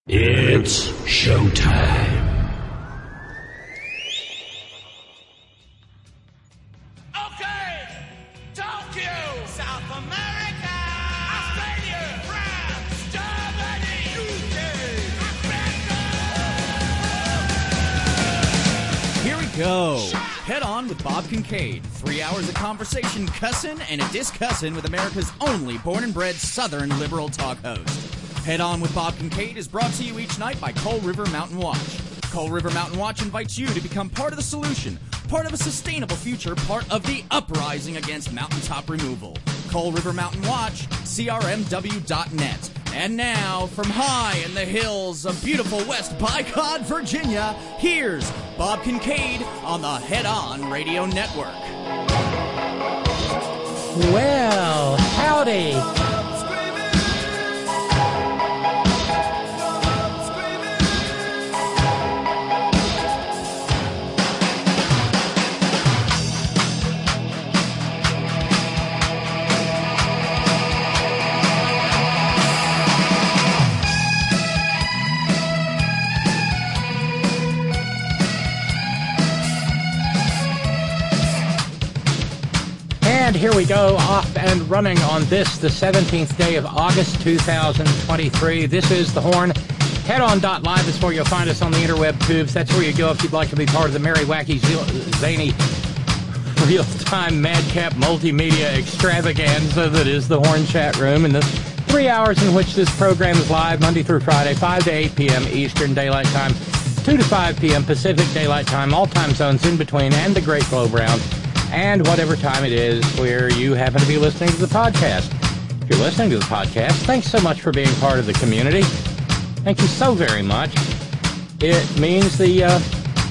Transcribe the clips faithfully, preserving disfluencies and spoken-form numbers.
It's showtime. Okay, Tokyo, South America, Australia, France, Germany, U K, America. Here we go. Head On with Bob Kincaid. Three hours of conversation, cussin' and a discussin' with America's only born and bred Southern liberal talk host. Head On with Bob Kincaid is brought to you each night by Coal River Mountain Watch. Coal River Mountain Watch invites you to become part of the solution, part of a sustainable future, part of the uprising against mountaintop removal. Coal River Mountain Watch, C R M W dot net. And now, from high in the hills of beautiful West Bicod, Virginia, here's Bob Kincaid on the Head On Radio Network. Well, howdy. And here we go, off and running on this, the seventeenth day of August, two thousand twenty-three. This is The Horn. Head On dot live is where you'll find us on the interweb tubes. That's where you go if you'd like to be part of the merry, wacky, zany, real-time, madcap multimedia extravaganza that is The Horn chat room. And the three hours in which this program is live, Monday through Friday, five to eight p.m. Eastern Daylight Time, two to five p.m. Pacific Daylight Time, all time zones in between, and the Great Globe Round. And whatever time it is where you happen to be listening to the podcast. If you're listening to the podcast, thanks so much for being part of the community. Thank you so very much. It means the, uh,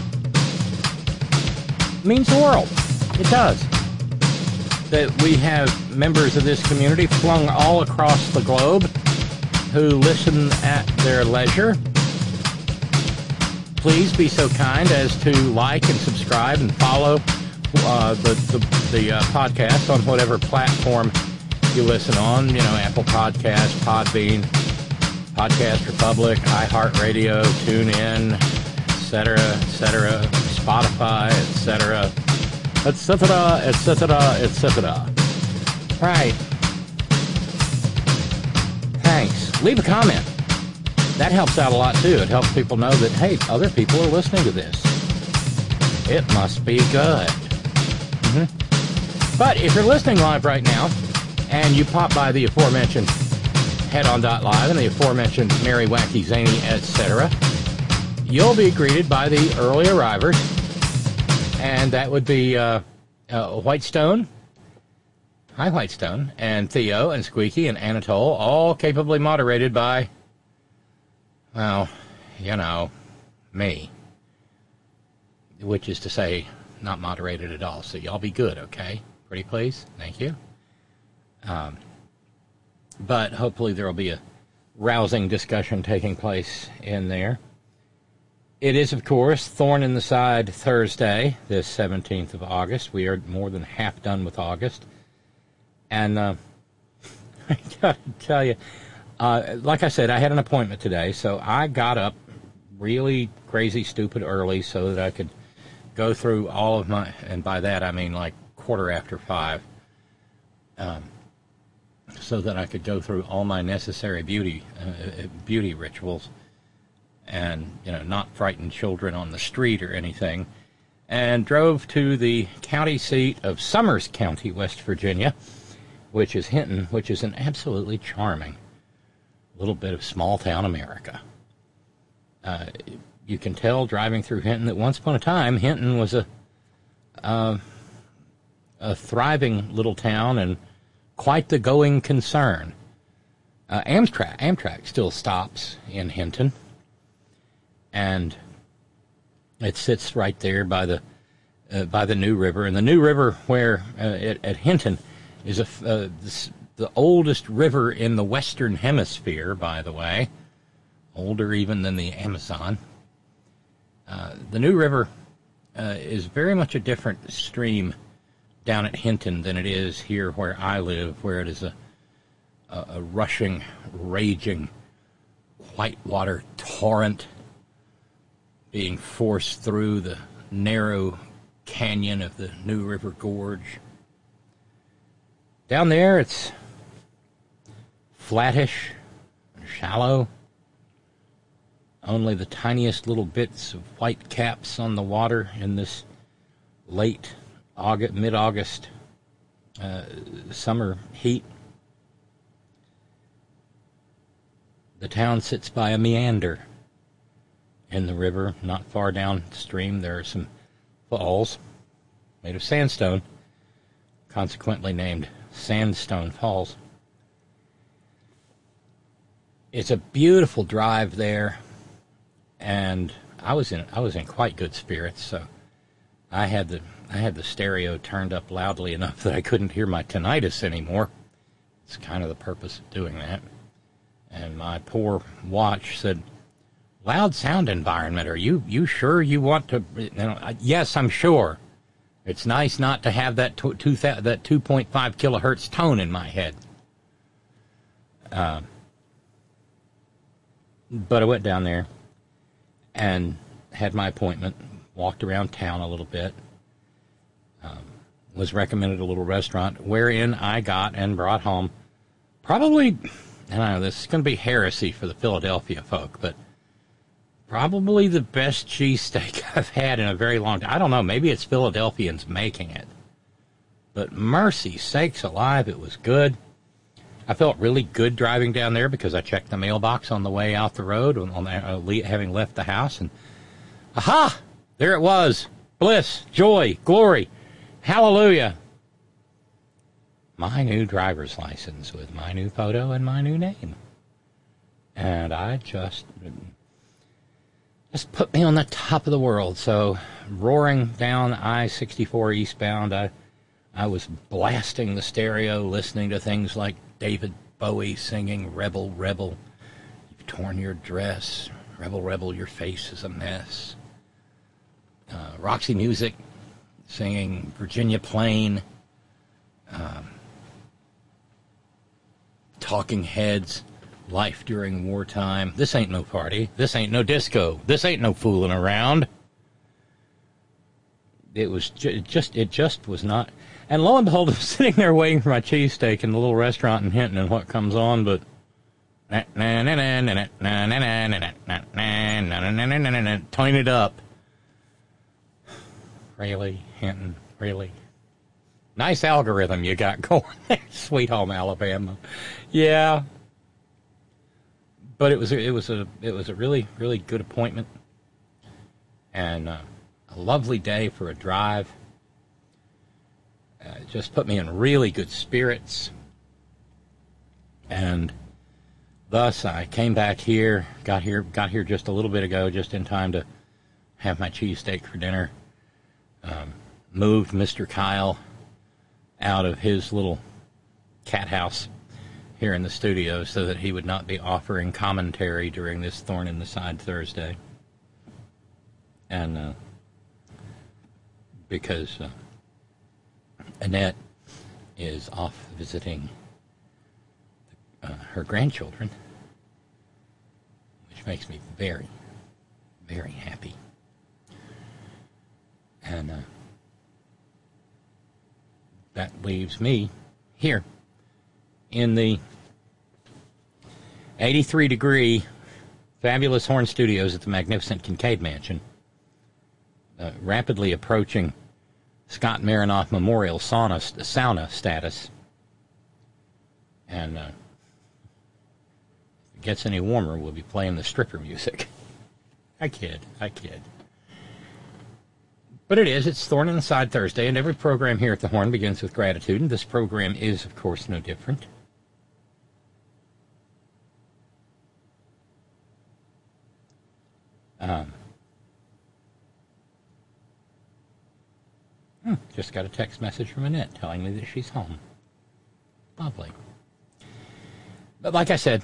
means the world. It does. That we have members of this community flung all across the globe who listen at their leisure. Please be so kind as to like and subscribe and follow Uh, the the, the uh, podcast on whatever platform you listen on. You know, Apple Podcasts, Podbean, Podcast Republic, iHeartRadio, TuneIn, et cetera, et cetera, Spotify, et cetera, et cetera, et cetera, et cetera. Right. Thanks. Leave a comment. That helps out a lot, too. It helps people know that, hey, other people are listening to this. It must be good. Mm-hmm. But if you're listening live right now, and you pop by the aforementioned Head On dot live and the aforementioned Merry, Wacky, Zany, et cetera, you'll be greeted by the early arrivers, and that would be uh, uh, Whitestone, hi Whitestone, and Theo, and Squeaky, and Anatole, all capably moderated by, well, you know, me, which is to say, not moderated at all. So y'all be good, okay? Pretty please? Thank you. Um, but hopefully there will be a rousing discussion taking place in there. It is, of course, Thorn in the Side Thursday, this seventeenth of August. We are more than half done with August. And uh, I got to tell you, uh, like I said, I had an appointment today, so I got up really crazy, stupid early so that I could go through all of my, and by that I mean like quarter after five, um, so that I could go through all my necessary beauty uh, beauty rituals and, you know, not frighten children on the street or anything, and drove to the county seat of Summers County, West Virginia, which is Hinton, which is an absolutely charming little bit of small-town America. Uh, you can tell driving through Hinton that once upon a time, Hinton was a uh, a thriving little town and quite the going concern. Uh, Amtrak, Amtrak still stops in Hinton, and it sits right there by the uh, by the New River. And the New River, where uh, at, at Hinton, is a uh, this, the oldest river in the Western Hemisphere, by the way, older even than the Amazon. Uh, the New River uh, is very much a different stream down at Hinton than it is here where I live, where it is a, a, a rushing, raging whitewater torrent being forced through the narrow canyon of the New River Gorge. Down there, it's flattish and shallow. Only the tiniest little bits of white caps on the water in this late August, mid-August uh, summer heat. The town sits by a meander in the river. Not far downstream, there are some falls made of sandstone, consequently named Sandstone Falls. It's a beautiful drive there, and I was in I was in quite good spirits, so I had the I had the stereo turned up loudly enough that I couldn't hear my tinnitus anymore. It's kind of the purpose of doing that. And my poor watch said, "Loud sound environment. Are you you sure you want to?" You know, yes, I'm sure. It's nice not to have that two, two, that two point five kilohertz tone in my head. Uh, but I went down there and had my appointment, walked around town a little bit, um, was recommended a little restaurant wherein I got and brought home probably, I don't know, this is going to be heresy for the Philadelphia folk, but probably the best cheesesteak I've had in a very long time. I don't know, maybe it's Philadelphians making it. But mercy sakes alive, it was good. I felt really good driving down there because I checked the mailbox on the way out the road, on, on uh, having left the house, and aha! There it was. Bliss, joy, glory, hallelujah. My new driver's license with my new photo and my new name. And I just... Just put me on the top of the world. So, roaring down I sixty-four eastbound, I, I was blasting the stereo, listening to things like David Bowie singing Rebel, Rebel, you've torn your dress, Rebel, Rebel, your face is a mess. Uh, Roxy Music singing Virginia Plain, um, Talking Heads, Life During Wartime. This ain't no party. This ain't no disco. This ain't no fooling around. It was ju- just, it just was not. And lo and behold, I'm sitting there waiting for my cheesesteak in the little restaurant in Hinton, and what comes on but tone it up. Really, Hinton, really. Nice algorithm you got going there, Sweet Home Alabama. Yeah. But it was a, it was a it was a really really good appointment, and uh, a lovely day for a drive. Uh, it just put me in really good spirits, and thus I came back here, got here got here just a little bit ago, just in time to have my cheesesteak for dinner. Um, moved Mister Kyle out of his little cat house here in the studio so that he would not be offering commentary during this Thorn in the Side Thursday. And uh, because uh, Annette is off visiting uh, her grandchildren, which makes me very, very happy. And uh, that leaves me here in the eighty-three degree fabulous Horn Studios at the magnificent Kincaid Mansion, uh, rapidly approaching Scott Marinoff Memorial sauna, sauna status. And uh, if it gets any warmer, we'll be playing the stripper music. I kid, I kid. But it is, it's Thorn in the Side Thursday, and every program here at the Horn begins with gratitude, and this program is, of course, no different. Um, hmm, just got a text message from Annette telling me that she's home. Lovely. But like I said,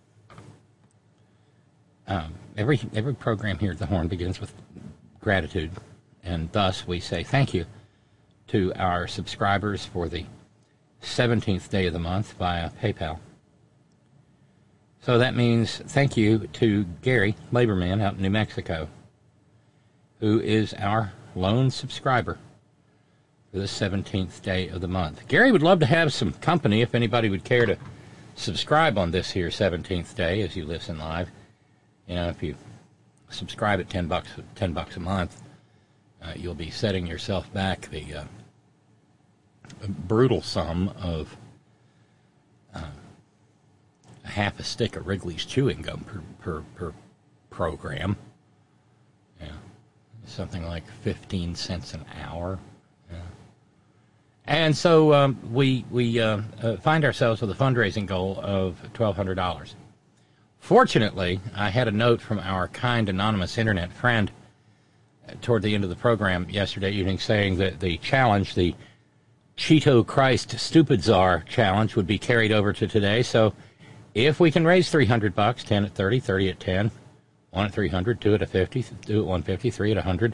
um, every every program here at the Horn begins with gratitude, and thus we say thank you to our subscribers for the seventeenth day of the month via PayPal. So that means thank you to Gary, Laborman out in New Mexico, who is our lone subscriber for the seventeenth day of the month. Gary would love to have some company if anybody would care to subscribe on this here seventeenth day as you listen live. You know, if you subscribe at ten bucks, ten bucks a month, uh, you'll be setting yourself back the uh, brutal sum of uh, a half a stick of Wrigley's chewing gum per per, per program. Yeah, something like fifteen cents an hour. Yeah. And so um, we we uh, uh, find ourselves with a fundraising goal of twelve hundred dollars. Fortunately, I had a note from our kind anonymous internet friend toward the end of the program yesterday evening saying that the challenge, the Cheeto Christ Stupid Czar challenge, would be carried over to today. So if we can raise three hundred bucks, ten at thirty, thirty at ten, one at three hundred, two at fifty, two at one fifty, three at one hundred,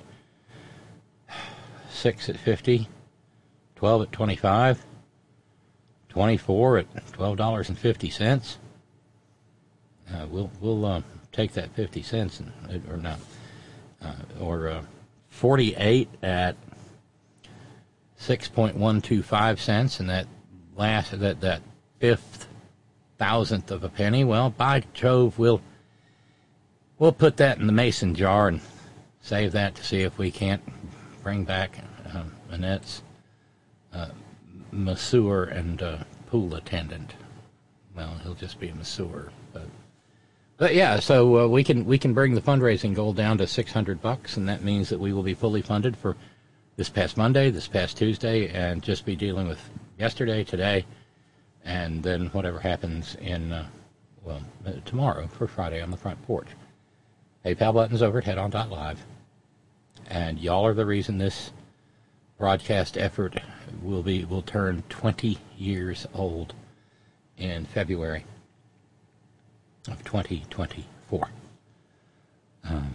six at fifty, twelve at twenty-five, twenty-four at twelve dollars and fifty cents. Uh, we'll we'll uh, take that fifty cents and, or not, uh, or uh, forty-eight at six point one two five cents, and that last that that fifth thousandth of a penny. Well, by Jove, we'll we'll put that in the mason jar and save that to see if we can't bring back uh, Annette's uh, masseur and uh, pool attendant. Well, he'll just be a masseur, but. But yeah, so uh, we can we can bring the fundraising goal down to six hundred bucks, and that means that we will be fully funded for this past Monday, this past Tuesday, and just be dealing with yesterday, today, and then whatever happens in uh, well uh, tomorrow for Friday on the front porch. PayPal button's over at head on dot live, and y'all are the reason this broadcast effort will be will turn twenty years old in February of twenty twenty-four. Um,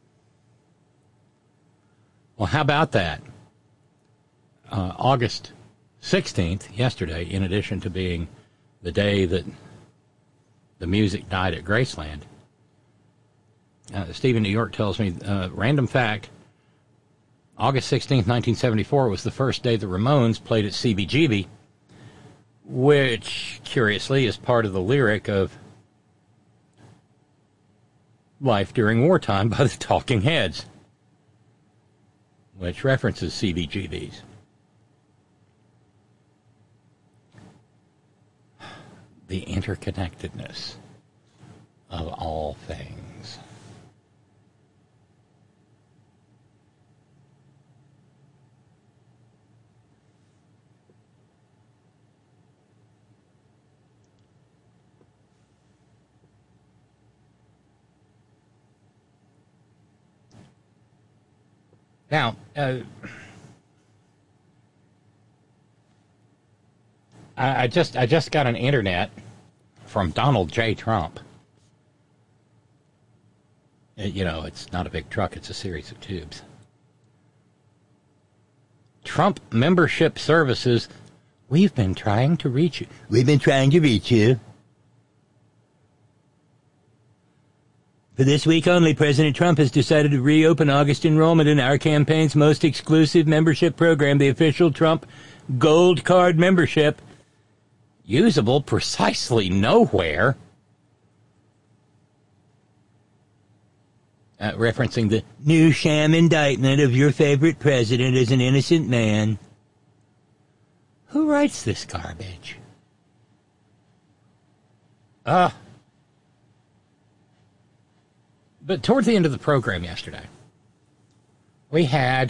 well, how about that? Uh, August sixteenth, yesterday, in addition to being the day that the music died at Graceland, uh, Steve in New York tells me, uh, random fact, August sixteenth, nineteen seventy-four was the first day the Ramones played at C B G B, which, curiously, is part of the lyric of Life During Wartime by the Talking Heads, which references C B G Bs. The interconnectedness of all things. Now, uh, I, I just I just got an internet from Donald J. Trump. It, you know, it's not a big truck; it's a series of tubes. Trump membership services. We've been trying to reach you. We've been trying to reach you. For this week only, President Trump has decided to reopen August enrollment in our campaign's most exclusive membership program, the official Trump Gold Card membership, usable precisely nowhere, uh, referencing the new sham indictment of your favorite president as an innocent man. Who writes this garbage? Ah. Uh, But toward the end of the program yesterday, we had...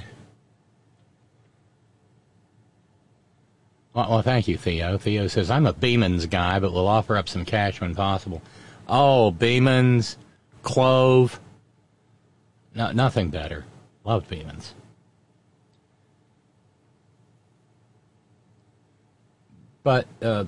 Well, well, thank you, Theo. Theo says, I'm a Beeman's guy, but will offer up some cash when possible. Oh, Beeman's, Clove. No, nothing better. Loved Beeman's. But uh,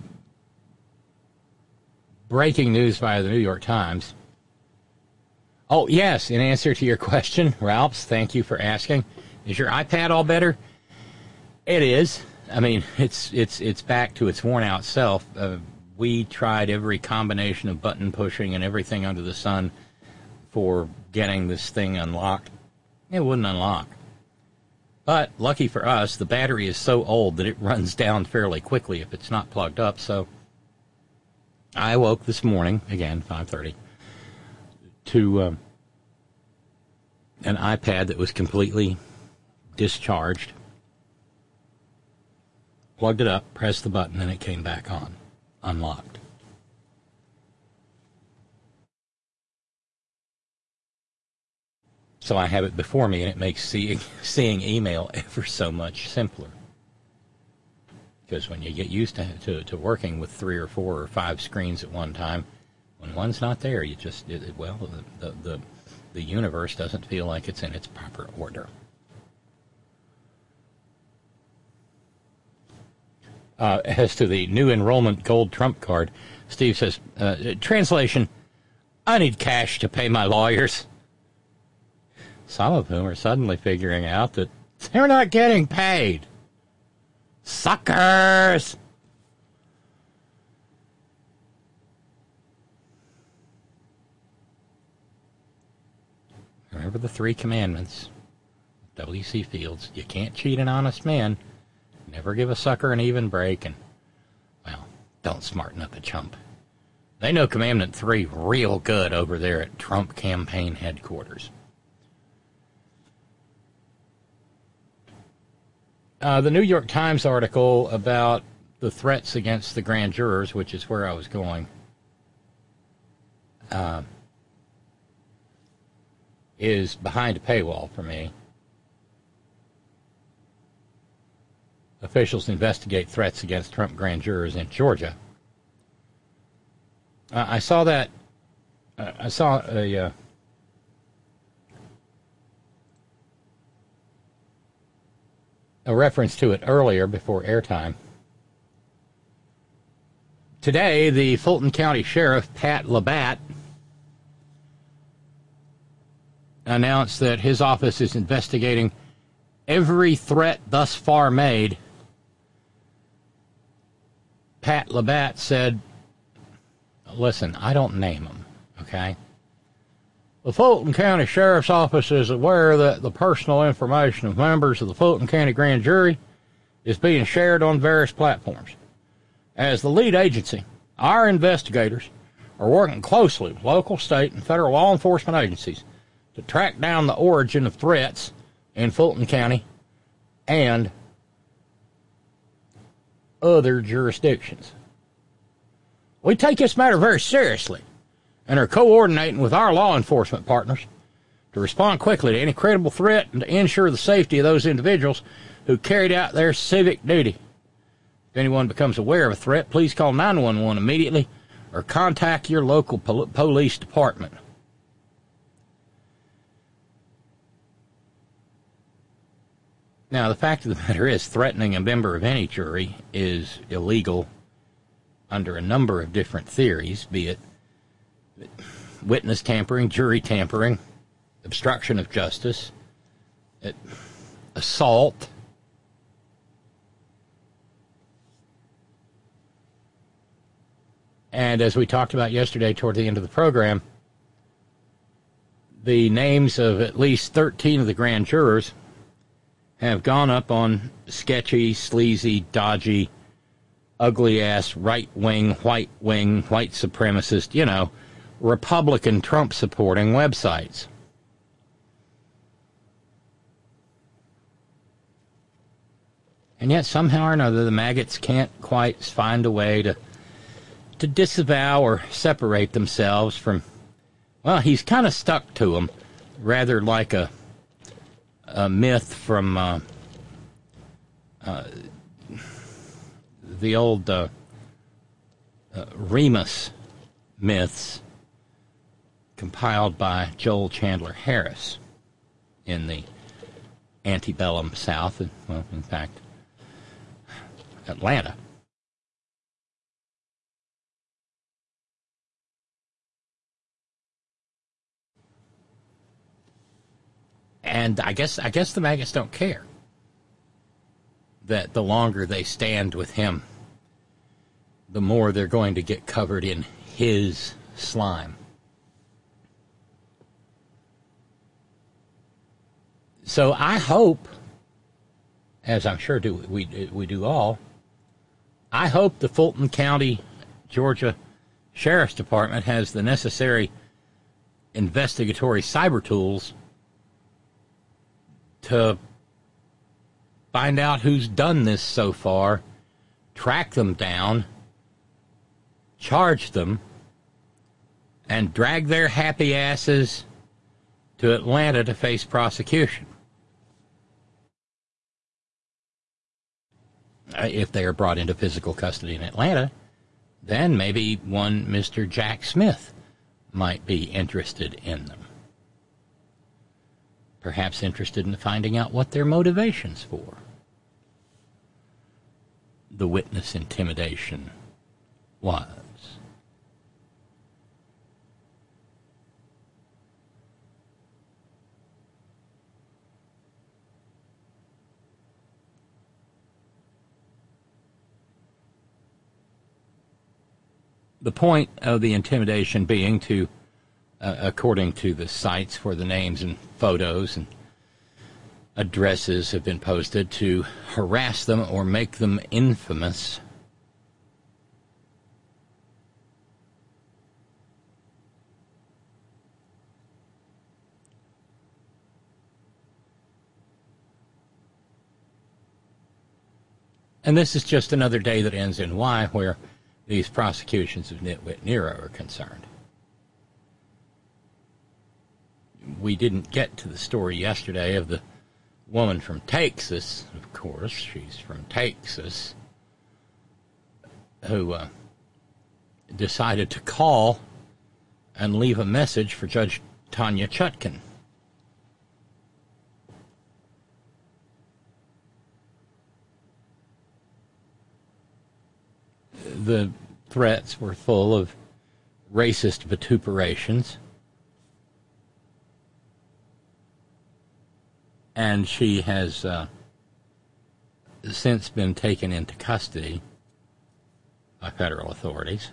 breaking news via the New York Times... Oh, yes, in answer to your question, Ralphs, thank you for asking. Is your iPad all better? It is. I mean, it's it's it's back to its worn-out self. Uh, we tried every combination of button pushing and everything under the sun for getting this thing unlocked. It wouldn't unlock. But lucky for us, the battery is so old that it runs down fairly quickly if it's not plugged up. So I woke this morning, again, five thirty, to um, an iPad that was completely discharged. Plugged it up, pressed the button, and it came back on, unlocked. So I have it before me, and it makes seeing, seeing email ever so much simpler. Because when you get used to, to to working with three or four or five screens at one time, when one's not there, you just, it, well, the, the, the, the universe doesn't feel like it's in its proper order. Uh, as to the new enrollment gold Trump card, Steve says, uh, translation, I need cash to pay my lawyers. Some of whom are suddenly figuring out that they're not getting paid. Suckers! Remember the three commandments. W C Fields, you can't cheat an honest man. Never give a sucker an even break. And, well, don't smarten up a chump. They know commandment three real good over there at Trump campaign headquarters. Uh, the New York Times article about the threats against the grand jurors, which is where I was going, uh, is behind a paywall for me. Officials investigate threats against Trump grand jurors in Georgia. Uh, I saw that. Uh, I saw a. Uh, A reference to it earlier before airtime. Today, the Fulton County Sheriff, Pat Labatt, announced that his office is investigating every threat thus far made. Pat Labatt said, listen, I don't name them, okay? The Fulton County Sheriff's Office is aware that the personal information of members of the Fulton County Grand Jury is being shared on various platforms. As the lead agency, our investigators are working closely with local, state, and federal law enforcement agencies to track down the origin of threats in Fulton County and other jurisdictions. We take this matter very seriously and are coordinating with our law enforcement partners to respond quickly to any credible threat and to ensure the safety of those individuals who carried out their civic duty. If anyone becomes aware of a threat, please call nine one one immediately or contact your local pol- police department. Now, the fact of the matter is, threatening a member of any jury is illegal under a number of different theories, be it witness tampering, jury tampering, obstruction of justice, assault, and as we talked about yesterday toward the end of the program, the names of at least thirteen of the grand jurors have gone up on sketchy, sleazy, dodgy, ugly-ass right-wing, white-wing, white supremacist, you know, Republican Trump-supporting websites. And yet, somehow or another, the maggots can't quite find a way to to disavow or separate themselves from, well, he's kind of stuck to them, rather like a, a myth from uh, uh, the old uh, uh, Remus myths compiled by Joel Chandler Harris in the antebellum South, and, well, in fact, Atlanta. And I guess I guess the maggots don't care that the longer they stand with him, the more they're going to get covered in his slime. So I hope, as I'm sure do we we do all, I hope the Fulton County, Georgia Sheriff's Department has the necessary investigatory cyber tools to find out who's done this so far, track them down, charge them, and drag their happy asses to Atlanta to face prosecution. If they are brought into physical custody in Atlanta, then maybe one Mister Jack Smith might be interested in them. Perhaps interested in finding out what their motivations for the witness intimidation was. The point of the intimidation being to, uh, according to the sites where the names and photos and addresses have been posted, to harass them or make them infamous. And this is just another day that ends in Y, where these prosecutions of Nitwit Nero are concerned. We didn't get to the story yesterday of the woman from Texas, of course, she's from Texas, who uh, decided to call and leave a message for Judge Tanya Chutkan. The threats were full of racist vituperations, and she has uh, since been taken into custody by federal authorities.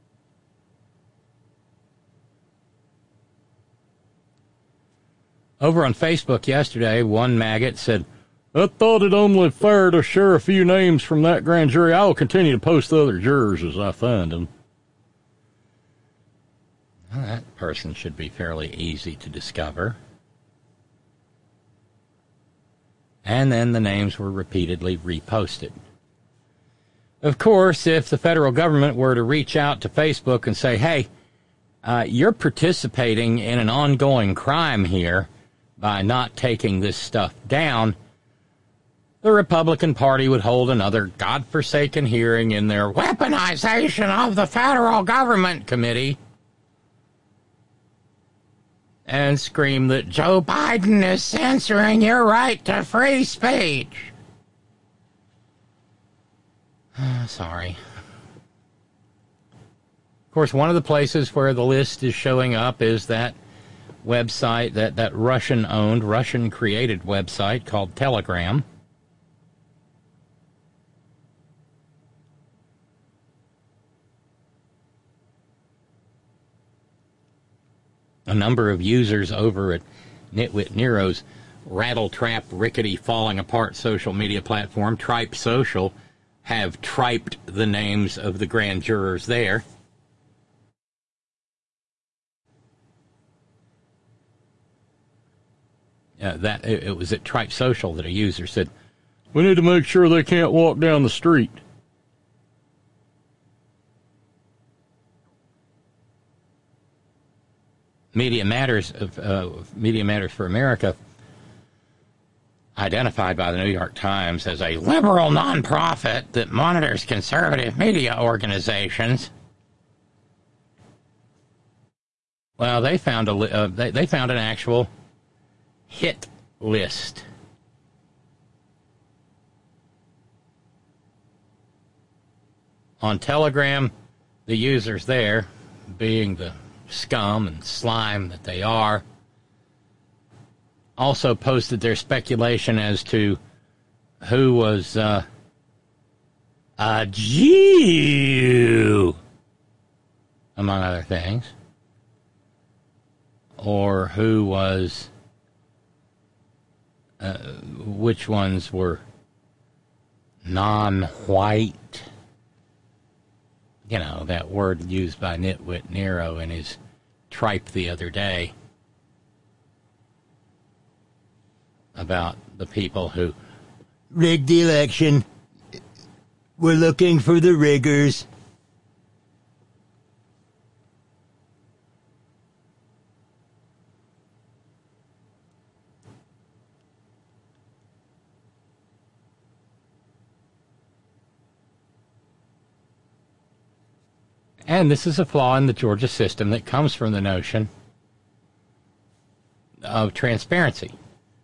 Over on Facebook yesterday, one maggot said, "I thought it only fair to share a few names from that grand jury. I will continue to post the other jurors as I find them." Well, that person should be fairly easy to discover. And then the names were repeatedly reposted. Of course, if the federal government were to reach out to Facebook and say, hey, uh, you're participating in an ongoing crime here by not taking this stuff down, the Republican Party would hold another godforsaken hearing in their Weaponization of the Federal Government Committee and scream that Joe Biden is censoring your right to free speech. Sorry. Of course, one of the places where the list is showing up is that website, that, that Russian-owned, Russian-created website called Telegram. A number of users over at Nitwit Nero's rattle-trap, rickety, falling-apart social media platform, Tripe Social, have triped the names of the grand jurors there. Uh, that it, it was at Tripe Social that a user said, "We need to make sure they can't walk down the street." Media Matters of uh, Media Matters for America, identified by the New York Times as a liberal nonprofit that monitors conservative media organizations. Well, they found a uh, they, they found an actual hit list. On Telegram, the users there, being the scum and slime that they are, also posted their speculation as to who was uh, a Jew, among other things, or who was, uh, which ones were non-white. You know, that word used by Nitwit Nero in his tripe the other day about the people who rigged the election. We're looking for the riggers. And this is a flaw in the Georgia system that comes from the notion of transparency,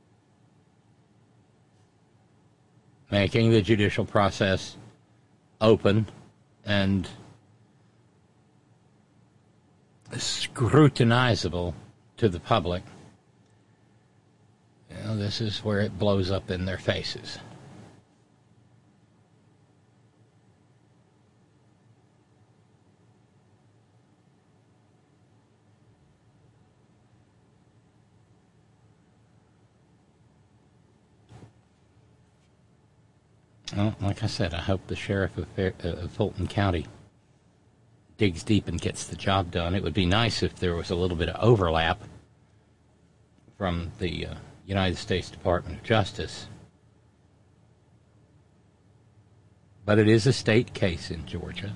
making the judicial process open and scrutinizable to the public. You know, this is where it blows up in their faces. Well, like I said, I hope the sheriff of, Fair, uh, of Fulton County digs deep and gets the job done. It would be nice if there was a little bit of overlap from the uh, United States Department of Justice. But it is a state case in Georgia.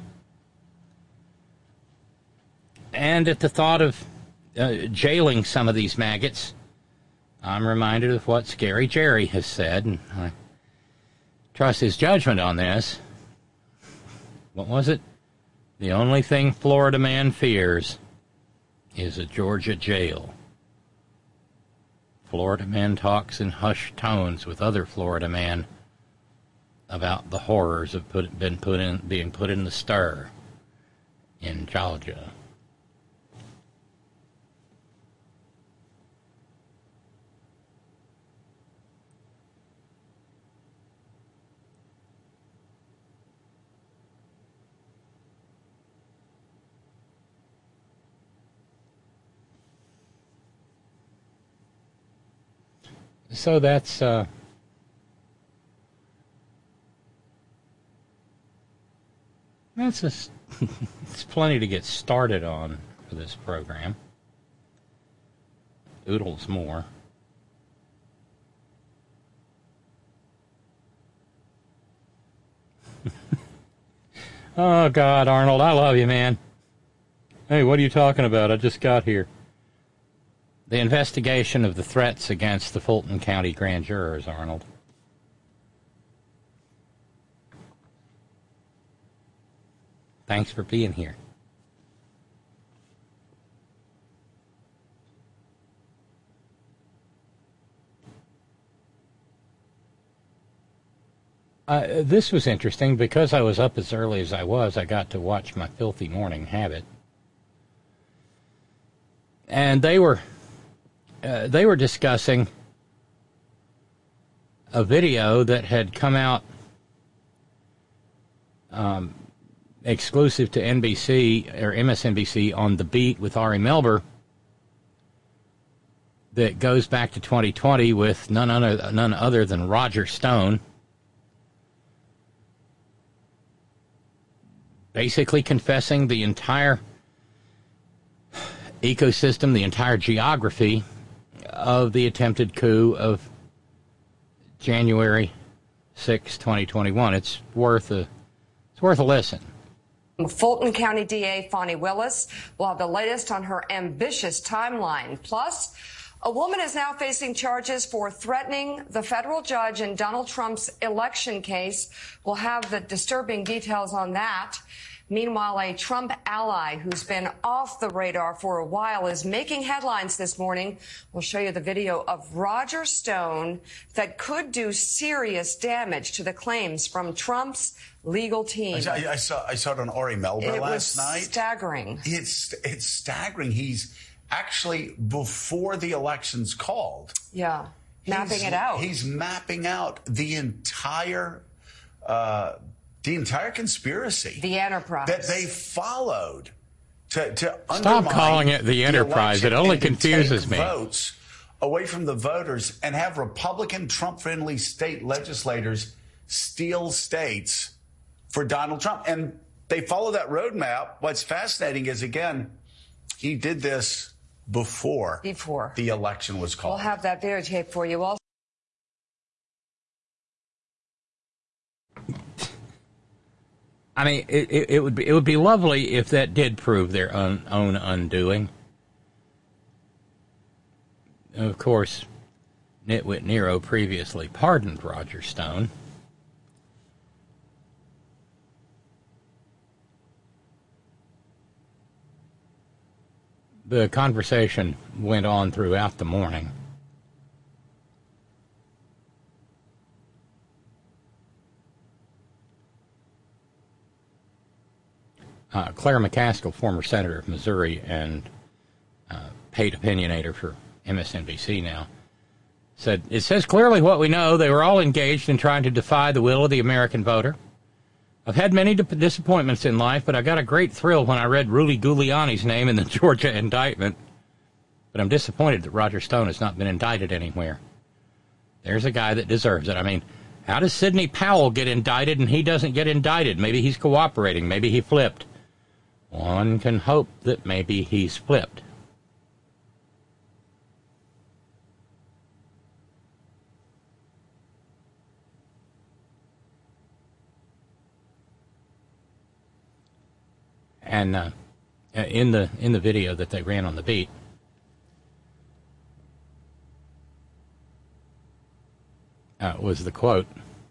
And at the thought of uh, jailing some of these maggots, I'm reminded of what Scary Jerry has said, and I trust his judgment on this. What was it? The only thing Florida man fears is a Georgia jail. Florida man talks in hushed tones with other Florida men about the horrors of put, been put in, being put in the stir in Georgia. So that's uh, that's a, it's plenty to get started on for this program. Oodles more. Oh God, Arnold, I love you, man. Hey, what are you talking about? I just got here. The investigation of the threats against the Fulton County grand jurors, Arnold. Thanks for being here. Uh, this was interesting because I was up as early as I was. I got to watch my filthy morning habit. And they were... Uh, they were discussing a video that had come out um, exclusive to N B C or M S N B C on The Beat with Ari Melber that goes back to twenty twenty with none other, none other than Roger Stone, basically confessing the entire ecosystem, the entire geography of the attempted coup of January sixth, twenty twenty-one. It's worth a it's worth a listen. Fulton County D A Fani Willis will have the latest on her ambitious timeline. Plus, a woman is now facing charges for threatening the federal judge in Donald Trump's election case. We'll have the disturbing details on that. Meanwhile, a Trump ally who's been off the radar for a while is making headlines this morning. We'll show you the video of Roger Stone that could do serious damage to the claims from Trump's legal team. I, I saw I saw it on Ari Melber it last was night. Staggering. It's it's staggering. He's actually, before the election's called. Yeah, mapping it out. He's mapping out the entire uh, the entire conspiracy, the enterprise that they followed to, to Stop calling it the enterprise. It only confuses me. Votes away from the voters and have Republican Trump-friendly state legislators steal states for Donald Trump. And they follow that roadmap. What's fascinating is, again, he did this before, before the election was called. We'll have that videotape for you also. I mean, it, it, it would be it would be lovely if that did prove their own, own undoing. Of course, Nitwit Nero previously pardoned Roger Stone. The conversation went on throughout the morning. Uh, Claire McCaskill, former senator of Missouri and uh, paid opinionator for M S N B C now, said, it says clearly what we know. They were all engaged in trying to defy the will of the American voter. I've had many di- disappointments in life, but I got a great thrill when I read Rudy Giuliani's name in the Georgia indictment. But I'm disappointed that Roger Stone has not been indicted anywhere. There's a guy that deserves it. I mean, how does Sidney Powell get indicted and he doesn't get indicted? Maybe he's cooperating. Maybe he flipped. One can hope that maybe he's flipped. And uh, in the in the video that they ran on the beat, uh, was the quote: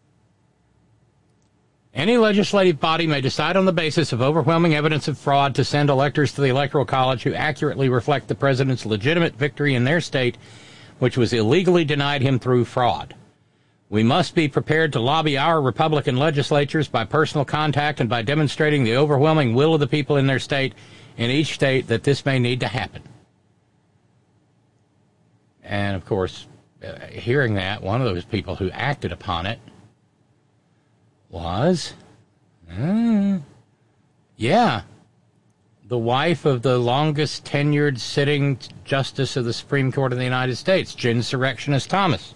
"Any legislative body may decide on the basis of overwhelming evidence of fraud to send electors to the Electoral College who accurately reflect the president's legitimate victory in their state, which was illegally denied him through fraud. We must be prepared to lobby our Republican legislatures by personal contact and by demonstrating the overwhelming will of the people in their state, in each state, that this may need to happen." And, of course, uh, hearing that, one of those people who acted upon it was, uh, yeah, the wife of the longest tenured sitting justice of the Supreme Court of the United States, Jinsurrectionist Thomas,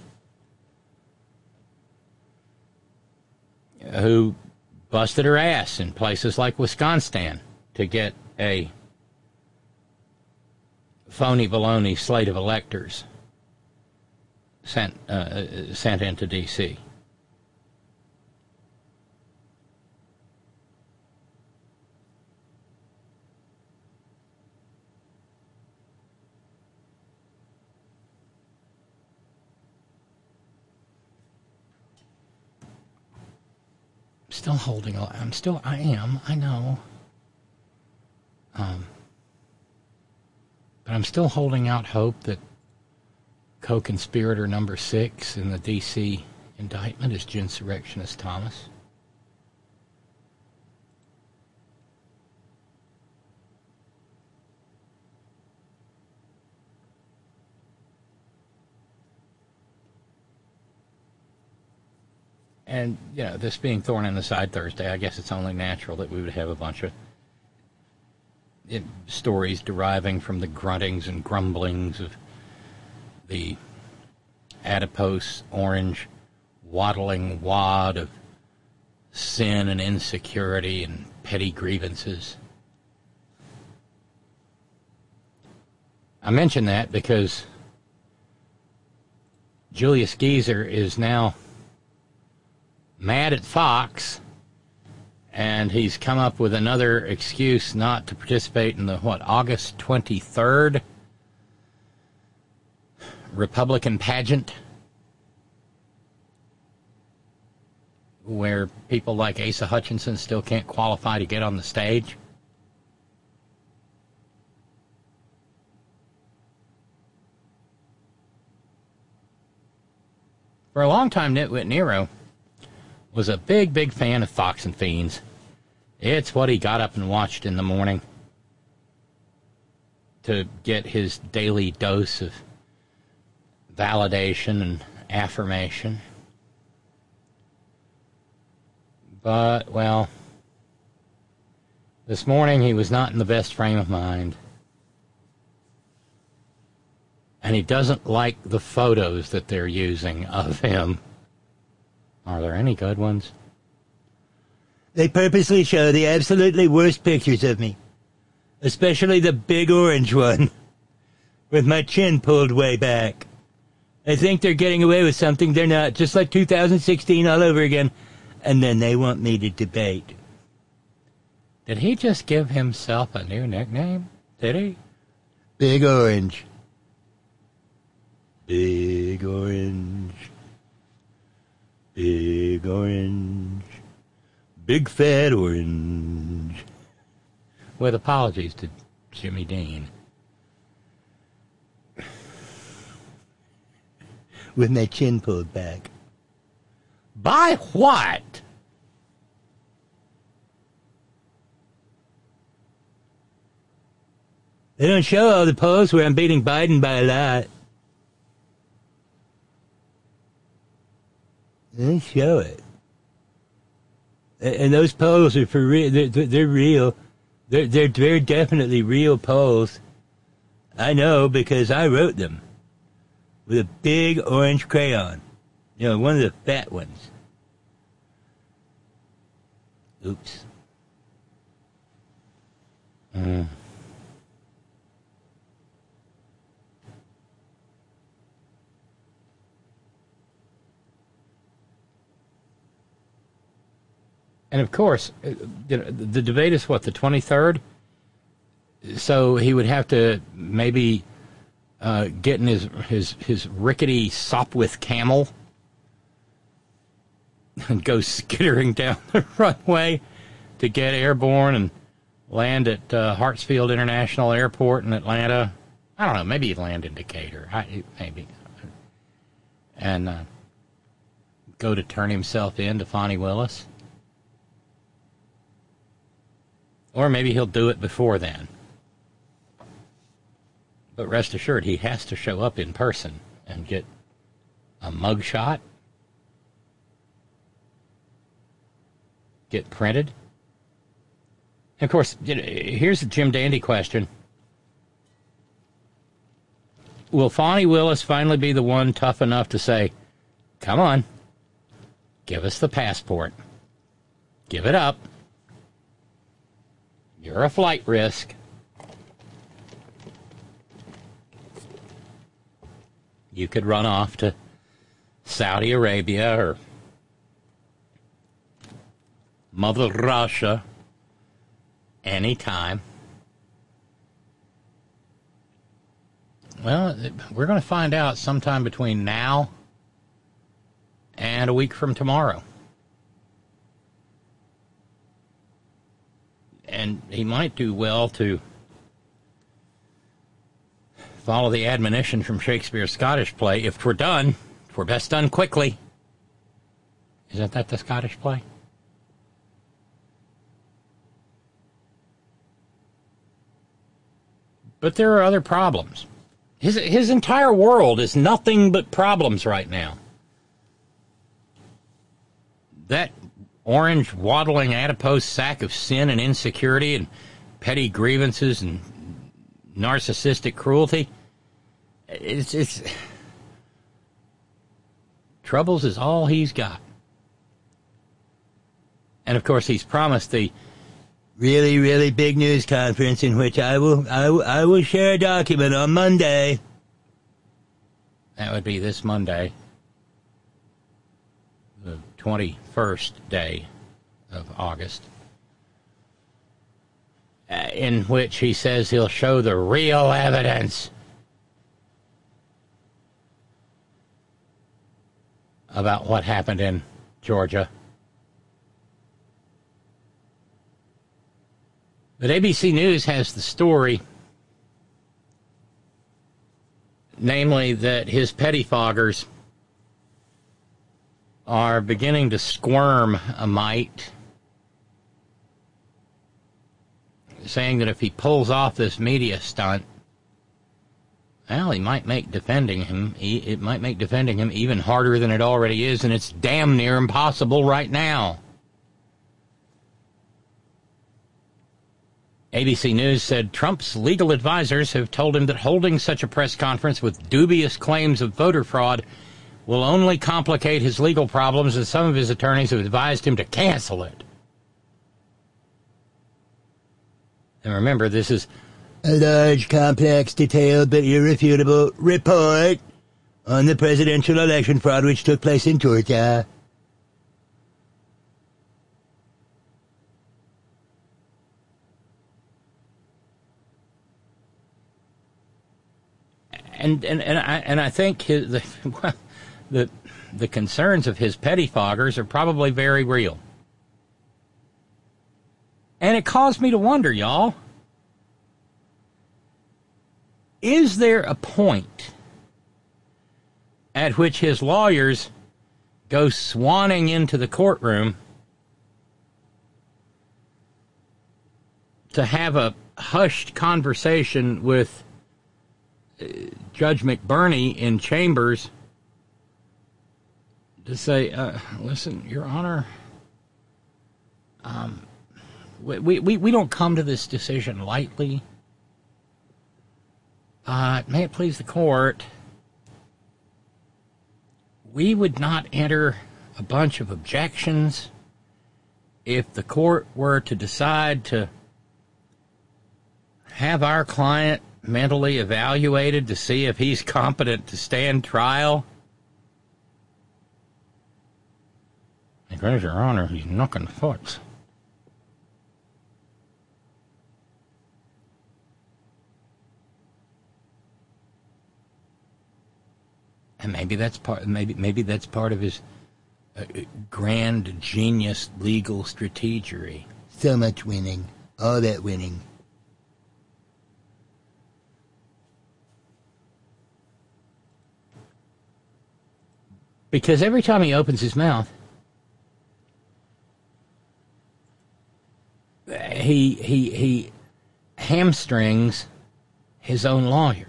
who busted her ass in places like Wisconsin to get a phony baloney slate of electors sent uh, sent into D C Still holding, I'm still, I am, I know. Um, but I'm still holding out hope that co-conspirator number six in the D C indictment is Jinsurrectionist Thomas. And, you know, this being Thorn in the Side Thursday, I guess it's only natural that we would have a bunch of it, stories deriving from the gruntings and grumblings of the adipose, orange, waddling wad of sin and insecurity and petty grievances. I mention that because Julius Geezer is now mad at Fox, and he's come up with another excuse not to participate in the, what, August twenty-third Republican pageant, where people like Asa Hutchinson still can't qualify to get on the stage. For a long time, Nitwit Nero was a big, big fan of Fox and Fiends. It's what he got up and watched in the morning to get his daily dose of validation and affirmation. But, well, this morning he was not in the best frame of mind. And he doesn't like the photos that they're using of him. Are there any good ones? They purposely show the absolutely worst pictures of me. Especially the big orange one. With my chin pulled way back. I think they're getting away with something they're not. Just like two thousand sixteen all over again. And then they want me to debate. Did he just give himself a new nickname? Did he? Big Orange. Big Orange. Big Orange. Big Fat Orange. With apologies to Jimmy Dean. With my chin pulled back. By what? They don't show all the polls where I'm beating Biden by a lot. They don't show it. And those polls are for real. They're, they're real. They're, they're very definitely real polls. I know because I wrote them with a big orange crayon. You know, one of the fat ones. Oops. Mm. And of course, you know, the debate is what, the twenty-third? So he would have to maybe uh, get in his, his, his rickety Sopwith camel and go skittering down the runway to get airborne and land at uh, Hartsfield International Airport in Atlanta. I don't know, maybe he'd land in Decatur. I, maybe. And uh, go to turn himself in to Fani Willis. Or maybe he'll do it before then. But rest assured, he has to show up in person and get a mugshot. Get printed. And of course, here's the Jim Dandy question. Will Fani Willis finally be the one tough enough to say, come on, give us the passport. Give it up. You're a flight risk. You could run off to Saudi Arabia or Mother Russia anytime. Well, we're going to find out sometime between now and a week from tomorrow. And he might do well to follow the admonition from Shakespeare's Scottish play. If 'twere done, 'twere best done quickly. Isn't that the Scottish play? But there are other problems. His, his entire world is nothing but problems right now. That orange, waddling, adipose sack of sin and insecurity and petty grievances and narcissistic cruelty. It's, it's... Troubles is all he's got. And, of course, he's promised the really, really big news conference in which I will, I will, I will share a document on Monday. That would be this Monday, the twenty-first day of August, uh, in which he says he'll show the real evidence about what happened in Georgia. But A B C News has the story, namely that his pettifoggers are beginning to squirm a mite, saying that if he pulls off this media stunt, well, he might make defending him, it might make defending him even harder than it already is, and it's damn near impossible right now. A B C News said Trump's legal advisors have told him that holding such a press conference with dubious claims of voter fraud will only complicate his legal problems, and some of his attorneys have advised him to cancel it. And remember, this is a large, complex, detailed, but irrefutable report on the presidential election fraud which took place in Georgia. And and and I and I think his, the, the the concerns of his pettifoggers are probably very real. And it caused me to wonder, y'all, is there a point at which his lawyers go swanning into the courtroom to have a hushed conversation with uh, Judge McBurney in chambers to say, uh, listen, Your Honor, um, we, we, we don't come to this decision lightly. Uh, may it please the court, we would not enter a bunch of objections if the court were to decide to have our client mentally evaluated to see if he's competent to stand trial. Because, Your Honor, he's knocking foots. And maybe that's part. Maybe maybe that's part of his uh, grand genius legal strategery. So much winning, all that winning. Because every time he opens his mouth, he he he hamstrings his own lawyers.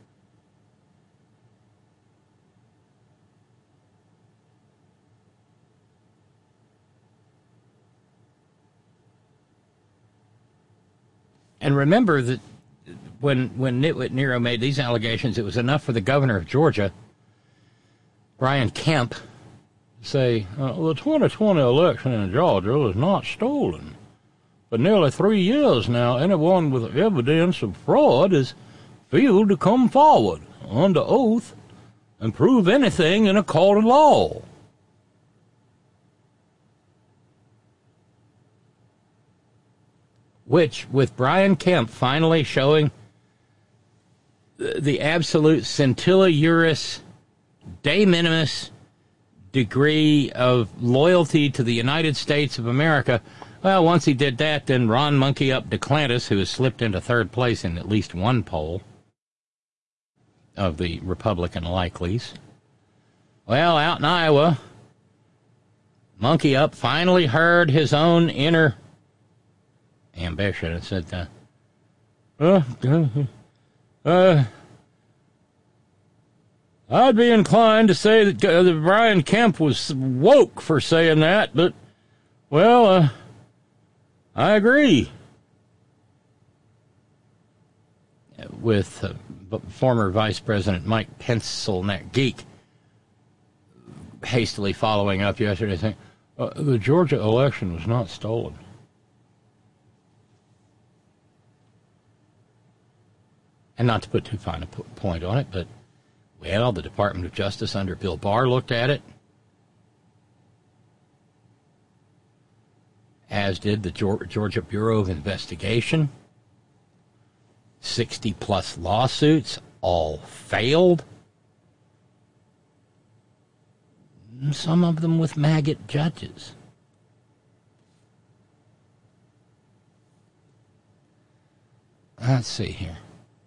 And remember that when when Nitwit Nero made these allegations, it was enough for the governor of Georgia, Brian Kemp, to say, uh, the twenty twenty election in Georgia was not stolen. For nearly three years now, anyone with evidence of fraud has failed to come forward under oath and prove anything in a court of law. Which, with Brian Kemp finally showing the, the absolute scintilla juris de minimis degree of loyalty to the United States of America, well, once he did that, then Ron Monkey Up DeClantis, who has slipped into third place in at least one poll of the Republican likelies, well, out in Iowa, Monkey Up finally heard his own inner ambition and said, uh, uh, uh, I'd be inclined to say that, uh, that Brian Kemp was woke for saying that, but, well, uh, I agree. With uh, former Vice President Mike Pencilneck Geek hastily following up yesterday saying, uh, the Georgia election was not stolen. And not to put too fine a point on it, but, well, the Department of Justice under Bill Barr looked at it, as did the Georgia Bureau of Investigation. sixty-plus lawsuits, all failed. Some of them with maggot judges. Let's see here.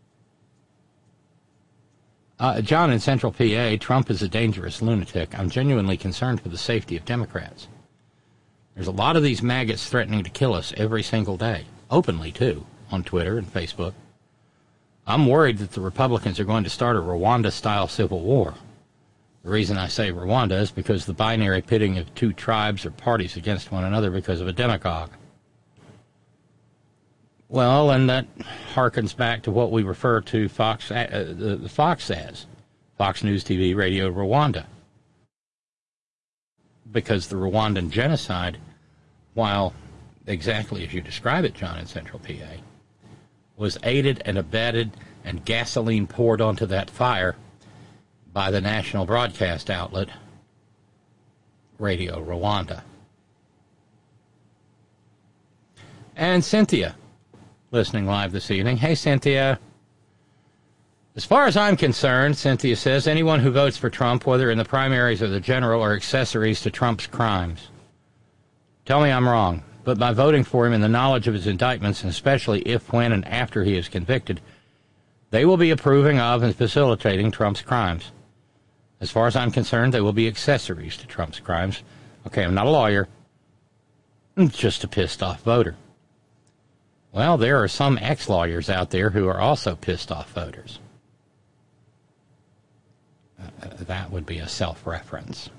Uh, John in Central P A, Trump is a dangerous lunatic. I'm genuinely concerned for the safety of Democrats. There's a lot of these maggots threatening to kill us every single day, openly too, on Twitter and Facebook. I'm worried that the Republicans are going to start a Rwanda-style civil war. The reason I say Rwanda is because the binary pitting of two tribes or parties against one another because of a demagogue. Well, and that harkens back to what we refer to Fox, uh, the, the Fox as, Fox News T V, Radio Rwanda. Because the Rwandan genocide, while exactly as you describe it, John, in Central P A, was aided and abetted and gasoline poured onto that fire by the national broadcast outlet, Radio Rwanda. And Cynthia, listening live this evening. Hey, Cynthia. As far as I'm concerned, Cynthia says, anyone who votes for Trump, whether in the primaries or the general, are accessories to Trump's crimes. Tell me I'm wrong, but by voting for him in the knowledge of his indictments, and especially if, when, and after he is convicted, they will be approving of and facilitating Trump's crimes. As far as I'm concerned, they will be accessories to Trump's crimes. Okay, I'm not a lawyer. I'm just a pissed-off voter. Well, there are some ex-lawyers out there who are also pissed-off voters. Uh, that would be a self-reference.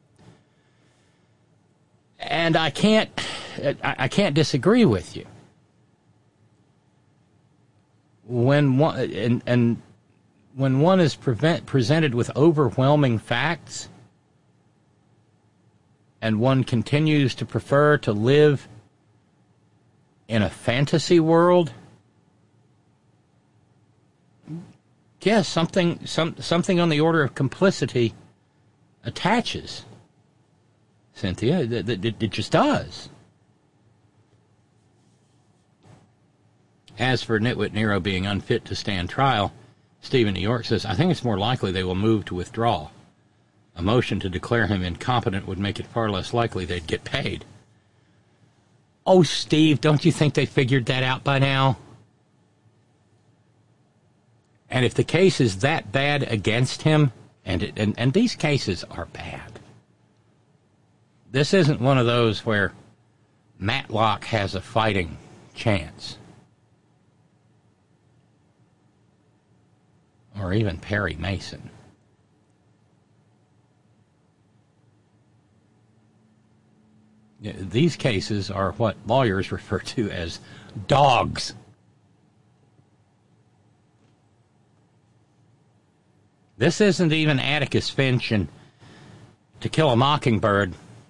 And I can't, I, I can't disagree with you. When one, and, and when one is prevent, presented with overwhelming facts, and one continues to prefer to live in a fantasy world, yes, something, some, something on the order of complicity attaches, Cynthia. It, it, it just does. As for Nitwit Nero being unfit to stand trial, Stephen New York says, I think it's more likely they will move to withdraw. A motion to declare him incompetent would make it far less likely they'd get paid. Oh, Steve, don't you think they figured that out by now? And if the case is that bad against him, and, it, and, and these cases are bad, this isn't one of those where Matlock has a fighting chance. Or even Perry Mason. These cases are what lawyers refer to as dogs. This isn't even Atticus Finch and To Kill a Mockingbird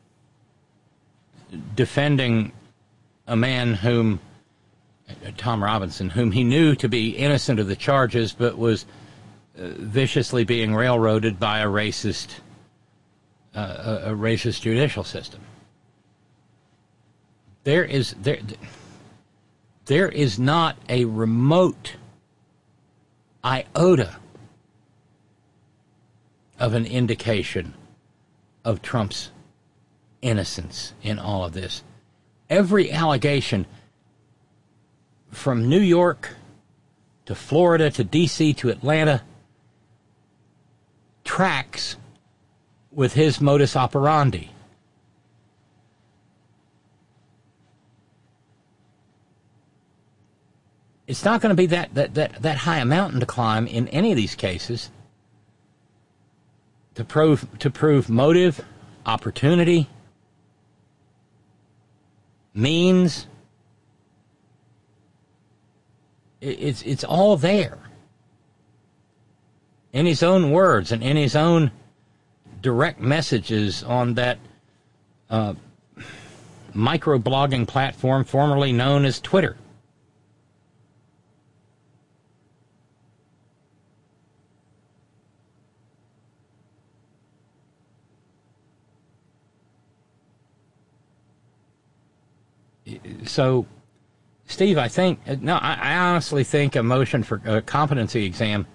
defending a man whom, Tom Robinson, whom he knew to be innocent of the charges, but was uh, viciously being railroaded by a racist, uh, a, a racist judicial system. There is there, there is not a remote iota of an indication of Trump's innocence in all of this. Every allegation, from New York to Florida to D C to Atlanta, tracks with his modus operandi. It's not going to be that, that, that, that high a mountain to climb in any of these cases to prove to prove motive, opportunity, means. It's it's all there in his own words and in his own direct messages on that uh, microblogging platform formerly known as Twitter. So, Steve, I think, no, I, I honestly think a motion for a competency exam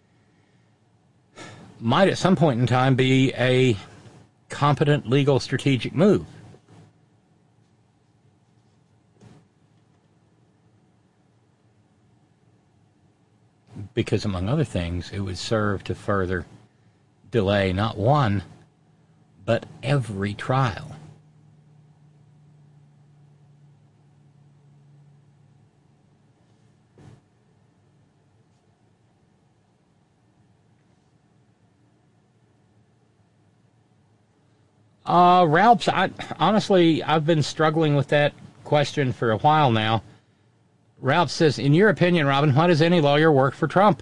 might at some point in time be a competent legal strategic move. Because, among other things, it would serve to further delay not one, but every trial. Uh, Ralphs, I, honestly, I've been struggling with that question for a while now. Ralph says, in your opinion, Robin, why does any lawyer work for Trump?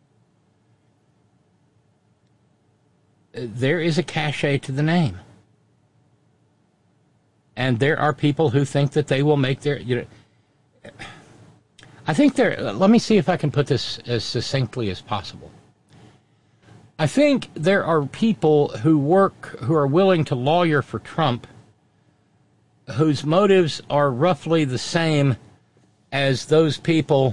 There is a cachet to the name. And there are people who think that they will make their, you know, I think there, let me see if I can put this as succinctly as possible. I think there are people who work, who are willing to lawyer for Trump, whose motives are roughly the same as those people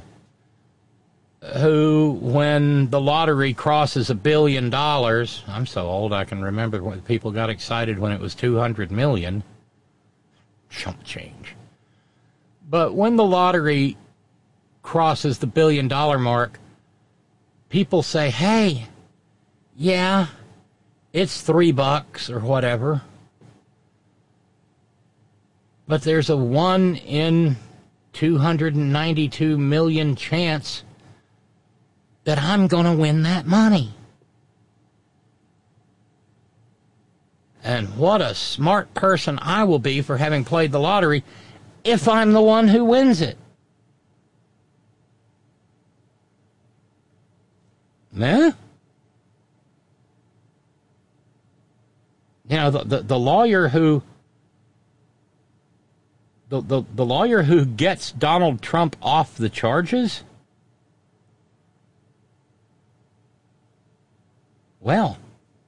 who, when the lottery crosses a billion dollars, I'm so old I can remember when people got excited when it was two hundred million. Chump change. But when the lottery crosses the billion dollar mark, people say, hey, yeah, it's three bucks or whatever. But there's a one in two hundred ninety-two million chance that I'm going to win that money. And what a smart person I will be for having played the lottery if I'm the one who wins it. Nah? You know, the, the, the lawyer who the, the, the lawyer who gets Donald Trump off the charges, well,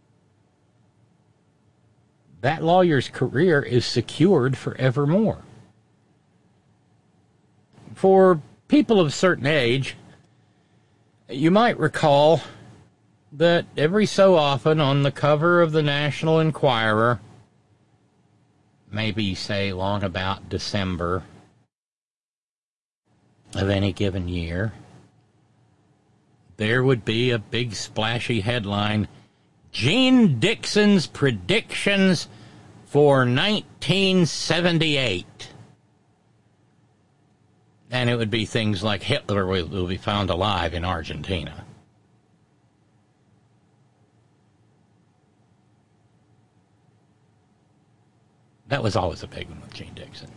that lawyer's career is secured forevermore. For people of a certain age, you might recall that every so often on the cover of the National Enquirer, maybe say long about December of any given year, there would be a big splashy headline, Gene Dixon's predictions for nineteen seventy-eight. And it would be things like Hitler will be found alive in Argentina. That was always a big one with Gene Dixon.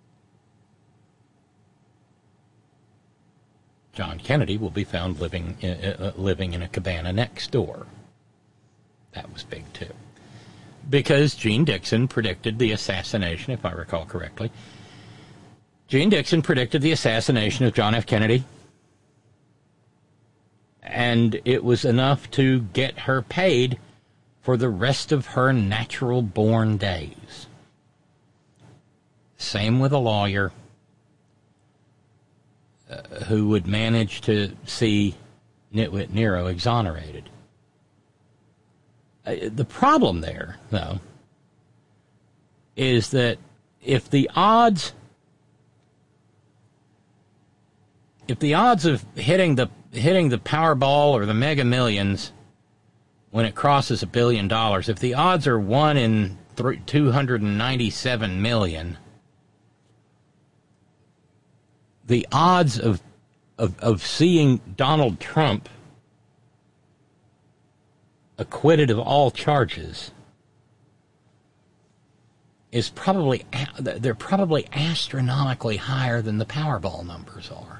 John Kennedy will be found living in, uh, living in a cabana next door. That was big, too. Because Gene Dixon predicted the assassination, if I recall correctly. Gene Dixon predicted the assassination of John F. Kennedy. And it was enough to get her paid for the rest of her natural-born days. Same with a lawyer uh, who would manage to see Nitwit Nero exonerated. Uh, the problem there, though, is that if the odds, if the odds of hitting the hitting the Powerball or the Mega Millions when it crosses a billion dollars, if the odds are one in two hundred ninety-seven million, the odds of, of of seeing Donald Trump acquitted of all charges is probably, they're probably astronomically higher than the Powerball numbers are.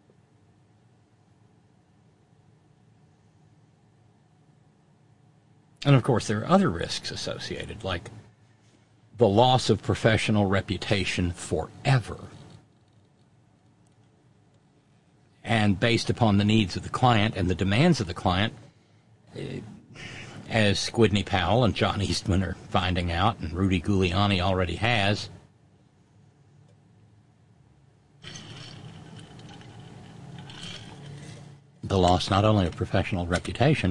And of course there are other risks associated, like the loss of professional reputation forever. And based upon the needs of the client and the demands of the client, as Squidney Powell and John Eastman are finding out, and Rudy Giuliani already has, the loss not only of professional reputation,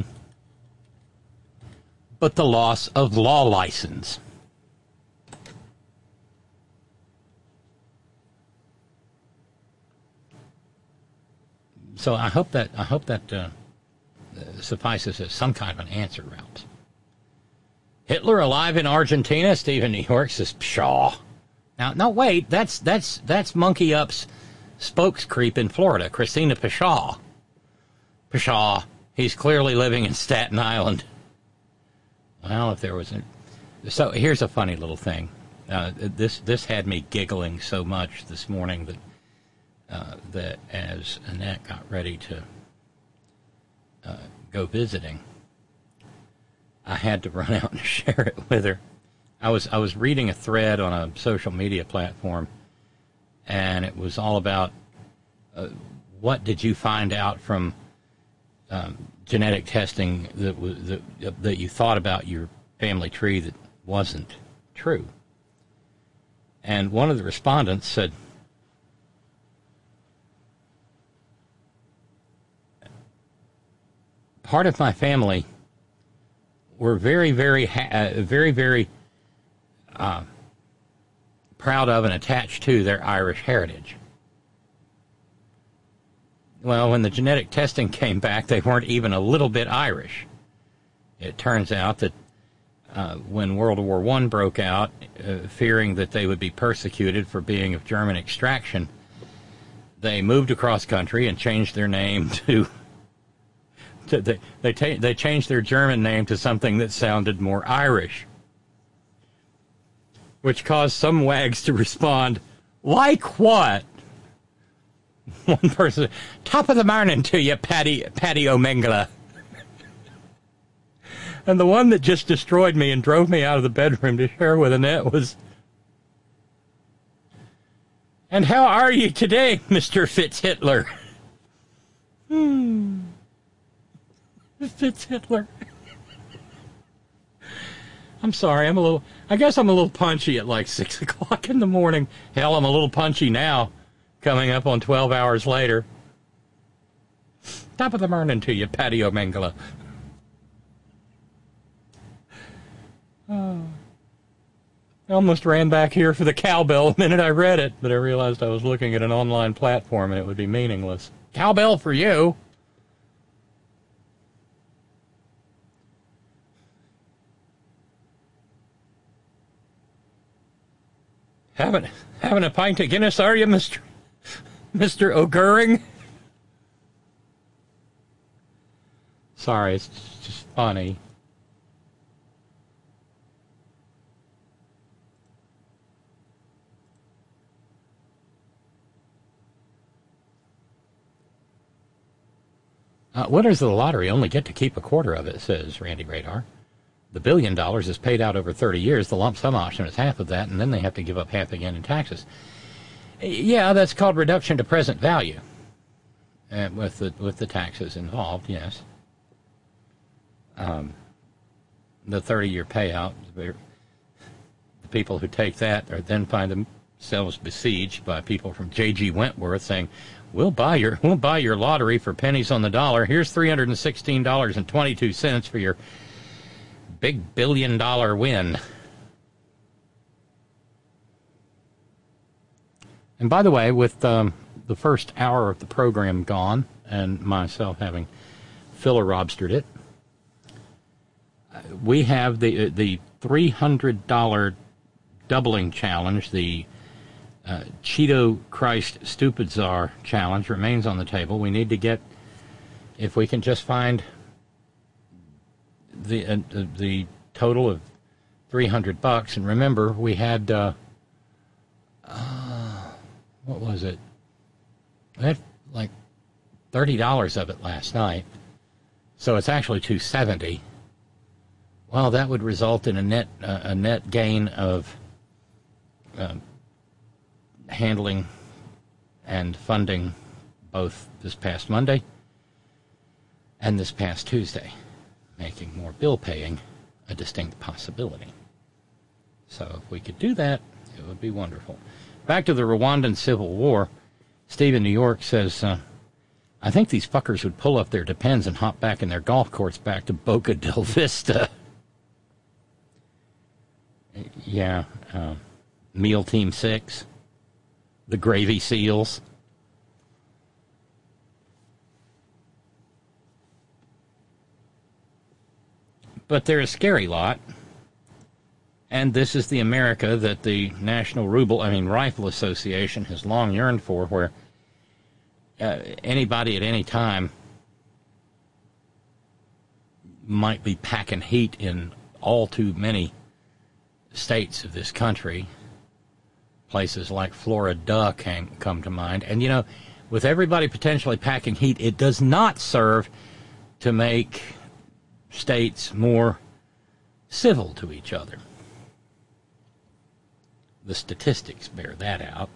but the loss of law license. So I hope that I hope that uh, suffices as some kind of an answer, Ralph. Hitler alive in Argentina? Stephen New York says, pshaw. Now, no, wait, that's that's that's Monkey Up's spokes creep in Florida, Christina Pshaw. Pshaw. He's clearly living in Staten Island. Well, if there was a... So here's a funny little thing. Uh, this this had me giggling so much this morning that uh, that as Annette got ready to uh, go visiting, I had to run out and share it with her. I was I was reading a thread on a social media platform, and it was all about uh, what did you find out from um, genetic testing that was that, that you thought about your family tree that wasn't true. And one of the respondents said, part of my family were very, very, ha- uh, very, very uh, proud of and attached to their Irish heritage. Well, when the genetic testing came back, they weren't even a little bit Irish. It turns out that uh, when World War One broke out, uh, fearing that they would be persecuted for being of German extraction, they moved across country and changed their name to... to they they, ta- they changed their German name to something that sounded more Irish, which caused some wags to respond, like what? One person, top of the morning to you, Paddy, Paddy O'Mengala. And the one that just destroyed me and drove me out of the bedroom to share with Annette was, and how are you today, Mister Fitz-Hitler? Hmm. Fitz-Hitler. I'm sorry, I'm a little, I guess I'm a little punchy at like six o'clock in the morning. Hell, I'm a little punchy now, coming up on twelve hours later. Top of the morning to you, Paddy O'Mengala. Oh. I almost ran back here for the cowbell the minute I read it, but I realized I was looking at an online platform and it would be meaningless. Cowbell for you. Having, having a pint of Guinness, are you, Mister Mister O'Goring? Sorry, it's just funny. Uh, winners of the lottery only get to keep a quarter of it, says Randy Radar. The billion dollars is paid out over thirty years. The lump sum option is half of that, and then they have to give up half again in taxes. Yeah, that's called reduction to present value, uh, with the with the taxes involved. Yes. Um, the thirty-year payout. The people who take that are then find themselves besieged by people from J G Wentworth saying, "We'll buy your we'll buy your lottery for pennies on the dollar. Here's three hundred and sixteen dollars and twenty-two cents for your big billion dollar win." And by the way, with um, the first hour of the program gone and myself having filler-robstered it, we have the the three hundred dollars doubling challenge, the uh, Cheeto Christ Stupid Czar challenge remains on the table. We need to get, if we can just find the uh, the total of three hundred bucks, and remember we had uh, uh, what was it? We had like thirty dollars of it last night, so it's actually two seventy. Well, that would result in a net uh, a net gain of uh, handling and funding both this past Monday and this past Tuesday, making more bill paying a distinct possibility. So if we could do that, it would be wonderful. Back to the Rwandan Civil War, Steve in New York says, uh, I think these fuckers would pull up their Depends and hop back in their golf course back to Boca del Vista. Yeah, uh, Meal Team six, the Gravy Seals. But they're a scary lot, and this is the America that the National Ruble, I mean Rifle Association has long yearned for, where uh, anybody at any time might be packing heat in all too many states of this country, Places like Florida can come to mind. And, you know, with everybody potentially packing heat, it does not serve to make states more civil to each other. The statistics bear that out.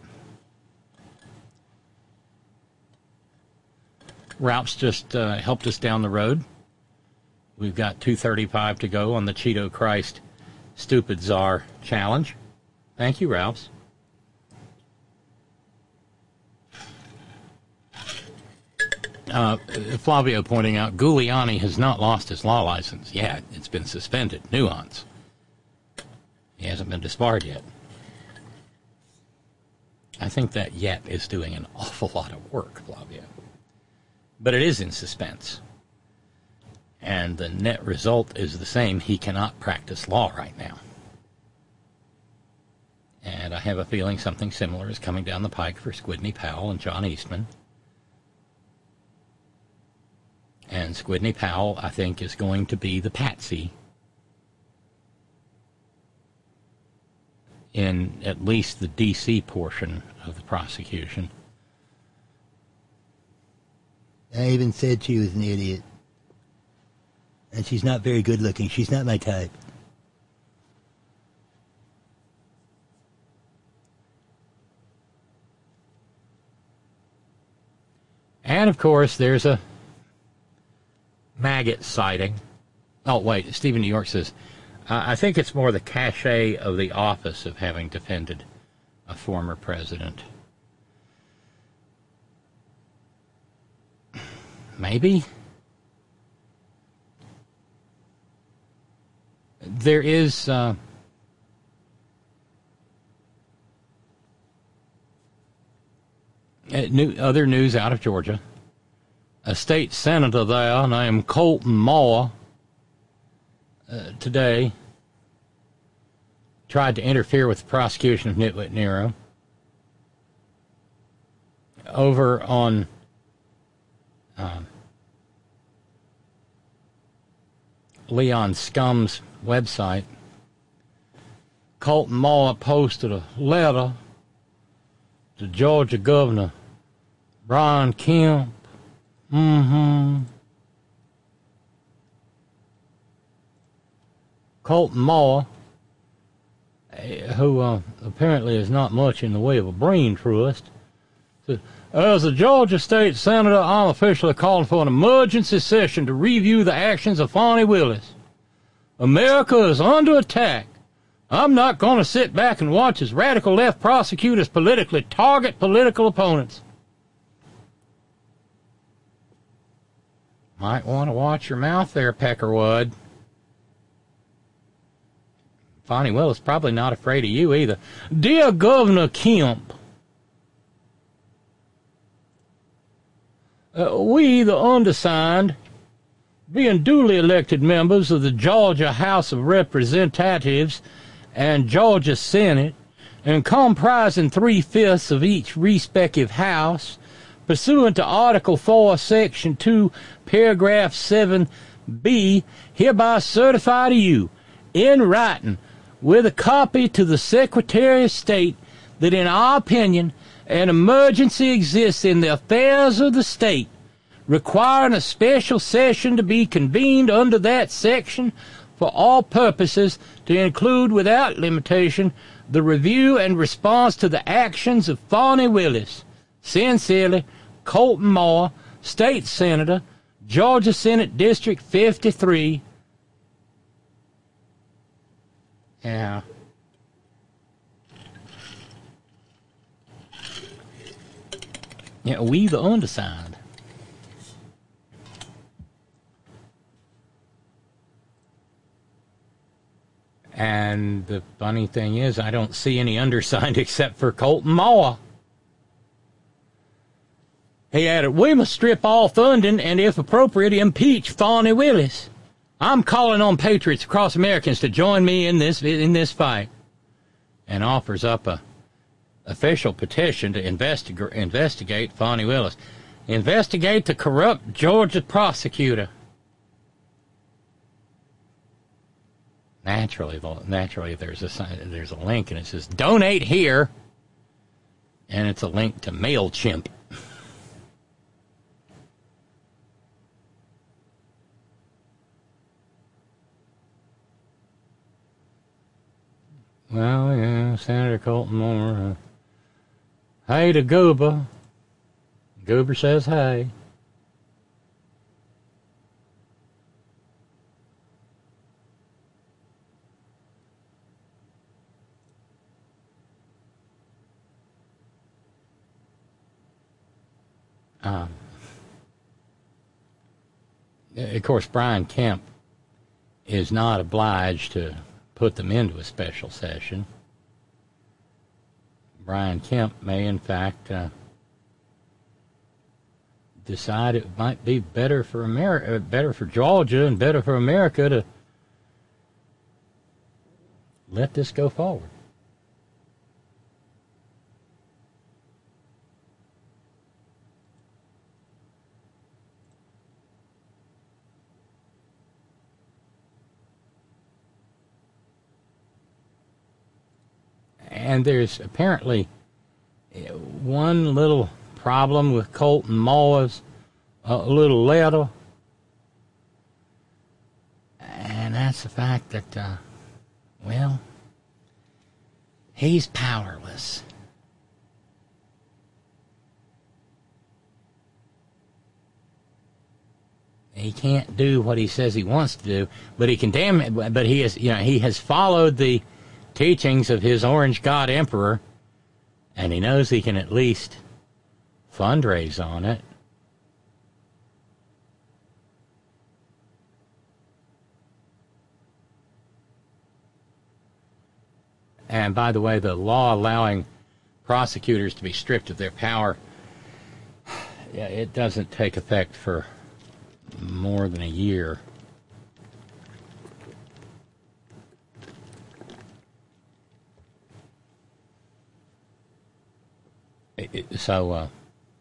Ralph's just uh, helped us down the road. We've got two thirty-five to go on the Cheeto Christ Stupid Czar Challenge. Thank you, Ralph's. Uh, Flavio pointing out, Giuliani has not lost his law license yet. It's been suspended. Nuance. He hasn't been disbarred yet. I think that yet is doing an awful lot of work, Flavio. But it is in suspense. And the net result is the same. He cannot practice law right now. And I have a feeling something similar is coming down the pike for Squidney Powell and John Eastman. And Squidney Powell, I think, is going to be the patsy in at least the D C portion of the prosecution. I even said she was an idiot. And she's not very good looking. She's not my type. And, of course, there's a maggot sighting. Oh, wait, Stephen New York says, uh, I think it's more the cachet of the office of having defended a former president. Maybe. There is uh, new, other news out of Georgia. A state senator there named Colton Moore uh, today tried to interfere with the prosecution of Nitwit Nero over on uh, Leon Scum's website. Colton Moore posted a letter to Georgia Governor Brian Kemp. Mm-hmm. Colton Moore, who uh, apparently is not much in the way of a brain trust, said, as a Georgia state senator, I'm officially calling for an emergency session to review the actions of Fani Willis. America is under attack. I'm not going to sit back and watch as radical left prosecutors politically target political opponents. Might want to watch your mouth there, Peckerwood. Fani Willis probably not afraid of you either. Dear Governor Kemp, uh, we, the undersigned, being duly elected members of the Georgia House of Representatives and Georgia Senate, and comprising three-fifths of each respective house, pursuant to Article four, Section two, Paragraph seven B, hereby certify to you, in writing, with a copy to the Secretary of State, that in our opinion, an emergency exists in the affairs of the state, requiring a special session to be convened under that section for all purposes, to include without limitation the review and response to the actions of Fani Willis. Sincerely, Colton Moore, State Senator, Georgia Senate District fifty-three. Yeah. Yeah, we the undersigned. And the funny thing is, I don't see any undersigned except for Colton Moore. He added, we must strip all funding and, if appropriate, impeach Fani Willis. I'm calling on patriots across Americans to join me in this in this fight. And offers up a official petition to investigate investigate Fani Willis. Investigate the corrupt Georgia prosecutor. Naturally, naturally, there's a there's a link and it says donate here. And it's a link to MailChimp. Well, yeah, Senator Colton Moore. Uh, hey to Goober. Goober says hey. Um, of course, Brian Kemp is not obliged to put them into a special session. Brian Kemp may, in fact, uh, decide it might be better for America, better for Georgia, and better for America to let this go forward. And there's apparently one little problem with Colton Moore's uh, little letter, and that's the fact that, uh, well, he's powerless. He can't do what he says he wants to do, but he can damn it. But he is, you know, he has followed the teachings of his Orange God Emperor, and he knows he can at least fundraise on it. And by the way, the law allowing prosecutors to be stripped of their power, yeah, it doesn't take effect for more than a year. So, uh,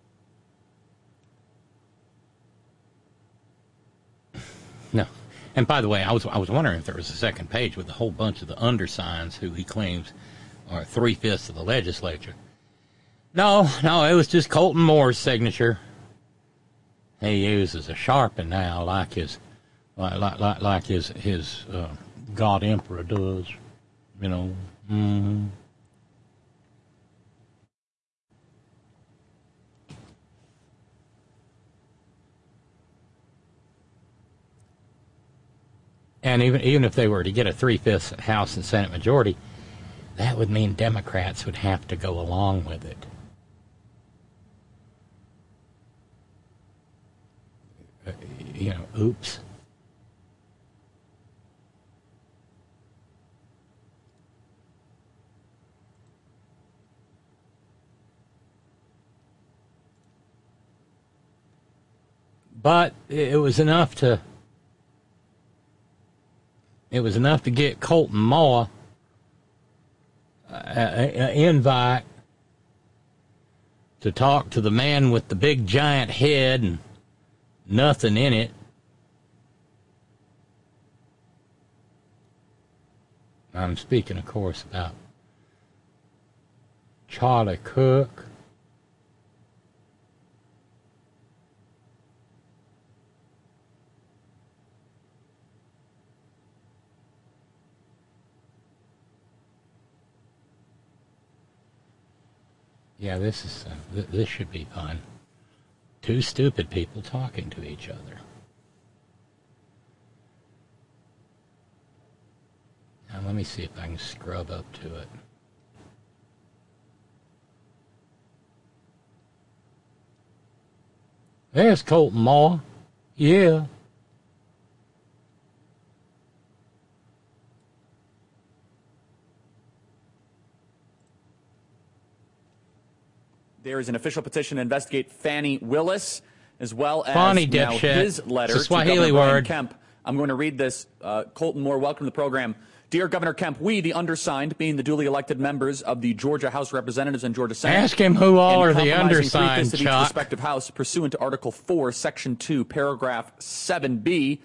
no. And by the way, I was I was wondering if there was a second page with a whole bunch of the undersigns who he claims are three-fifths of the legislature. No, no, it was just Colton Moore's signature. He uses a Sharpie now, like his like like like, like his his uh, God Emperor does, you know. Mm-hmm. And even even if they were to get a three-fifths House and Senate majority, that would mean Democrats would have to go along with it. Uh, you know, oops. But it was enough to It was enough to get Colton Moore an invite to talk to the man with the big giant head and nothing in it. I'm speaking, of course, about Charlie Cook. Yeah, this is uh, th- this should be fun. Two stupid people talking to each other. Now let me see if I can scrub up to it. There's Colton Moore. Yeah. There is an official petition to investigate Fannie Willis, as well as Fannie now dipshit. his letter It's a to Swahili Governor Brian word. Kemp. I'm going to read this. Uh, Colton Moore, welcome to the program. Dear Governor Kemp, we, the undersigned, being the duly elected members of the Georgia House of Representatives and Georgia Senate, Ask him who all and are the compromising undersigned, three-fifths of each Chuck. respective House, pursuant to Article four, Section two, Paragraph seven B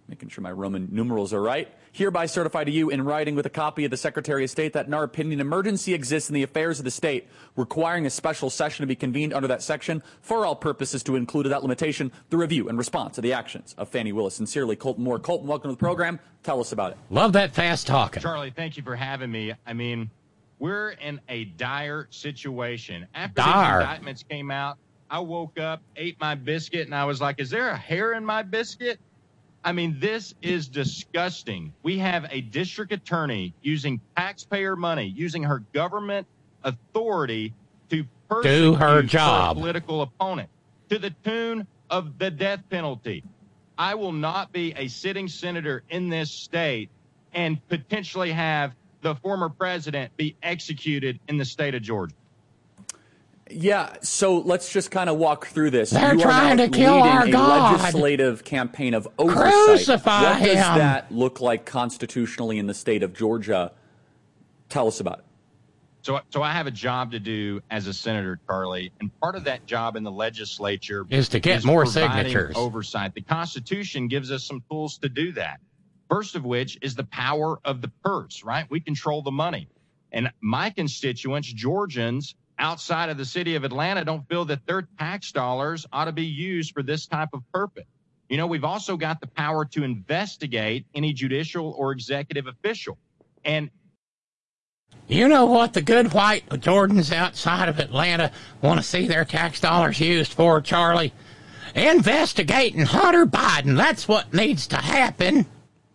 Making sure my Roman numerals are right. Hereby certify to you in writing with a copy of the Secretary of State that in our opinion, emergency exists in the affairs of the state, requiring a special session to be convened under that section for all purposes to include that limitation, the review and response to the actions of Fani Willis. Sincerely, Colton Moore. Colton, welcome to the program. Tell us about it. Love that fast talking. Charlie, thank you for having me. I mean, we're in a dire situation. After Dire. these indictments came out, I woke up, ate my biscuit, and I was like, is there a hair in my biscuit? I mean, this is disgusting. We have a district attorney using taxpayer money, using her government authority to persecute Do her job. her political opponent to the tune of the death penalty. I will not be a sitting senator in this state and potentially have the former president be executed in the state of Georgia. Yeah, so let's just kind of walk through this. They're you trying are to kill leading our a God. legislative campaign of oversight. Crucify what does him. that look like constitutionally in the state of Georgia? Tell us about it. So, so I have a job to do as a senator, Charlie, and part of that job in the legislature Is to get more providing signatures. Oversight. The Constitution gives us some tools to do that. First of which is the power of the purse, right? We control the money. And my constituents, Georgians, outside of the city of Atlanta, don't feel that their tax dollars ought to be used for this type of purpose. You know, we've also got the power to investigate any judicial or executive official. And You know what the good white Jordans outside of Atlanta want to see their tax dollars used for, Charlie? Investigating Hunter Biden. That's what needs to happen.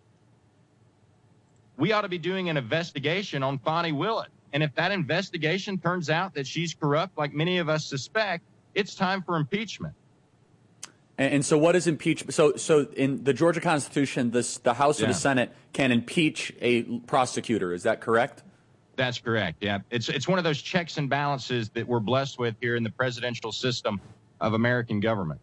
we ought to be doing an investigation on Fani Willis. And if that investigation turns out that she's corrupt, like many of us suspect, it's time for impeachment. And, and so what is impeachment? So, so in the Georgia Constitution, this, the House Yeah. or the Senate can impeach a prosecutor. Is that correct? That's correct. Yeah. It's, it's one of those checks and balances that we're blessed with here in the presidential system of American government.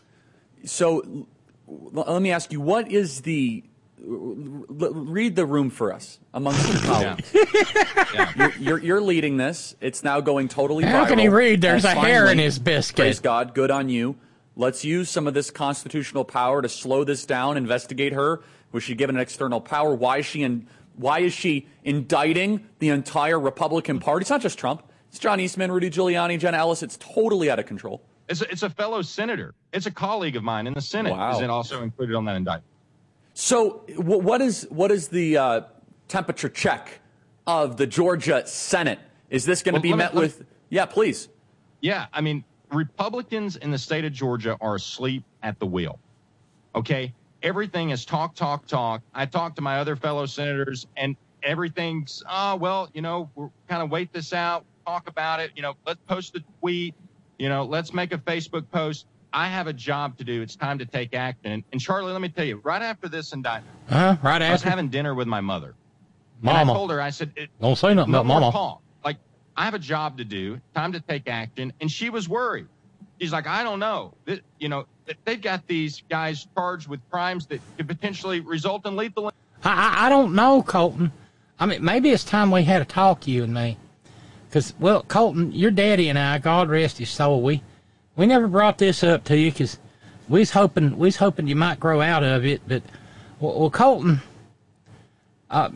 So l- let me ask you, what is the, l- read the room for us amongst your colleagues. Yeah. You're, you're, you're leading this. It's now going totally viral. How can he read? There's And a hair in finally, his biscuit. Praise God. Good on you. Let's use some of this constitutional power to slow this down, investigate her. Was she given an external power? Why is she in, why is she indicting the entire Republican Party? It's not just Trump. It's John Eastman, Rudy Giuliani, Jenna Ellis. It's totally out of control. It's a, it's a fellow senator. It's a colleague of mine in the Senate. Wow. Is it also included on that indictment? So wh- what is what is the uh, temperature check of the Georgia Senate? Is this going to Well, be let me- met let me- with? Yeah, please. Yeah, I mean, Republicans in the state of Georgia are asleep at the wheel. Okay? Everything is talk, talk, talk. I talked to my other fellow senators, and everything's, oh, well, you know, we're kind of wait this out, talk about it. You know, let's post a tweet. You know, let's make a Facebook post. I have a job to do. It's time to take action. And Charlie, let me tell you, right after this indictment, Huh? Right I was after? having dinner with my mother. And I Mama. told her, I said, it, Don't say nothing no about more mama. talk. Like, I have a job to do, time to take action. And she was worried. She's like, I don't know. Th- you know, th- they've got these guys charged with crimes that could potentially result in lethal. I, I, I don't know, Colton. I mean, maybe it's time we had a talk, you and me. Because, well, Colton, your daddy and I, God rest his soul, we we never brought this up to you because we was hoping we was hoping you might grow out of it. But, well, well Colton, uh,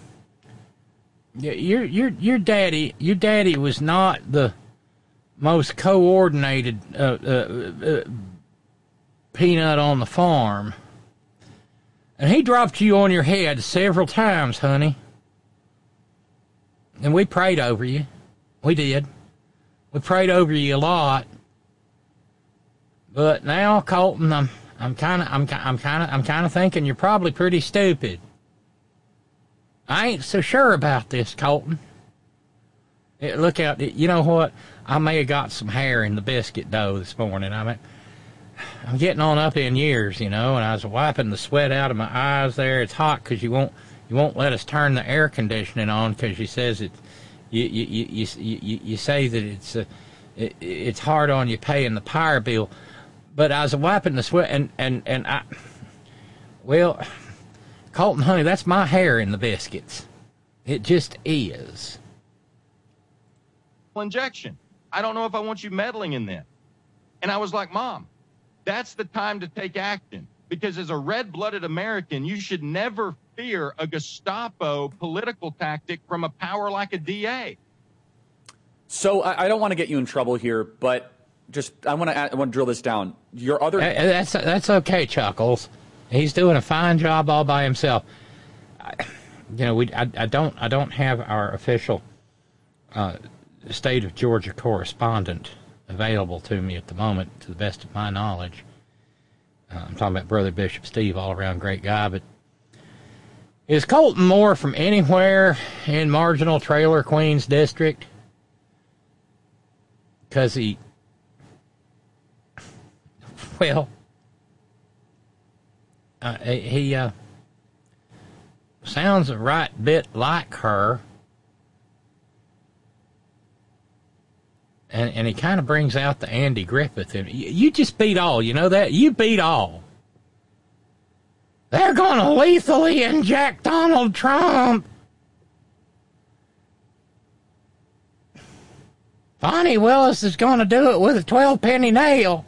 your your your daddy your daddy was not the most coordinated uh, uh, uh, peanut on the farm. And he dropped you on your head several times, honey. And we prayed over you. We did. We prayed over you a lot. But now, Colton, I'm I'm kind of I'm I'm kind of I'm kind of thinking you're probably pretty stupid. I ain't so sure about this, Colton. Eh, look out! You know what? I may have got some hair in the biscuit dough this morning. I mean, I'm getting on up in years, you know, and I was wiping the sweat out of my eyes there. It's hot because you won't you won't let us turn the air conditioning on because you says it. You you you you you, you say that it's uh, it, it's hard on you paying the power bill, but I was wiping the sweat and and and I. Well, Colton, honey, that's my hair in the biscuits. It just is. Injection. I don't know if I want you meddling in that. And I was like, Mom, that's the time to take action. Because as a red-blooded American, you should never fear a Gestapo political tactic from a power like a D A. So I, I don't want to get you in trouble here, but just I want to I want to drill this down. Your other Uh, That's that's okay, Chuckles. He's doing a fine job all by himself. I, you know, we I, I don't I don't have our official uh, state of Georgia correspondent available to me at the moment, to the best of my knowledge. Uh, I'm talking about Brother Bishop Steve, all around great guy, but is Colton Moore from anywhere in marginal Trailer Queens district? Because he, well, uh, he uh, sounds a right bit like her, and and he kind of brings out the Andy Griffith in you. You just beat all, you know that? You beat all. They're going to lethally inject Donald Trump. Bonnie Willis is going to do it with a twelve-penny nail.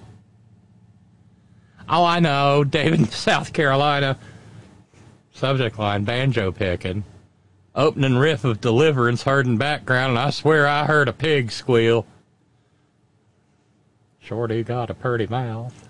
Oh, I know. David, South Carolina. Subject line, banjo picking. Opening riff of Deliverance heard in background, and I swear I heard a pig squeal. Shorty got a purty mouth.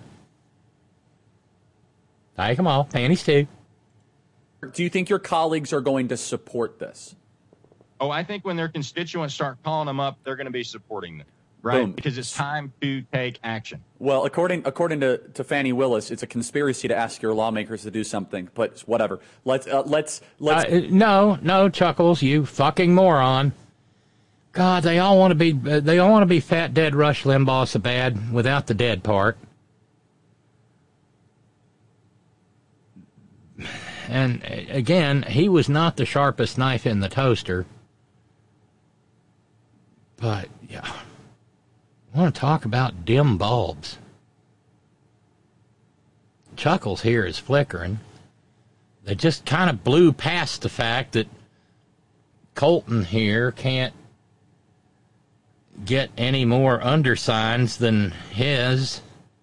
Take them all. Panties too. Do you think your colleagues are going to support this? Oh, I think when their constituents start calling them up, they're going to be supporting them, right? Boom. Because it's time to take action. Well, according according to, to Fannie Willis, it's a conspiracy to ask your lawmakers to do something. But whatever. Let's uh, let's let's. Uh, no, no, Chuckles, you fucking moron. God, they all want to be. Uh, they all want to be fat, dead Rush Limbaugh so bad without the dead part. And uh, again, he was not the sharpest knife in the toaster. But, yeah, I want to talk about dim bulbs. Chuckles here is flickering. They just kind of blew past the fact that Colton here can't get any more undersigns than his.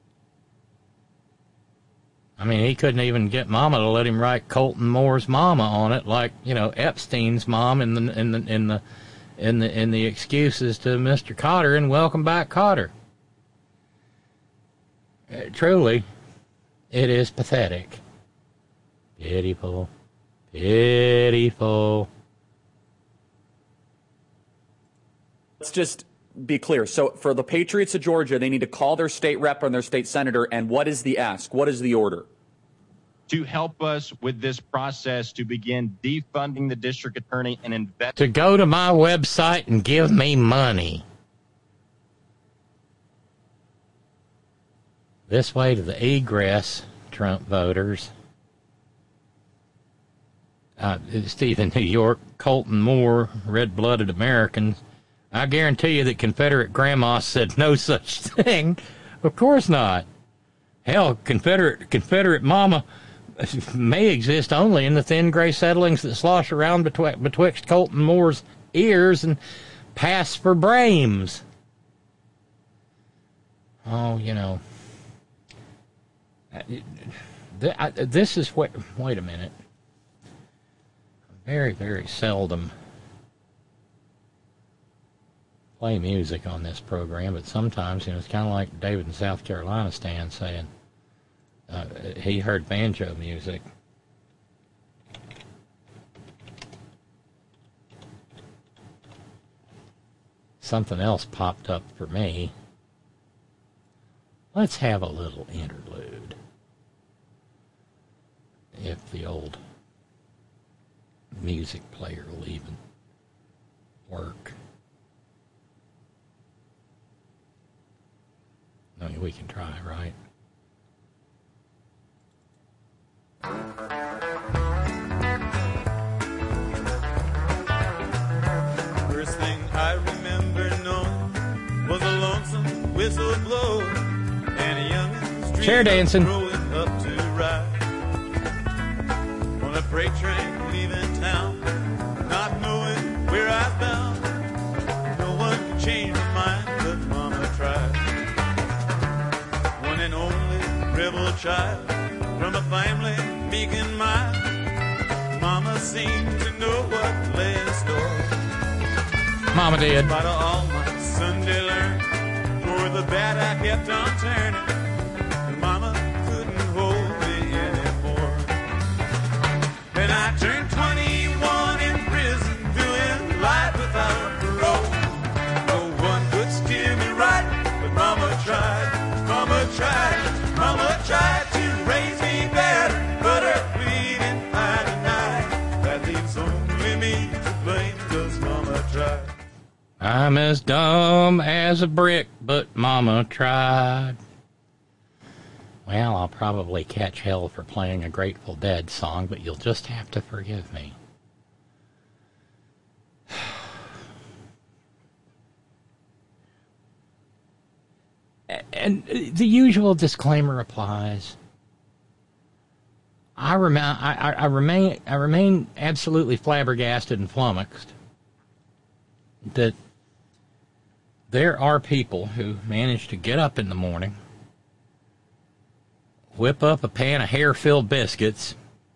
I mean, he couldn't even get Mama to let him write Colton Moore's Mama on it, like, you know, Epstein's mom in the in the in the in the in the excuses to Mister Cotter and Welcome Back Cotter. Uh, truly, it is pathetic. Pitiful. Pitiful. Let's just be clear. So for the Patriots of Georgia, they need to call their state rep and their state senator. And what is the ask? What is the order? To help us with this process to begin defunding the district attorney and invest. To go to my website and give me money. This way to the egress, Trump voters. Uh, Stephen, New York, Colton Moore, red-blooded Americans. I guarantee you that Confederate grandma said no such thing. Of course not. Hell, Confederate Confederate mama may exist only in the thin gray settlings that slosh around betwi- betwixt Colton Moore's ears and pass for brains. Oh, you know. This is what. Wait a minute. Very, very seldom play music on this program, but sometimes, you know, it's kind of like David in South Carolina Stan saying uh, he heard banjo music. Something else popped up for me. Let's have a little interlude. If the old music player will even work. I mean, we can try, right? First thing I remember knowing was a lonesome whistle blow and a young chair dancing growing up to ride on a freight train leaving town, not knowing where I was bound. No one could change my mind, but Mama tried. One and only rebel child, from a family meek and mild. Mama seemed to know what lay in store. Mama did. In spite of all my Sunday learning, toward the bad I kept on turning. And Mama couldn't hold me anymore. Then I turned twenty-one in prison, doing life without parole. No one could steer me right, but Mama tried, Mama tried, Mama tried to raise me better, but her pleading I denied. That leaves only me to blame, 'cause Mama tried. I'm as dumb as a brick, but Mama tried. Well, I'll probably catch hell for playing a Grateful Dead song, but you'll just have to forgive me. And the usual disclaimer applies. I remain, I, I remain, I remain absolutely flabbergasted and flummoxed that there are people who manage to get up in the morning, whip up a pan of hair-filled biscuits,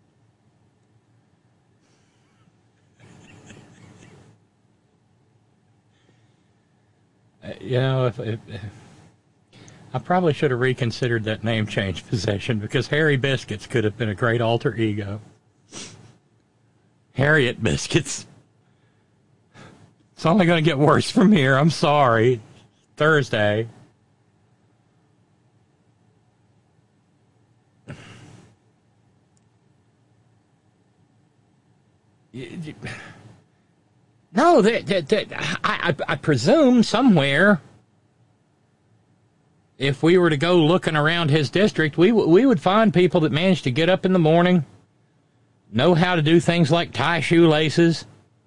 you know, if, if, if I probably should have reconsidered that name change possession, because Harry Biscuits could have been a great alter ego. Harriet Biscuits. It's only going to get worse from here. I'm sorry. Thursday. No, that, that, that, I, I, I presume somewhere, if we were to go looking around his district, we, we would find people that managed to get up in the morning, know how to do things like tie shoelaces,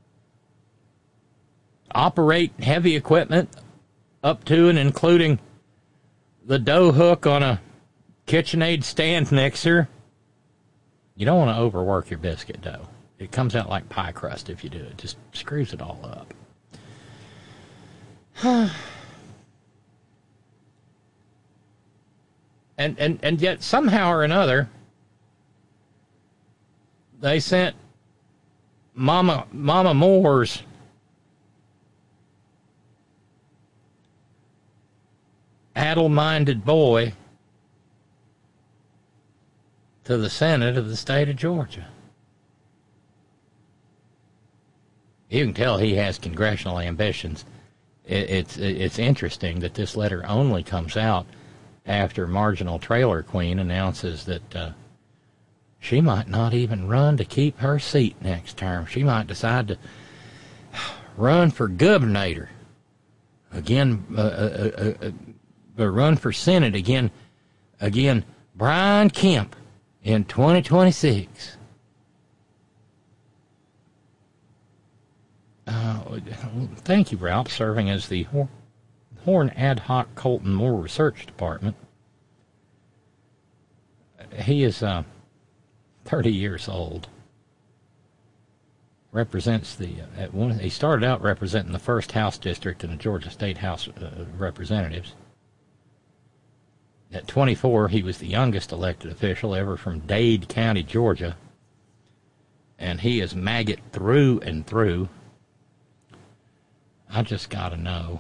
operate heavy equipment up to and including the dough hook on a KitchenAid stand mixer. You don't want to overwork your biscuit dough. It comes out like pie crust if you do. It just screws it all up. and, and, and yet somehow or another, they sent Mama, Mama Moore's addle-minded boy to the Senate of the state of Georgia. You can tell he has congressional ambitions. It, it's it's interesting that this letter only comes out after Marginal Trailer Queen announces that uh, she might not even run to keep her seat next term. She might decide to run for governor again, uh, uh, uh, uh, run for Senate again, again, Brian Kemp in twenty twenty-six. Uh, thank you, Ralph, serving as the Horn Ad Hoc Colton Moore Research Department. He is uh, thirty years old. Represents the uh, at one. He started out representing the first House district in the Georgia State House uh, Representatives. At twenty-four, he was the youngest elected official ever from Dade County, Georgia, and he is maggot through and through. I just gotta know.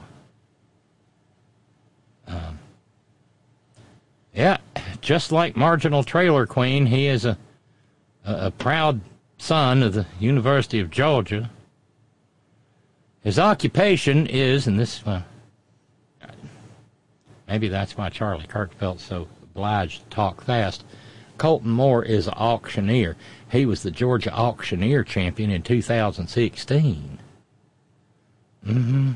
Um, yeah, just like Marginal Trailer Queen, he is a, a, a proud son of the University of Georgia. His occupation is, and this, uh, maybe that's why Charlie Kirk felt so obliged to talk fast. Colton Moore is an auctioneer. He was the Georgia Auctioneer Champion in two thousand sixteen. Mm-hmm.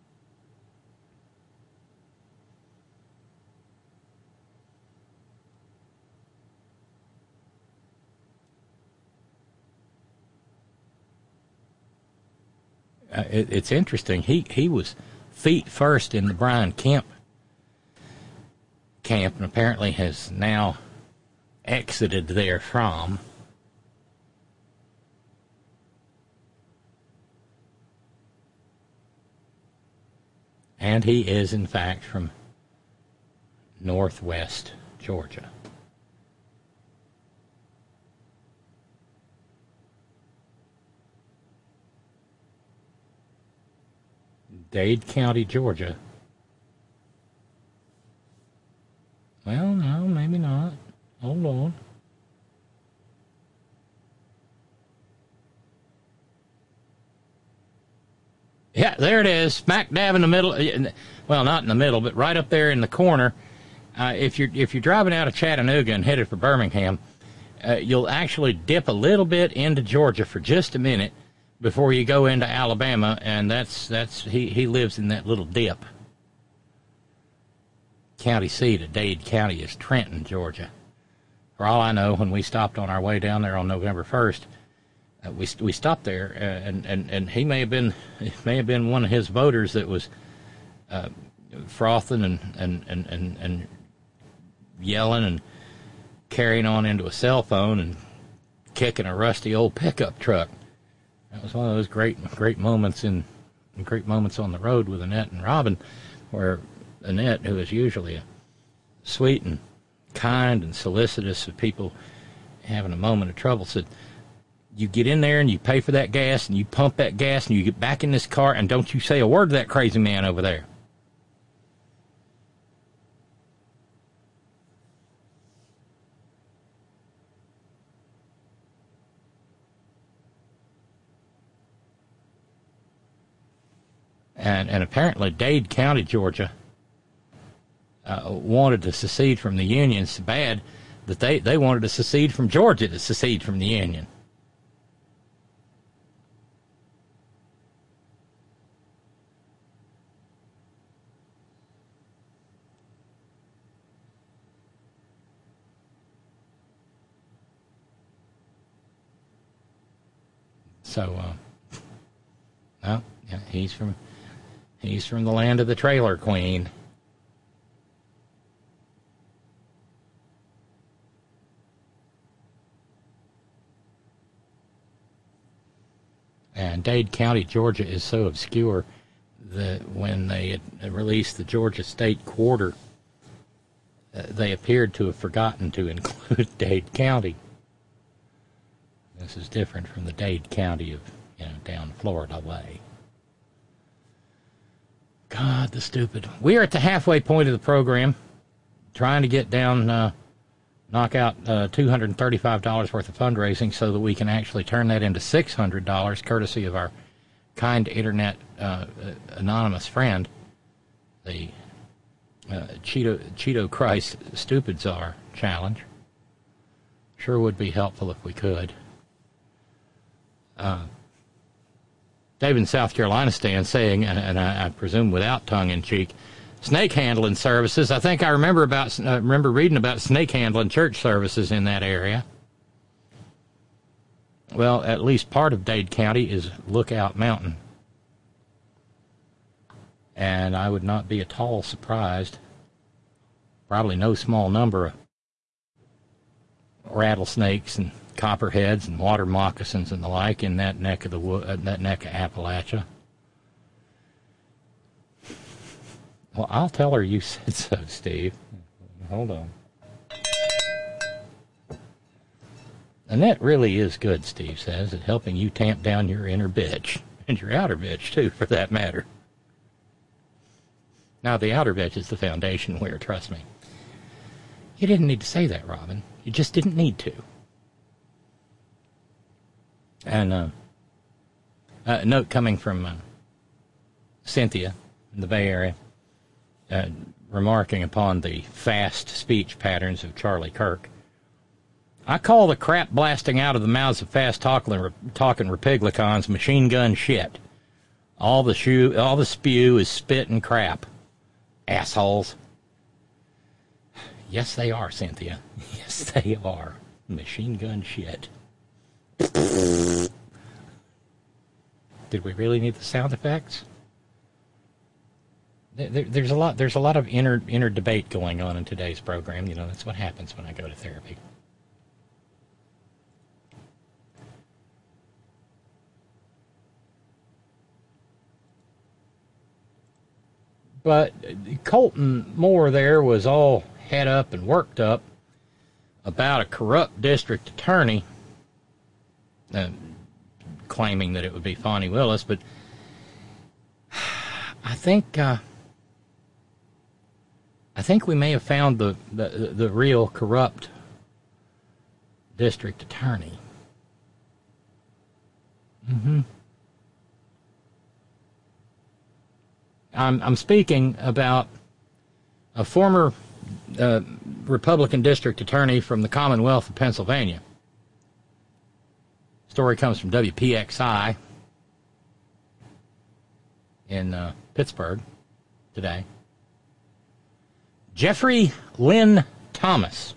Uh, it, it's interesting. He he was feet first in the Brian Kemp camp, and apparently has now exited therefrom. And he is, in fact, from northwest Georgia. Dade County, Georgia. Well, no, maybe not. Hold on. Yeah, there it is, smack dab in the middle. Well, not in the middle, but right up there in the corner. Uh, if you're if you're driving out of Chattanooga and headed for Birmingham, uh, you'll actually dip a little bit into Georgia for just a minute before you go into Alabama, and that's that's he he lives in that little dip. County seat of Dade County is Trenton, Georgia. For all I know, when we stopped on our way down there on November first. Uh, we we stopped there, uh, and, and, and he may have been it may have been one of his voters that was uh, frothing and, and, and, and, and yelling and carrying on into a cell phone and kicking a rusty old pickup truck. That was one of those great great moments in great moments on the road with Annette and Robin, where Annette, who is usually a sweet and kind and solicitous of people having a moment of trouble, said, you get in there and you pay for that gas and you pump that gas and you get back in this car and don't you say a word to that crazy man over there. And, and apparently Dade County, Georgia, uh, wanted to secede from the Union so bad that they, they wanted to secede from Georgia to secede from the Union. So, uh, well, yeah, he's from he's from the land of the trailer queen. And Dade County, Georgia, is so obscure that when they had released the Georgia State Quarter, uh, they appeared to have forgotten to include Dade County. This is different from the Dade County of, you know, down Florida way. God, the stupid. We are at the halfway point of the program, trying to get down, uh, knock out uh, two hundred thirty-five dollars worth of fundraising so that we can actually turn that into six hundred dollars, courtesy of our kind internet uh, anonymous friend, the uh, Cheeto, Cheeto Christ Stupid Czar Challenge. Sure would be helpful if we could. Uh, Dave in South Carolina stands saying, and, and I, I presume without tongue-in-cheek, snake handling services. I think I remember about uh, remember reading about snake handling church services in that area. Well, at least part of Dade County is Lookout Mountain. And I would not be at all surprised, probably no small number of rattlesnakes and copperheads and water moccasins and the like in that neck of the wo- uh, that neck of Appalachia. Well, I'll tell her you said so, Steve. Hold on. Annette really is good, Steve says, at helping you tamp down your inner bitch. And your outer bitch, too, for that matter. Now, the outer bitch is the foundation where, trust me. You didn't need to say that, Robin. You just didn't need to. And uh, a note coming from uh, Cynthia in the Bay Area, uh, remarking upon the fast speech patterns of Charlie Kirk. I call the crap blasting out of the mouths of fast talking, talking Republicans machine gun shit. All the shoe, all the spew is spit and crap. Assholes. Yes, they are, Cynthia. Yes, they are. Machine gun shit. Did we really need the sound effects? There, there's a lot. There's a lot of inner inner debate going on in today's program. You know, that's what happens when I go to therapy. But Colton Moore there was all head up and worked up about a corrupt district attorney, uh, claiming that it would be Fani Willis, but think uh, I think we may have found the, the, the real corrupt district attorney. Mm-hmm. I'm, I'm speaking about a former uh, Republican district attorney from the Commonwealth of Pennsylvania. Story comes from W P X I in uh, Pittsburgh today. Jeffrey Lynn Thomas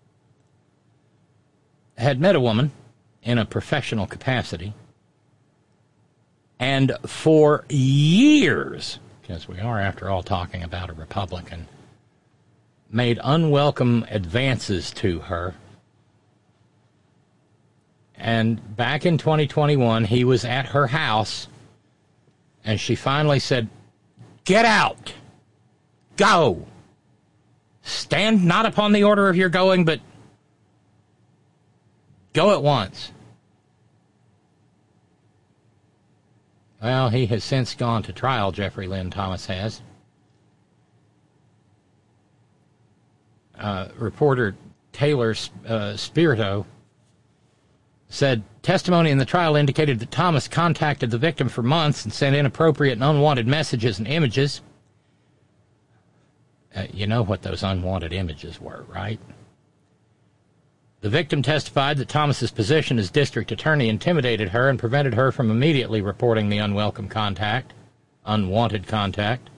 had met a woman in a professional capacity, and for years, because we are, after all, talking about a Republican, made unwelcome advances to her. And back in twenty twenty-one, he was at her house, and she finally said, "Get out! Go! Stand not upon the order of your going, but go at once." Well, he has since gone to trial, Jeffrey Lynn Thomas has. Uh, reporter Taylor uh, Spirito said testimony in the trial indicated that Thomas contacted the victim for months and sent inappropriate and unwanted messages and images. Uh, you know what those unwanted images were, right? The victim testified that Thomas's position as district attorney intimidated her and prevented her from immediately reporting the unwelcome contact, unwanted contact.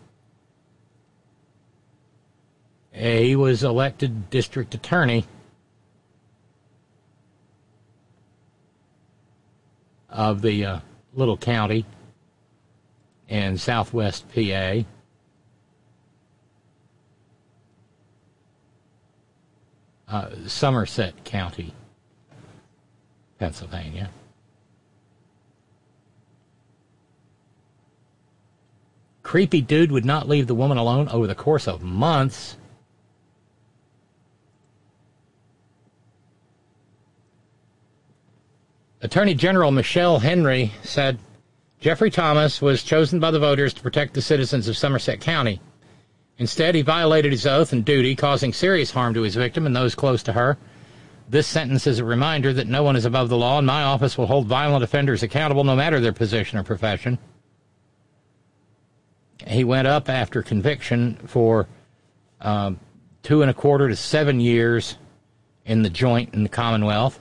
He was elected district attorney of the uh, little county in southwest P A. Uh, Somerset County, Pennsylvania. Creepy dude would not leave the woman alone over the course of months. Attorney General Michelle Henry said Jeffrey Thomas was chosen by the voters to protect the citizens of Somerset County. Instead, he violated his oath and duty, causing serious harm to his victim and those close to her. This sentence is a reminder that no one is above the law, and my office will hold violent offenders accountable no matter their position or profession. He went up after conviction for um, two and a quarter to seven years in the joint in the Commonwealth.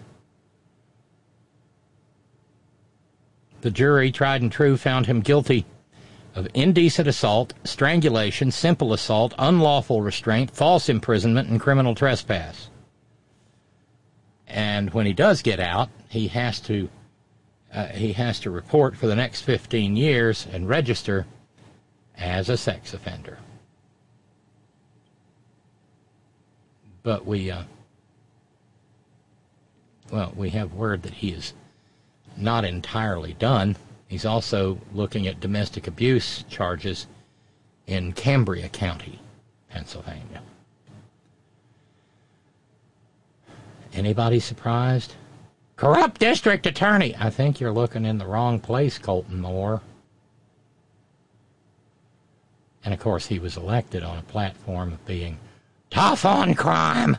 The jury, tried and true, found him guilty of indecent assault, strangulation, simple assault, unlawful restraint, false imprisonment, and criminal trespass. And when he does get out, he has to uh, he has to report for the next fifteen years and register as a sex offender. But we, uh, well, we have word that he is not entirely done. He's also looking at domestic abuse charges in Cambria County, Pennsylvania. Anybody surprised? Corrupt district attorney. I think you're looking in the wrong place, Colton Moore. And, of course, he was elected on a platform of being tough on crime.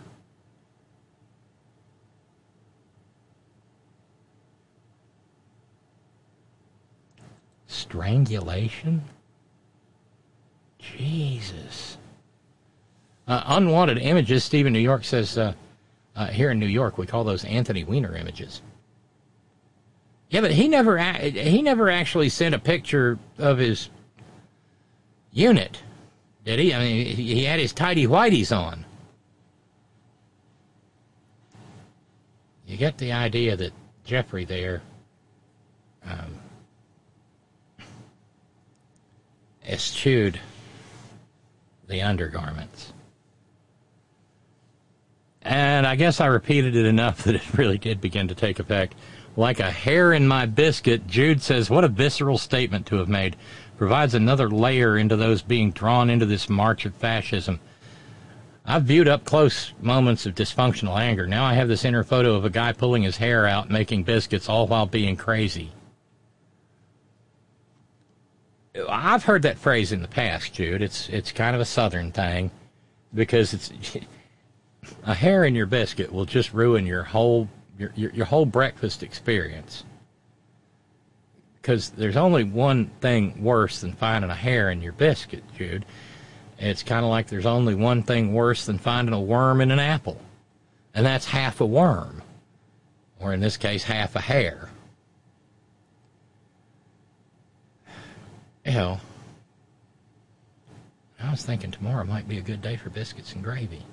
Strangulation? Jesus. Uh, unwanted images. Stephen New York says, uh, uh, here in New York, we call those Anthony Weiner images. Yeah, but he never he never actually sent a picture of his unit, did he? I mean, he had his tighty-whities on. You get the idea that Jeffrey there um, eschewed the undergarments. And I guess I repeated it enough that it really did begin to take effect. Like a hair in my biscuit, Jude says, what a visceral statement to have made. Provides another layer into those being drawn into this march of fascism. I've viewed up close moments of dysfunctional anger. Now I have this inner photo of a guy pulling his hair out, making biscuits, all while being crazy. I've heard that phrase in the past, Jude. It's it's kind of a Southern thing, because it's a hair in your biscuit will just ruin your whole your your, your whole breakfast experience. Because there's only one thing worse than finding a hair in your biscuit, Jude. It's kind of like there's only one thing worse than finding a worm in an apple, and that's half a worm, or in this case, half a hair. You know, I was thinking tomorrow might be a good day for biscuits and gravy.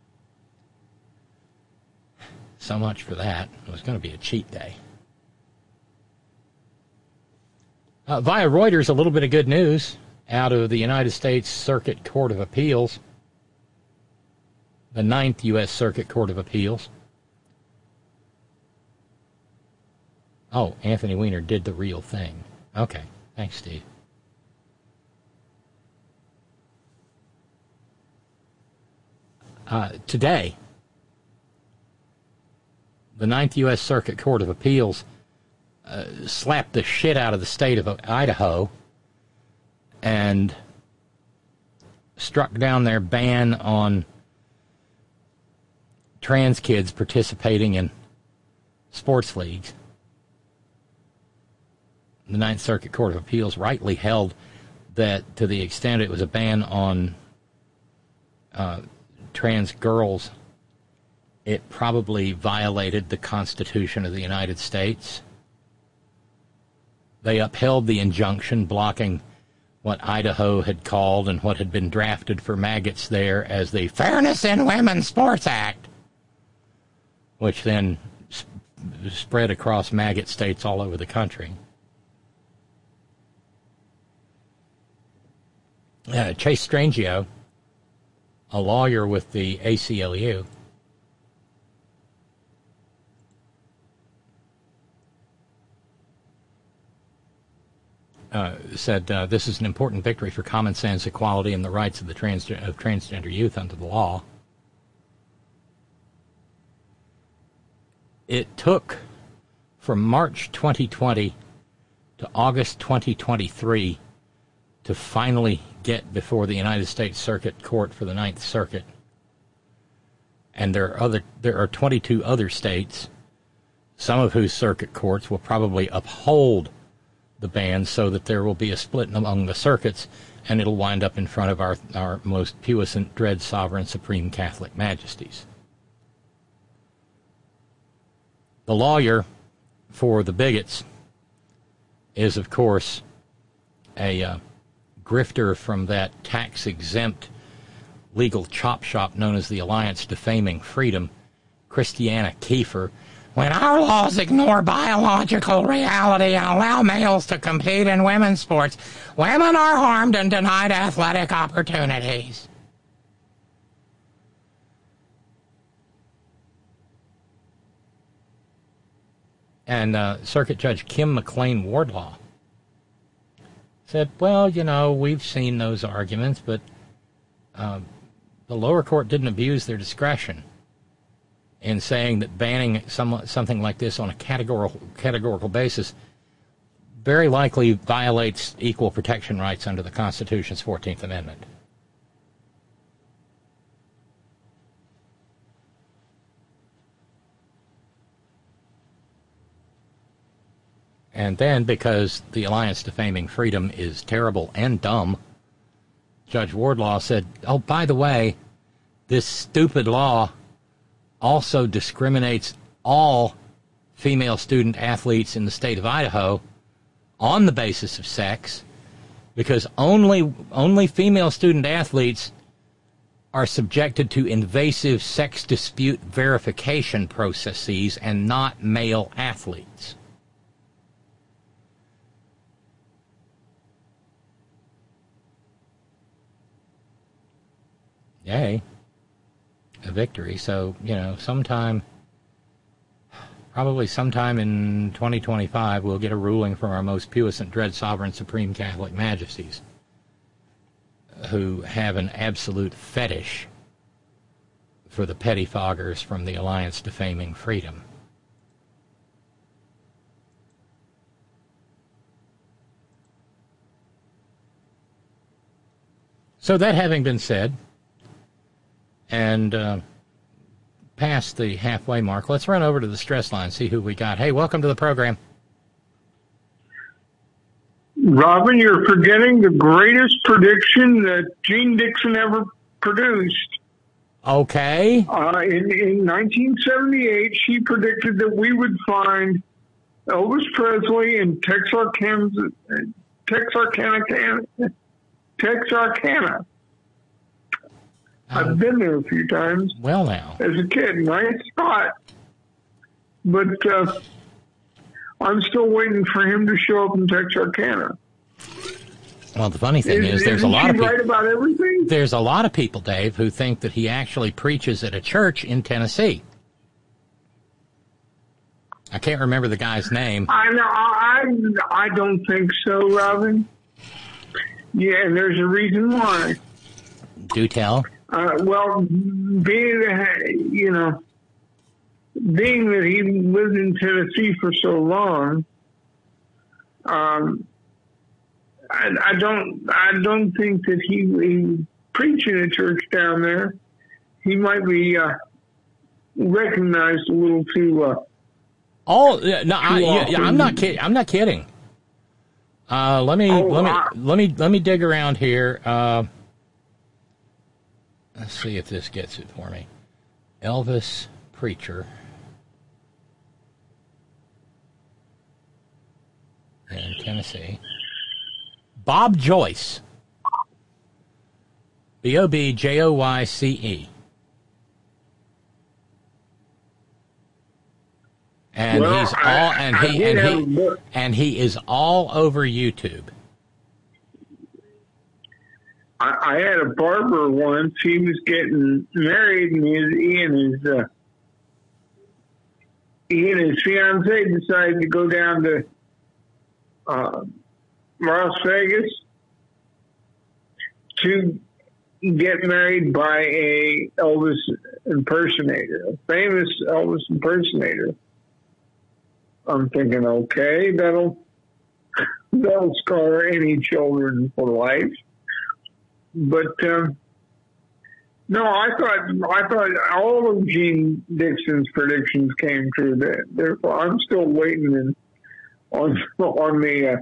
So much for that. It was going to be a cheat day. Uh, via Reuters, a little bit of good news out of the United States Circuit Court of Appeals, the Ninth U S Circuit Court of Appeals. Oh, Anthony Weiner did the real thing. Okay, thanks, Steve. Uh, today, the Ninth U S Circuit Court of Appeals uh, slapped the shit out of the state of Idaho and struck down their ban on trans kids participating in sports leagues. The Ninth Circuit Court of Appeals rightly held that to the extent it was a ban on uh, trans girls, it probably violated the Constitution of the United States. They upheld the injunction blocking what Idaho had called and what had been drafted for maggots there as the Fairness in Women's Sports Act, which then sp- spread across maggot states all over the country. Uh, Chase Strangio, a lawyer with the A C L U, uh, said uh, this is an important victory for common sense, equality, and the rights of the trans- of transgender youth under the law. It took from March twenty twenty to August twenty twenty-three to finally get before the United States Circuit Court for the Ninth Circuit. And there are other there are twenty-two other states, some of whose circuit courts will probably uphold the ban so that there will be a split among the circuits, and it'll wind up in front of our, our most puissant, dread, sovereign, supreme Catholic majesties. The lawyer for the bigots is, of course, a uh, grifter from that tax-exempt legal chop shop known as the Alliance Defaming Freedom, Christiana Kiefer. When our laws ignore biological reality and allow males to compete in women's sports, women are harmed and denied athletic opportunities. And uh, Circuit Judge Kim McLean Wardlaw said, well, you know, we've seen those arguments, but uh, the lower court didn't abuse their discretion in saying that banning some, something like this on a categorical, categorical basis very likely violates equal protection rights under the Constitution's fourteenth Amendment. And then, because the Alliance Defaming Freedom is terrible and dumb, Judge Wardlaw said, oh, by the way, this stupid law also discriminates all female student athletes in the state of Idaho on the basis of sex, because only only female student athletes are subjected to invasive sex dispute verification processes and not male athletes. Yay. A victory. So, you know, sometime, probably sometime in twenty twenty-five, we'll get a ruling from our most puissant, dread, sovereign, supreme Catholic majesties, who have an absolute fetish for the pettifoggers from the Alliance Defaming Freedom. So that having been said, and uh, past the halfway mark, let's run over to the stress line, see who we got. Hey, welcome to the program. Robin, you're forgetting the greatest prediction that Jean Dixon ever produced. Okay. Uh, in, in nineteen seventy-eight, she predicted that we would find Elvis Presley in Texarkana, Texarkana, Texarkana. I've been there a few times. Well, now. As a kid, nice spot. But uh, I'm still waiting for him to show up in Texarkana. Well, the funny thing is, is there's a isn't lot she of people. right about everything? There's a lot of people, Dave, who think that he actually preaches at a church in Tennessee. I can't remember the guy's name. I know. I I don't think so, Robin. Yeah, and there's a reason why. Do tell. Uh, well, being you know, being that he lived in Tennessee for so long, um, I, I don't I don't think that he, he preached in a church down there. He might be uh, recognized a little too. Uh, Oh no! I, yeah, yeah, I'm not kidding. I'm not kidding. Uh, let me oh, let me I, let me let me dig around here. Uh, let's see if this gets it for me. Elvis preacher in Tennessee. Bob Joyce. B O B J O Y C E. And well, he's all I, and I he and he a, and he is all over YouTube. I, I had a barber once. He was getting married, and his, he and his uh, he and his fiancee decided to go down to uh, Las Vegas to get married by a Elvis impersonator, a famous Elvis impersonator. I'm thinking, okay, that'll that'll scar any children for life. But um, no, I thought I thought all of Jean Dixon's predictions came true. Therefore, I'm still waiting in, on on the uh,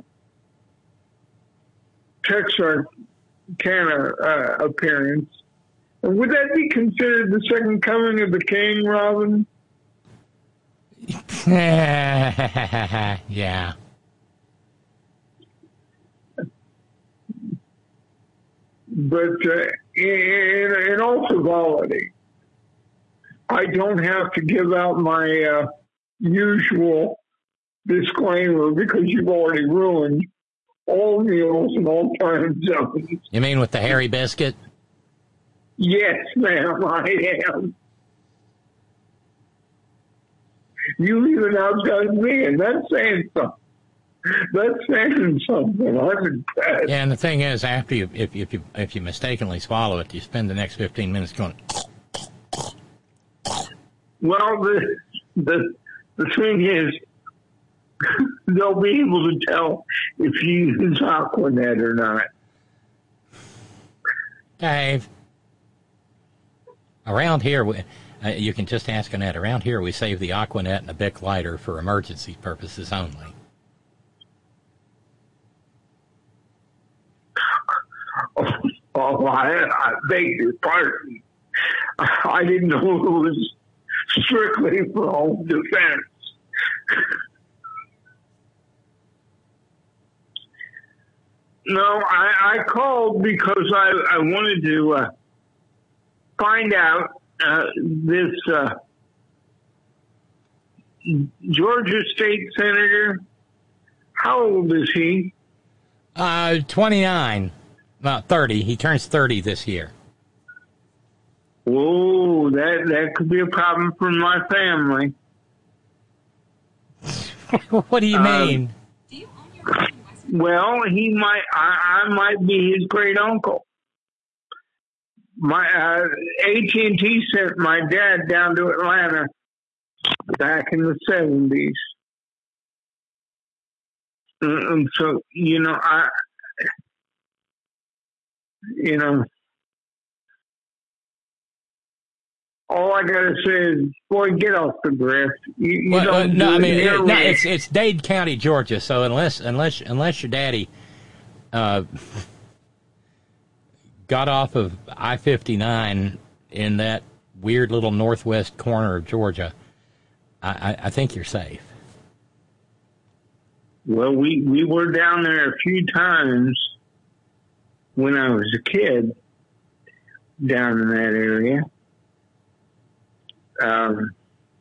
Texarkana uh, appearance. And would that be considered the second coming of the King, Robin? Yeah. But uh, in, in all frivolity, I don't have to give out my uh, usual disclaimer because you've already ruined all meals and all time zones. You mean with the hairy biscuit? Yes, ma'am, I am. You even outdone me, and that's saying something. That's saying something. I'm impressed. Yeah, and the thing is, after you, if, if you if you mistakenly swallow it, you spend the next fifteen minutes going. Well, the the the thing is, they'll be able to tell if you use Aquanet or not. Dave, around here, we, uh, you can just ask Annette. Around here, we save the Aquanet and a Bic lighter for emergency purposes only. Oh, I, I beg your pardon. I didn't know it was strictly for home defense. No, I, I called because I, I wanted to uh, find out uh, this uh, Georgia State Senator. How old is he? Uh, twenty-nine. Well, thirty. He turns thirty this year. Oh, that that could be a problem for my family. What do you mean? Um, well, he might. I, I might be his great uncle. My uh, A T and T sent my dad down to Atlanta back in the seventies, and so you know I. you know, all I gotta say is, boy, get off the grift. You, you well, don't uh, no, do I mean, it it, no, way. it's it's Dade County, Georgia. So unless unless unless your daddy uh, got off of I fifty-nine in that weird little northwest corner of Georgia, I, I, I think you're safe. Well, we, we were down there a few times when I was a kid down in that area. Um,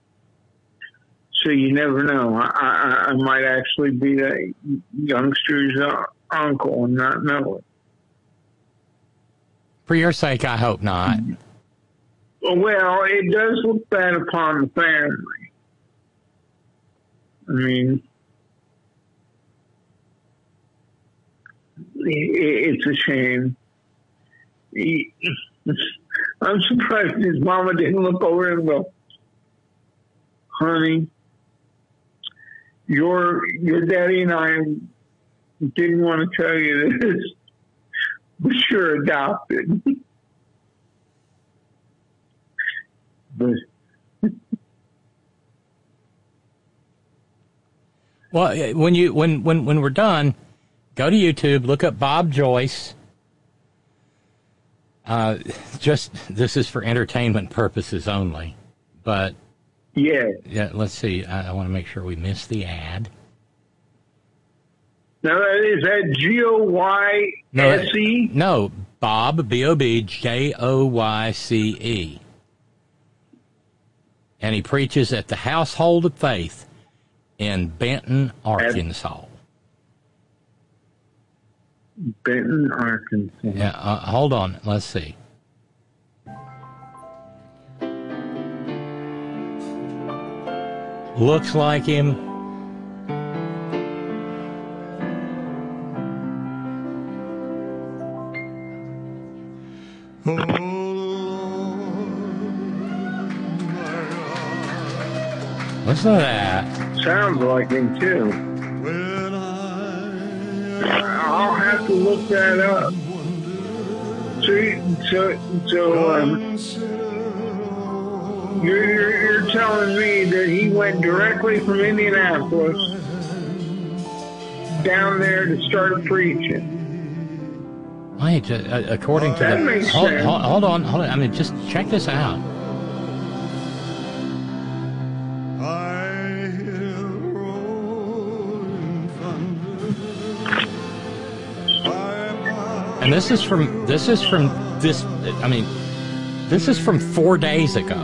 so you never know. I, I, I might actually be that youngster's uh, uncle and not know it. For your sake, I hope not. Well, it does look bad upon the family. I mean, it's a shame. He, I'm surprised his mama didn't look over and go, honey, your your daddy and I didn't want to tell you this, but you're adopted. But well, when you when when when we're done, go to YouTube, look up Bob Joyce. Uh, just this is for entertainment purposes only, but yeah, yeah. Let's see. I, I want to make sure we miss the ad. Now is that G O Y S E? No, Bob B O B J O Y C E, and he preaches at the Household of Faith in Benton, Arkansas. Benton, Arkansas. Yeah, uh, hold on. Let's see. Looks like him. Listen to that. Sounds like him, too. I'll have to look that up. So, so, so um, you're, you're, you're telling me that he went directly from Indianapolis down there to start preaching. Wait, uh, according to that the, makes hold, sense. hold, hold on, hold on. I mean, just check this out. And this is from this is from this. I mean, this is from four days ago.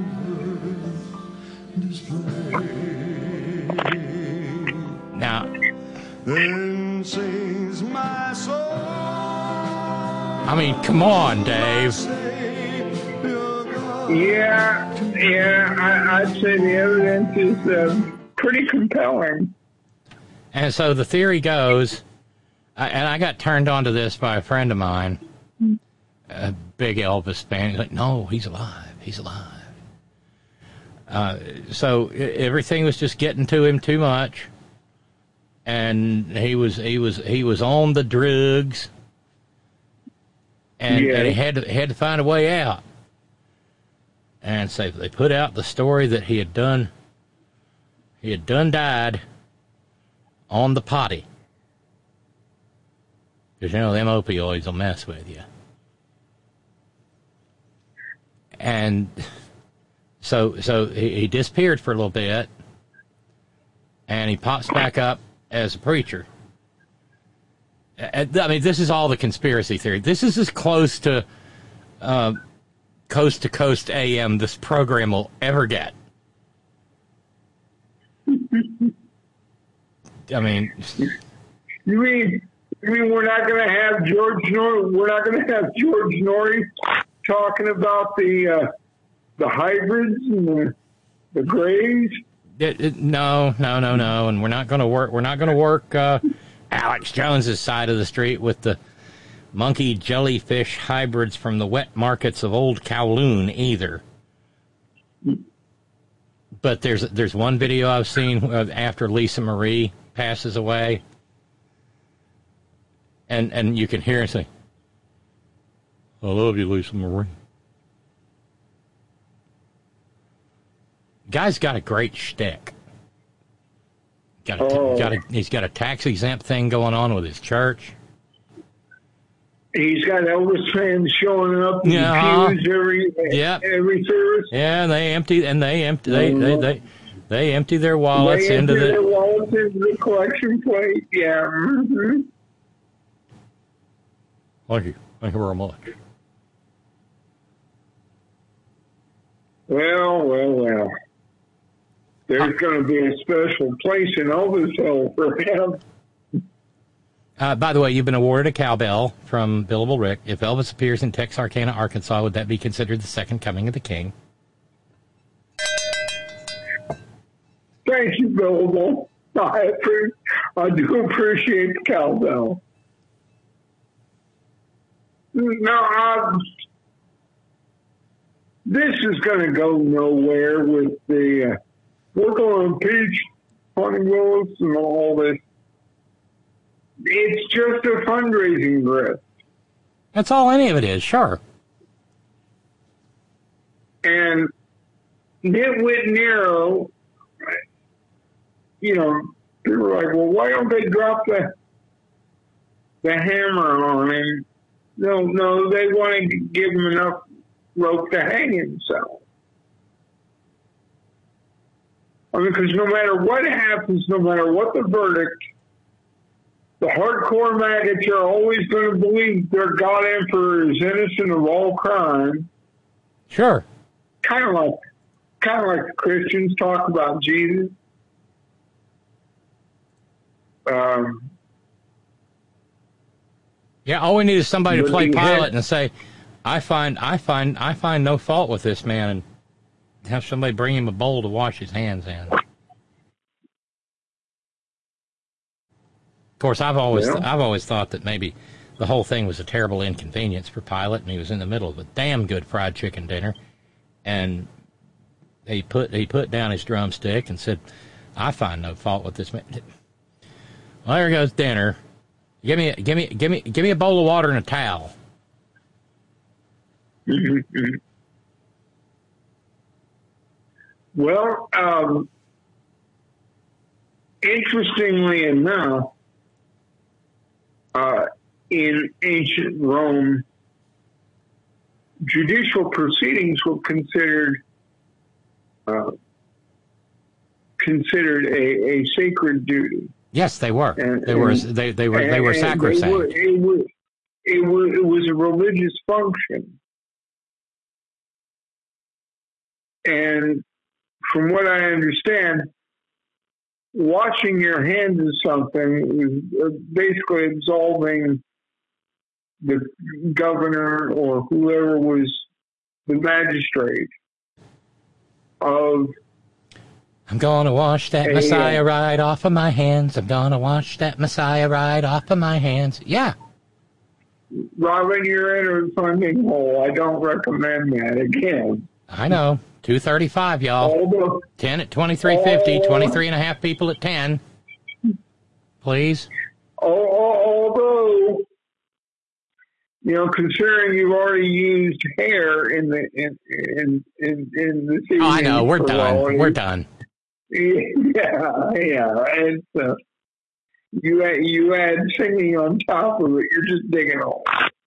Now, Then sings my soul. I mean, come on, Dave. Yeah, yeah, I, I'd say the evidence is uh, pretty compelling. And so the theory goes, I, and I got turned on to this by a friend of mine, a big Elvis fan. He's like, no, he's alive. He's alive. Uh, so everything was just getting to him too much, and he was he was he was on the drugs, and, Yeah. and he had to, had to find a way out. And so they put out the story that he had done he had done died on the potty. Because, you know, them opioids will mess with you. And so so he, he disappeared for a little bit, and he pops back up as a preacher. I mean, this is all the conspiracy theory. This is as close to uh, Coast to Coast A M this program will ever get. I mean... You mean, you mean we're not going to have George Norrie? We're not going to have George Norrie talking about the uh, the hybrids and the the grays? It, it, no, no, no, no, and we're not going to work. We're not going to work uh, Alex Jones's side of the street with the monkey jellyfish hybrids from the wet markets of Old Kowloon either. But there's there's one video I've seen after Lisa Marie passes away. And and you can hear her say, I love you, Lisa Marie. Guy's got a great shtick. Got a, Oh. got a, he's got a tax exempt thing going on with his church. He's got Elvis fans showing up in Yeah. the pews every Yep. every service. Yeah, and they empty and they empty they they they, they empty their wallets They into empty their the. wallets into the collection plate. Yeah. Mm-hmm. Thank you, thank you very much. Well, well, well. There's going to be a special place in Elvisville for him. Uh, by the way, you've been awarded a cowbell from Billable Rick. If Elvis appears in Texarkana, Arkansas, would that be considered the second coming of the king? Thank you, Billable. I, appre- I do appreciate the cowbell. Now, um, this is going to go nowhere with the, uh, we're going to impeach Fani Willis and all this. It's just a fundraising grip. That's all any of it is, sure. And Nitwit Nero, you know, people are like, well, why don't they drop the the hammer on him? No, no, they want to give him enough rope to hang himself. I mean, because no matter what happens, no matter what the verdict, the hardcore maggots are always going to believe their God Emperor is innocent of all crime. Sure. Kind of like, kind of like the Christians talk about Jesus. Um, Yeah, all we need is somebody to But play he pilot had- and say, "I find, I find, I find no fault with this man," and have somebody bring him a bowl to wash his hands in. Of course, I've always, Yeah. I've always thought that maybe the whole thing was a terrible inconvenience for Pilate, and he was in the middle of a damn good fried chicken dinner, and he put he put down his drumstick and said, "I find no fault with this man." Well, there goes dinner. Give me, give me, give me, give me a bowl of water and a towel. well, um, interestingly enough, uh, in ancient Rome, judicial proceedings were considered uh, considered a, a sacred duty. Yes, they were. And- they were. and- They they were. They were And- and sacrosanct. were- it, was, it, was, it was a religious function. And from what I understand, washing your hands of something is basically absolving the governor or whoever was the magistrate of I'm gonna wash that Hey, Messiah uh, right off of my hands. I'm gonna wash that Messiah right off of my hands. Yeah. robbing your inner funding hole. I don't recommend that again. I know. two thirty-five, y'all. Although, ten at twenty-three fifty. Oh. twenty-three and a half people at ten. Please. although, you know, considering you've already used hair in the in in in, in the season. Oh, I know. We're for done. all- We're done. Yeah, yeah. And uh, you add, you add singing on top of it. You're just digging holes.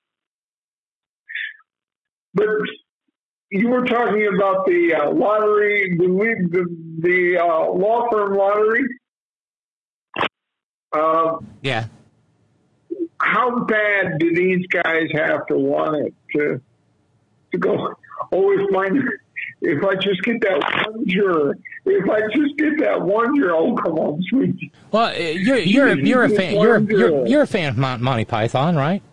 But you were talking about the uh, lottery, the the, the uh, law firm lottery. Uh, Yeah. how bad do these guys have to want it to to go? Oh, if my if I just get that one juror, if I just get that one juror, oh come on, sweet. Well, uh, you're you're you're a fan. You're you're you're a fan of Mon- Monty Python, right?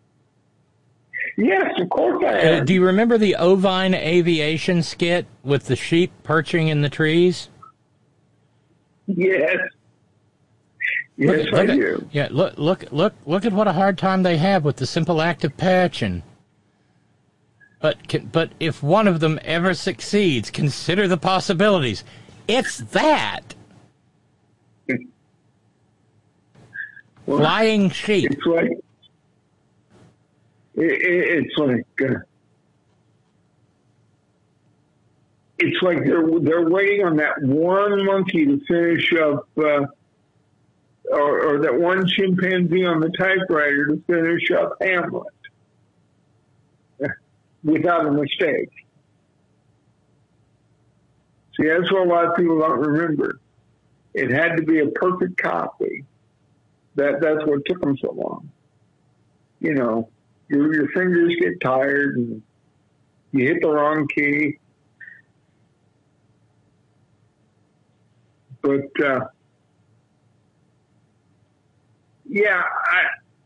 Yes, of course I Uh, am. do you remember the Ovine Aviation skit with the sheep perching in the trees? Yes. Yes, look, I look at- do. Yeah, look, look, look, look at what a hard time they have with the simple act of perching. But, can, but if one of them ever succeeds, consider the possibilities. It's that. Well, Flying sheep. It's like it, it, it's like uh, it's like they're they're waiting on that one monkey to finish up, uh, or, or that one chimpanzee on the typewriter to finish up Hamlet without a mistake. See, that's what a lot of people don't remember. It had to be a perfect copy. That that's what took them so long. You know, your your fingers get tired and you hit the wrong key. But uh, yeah, I,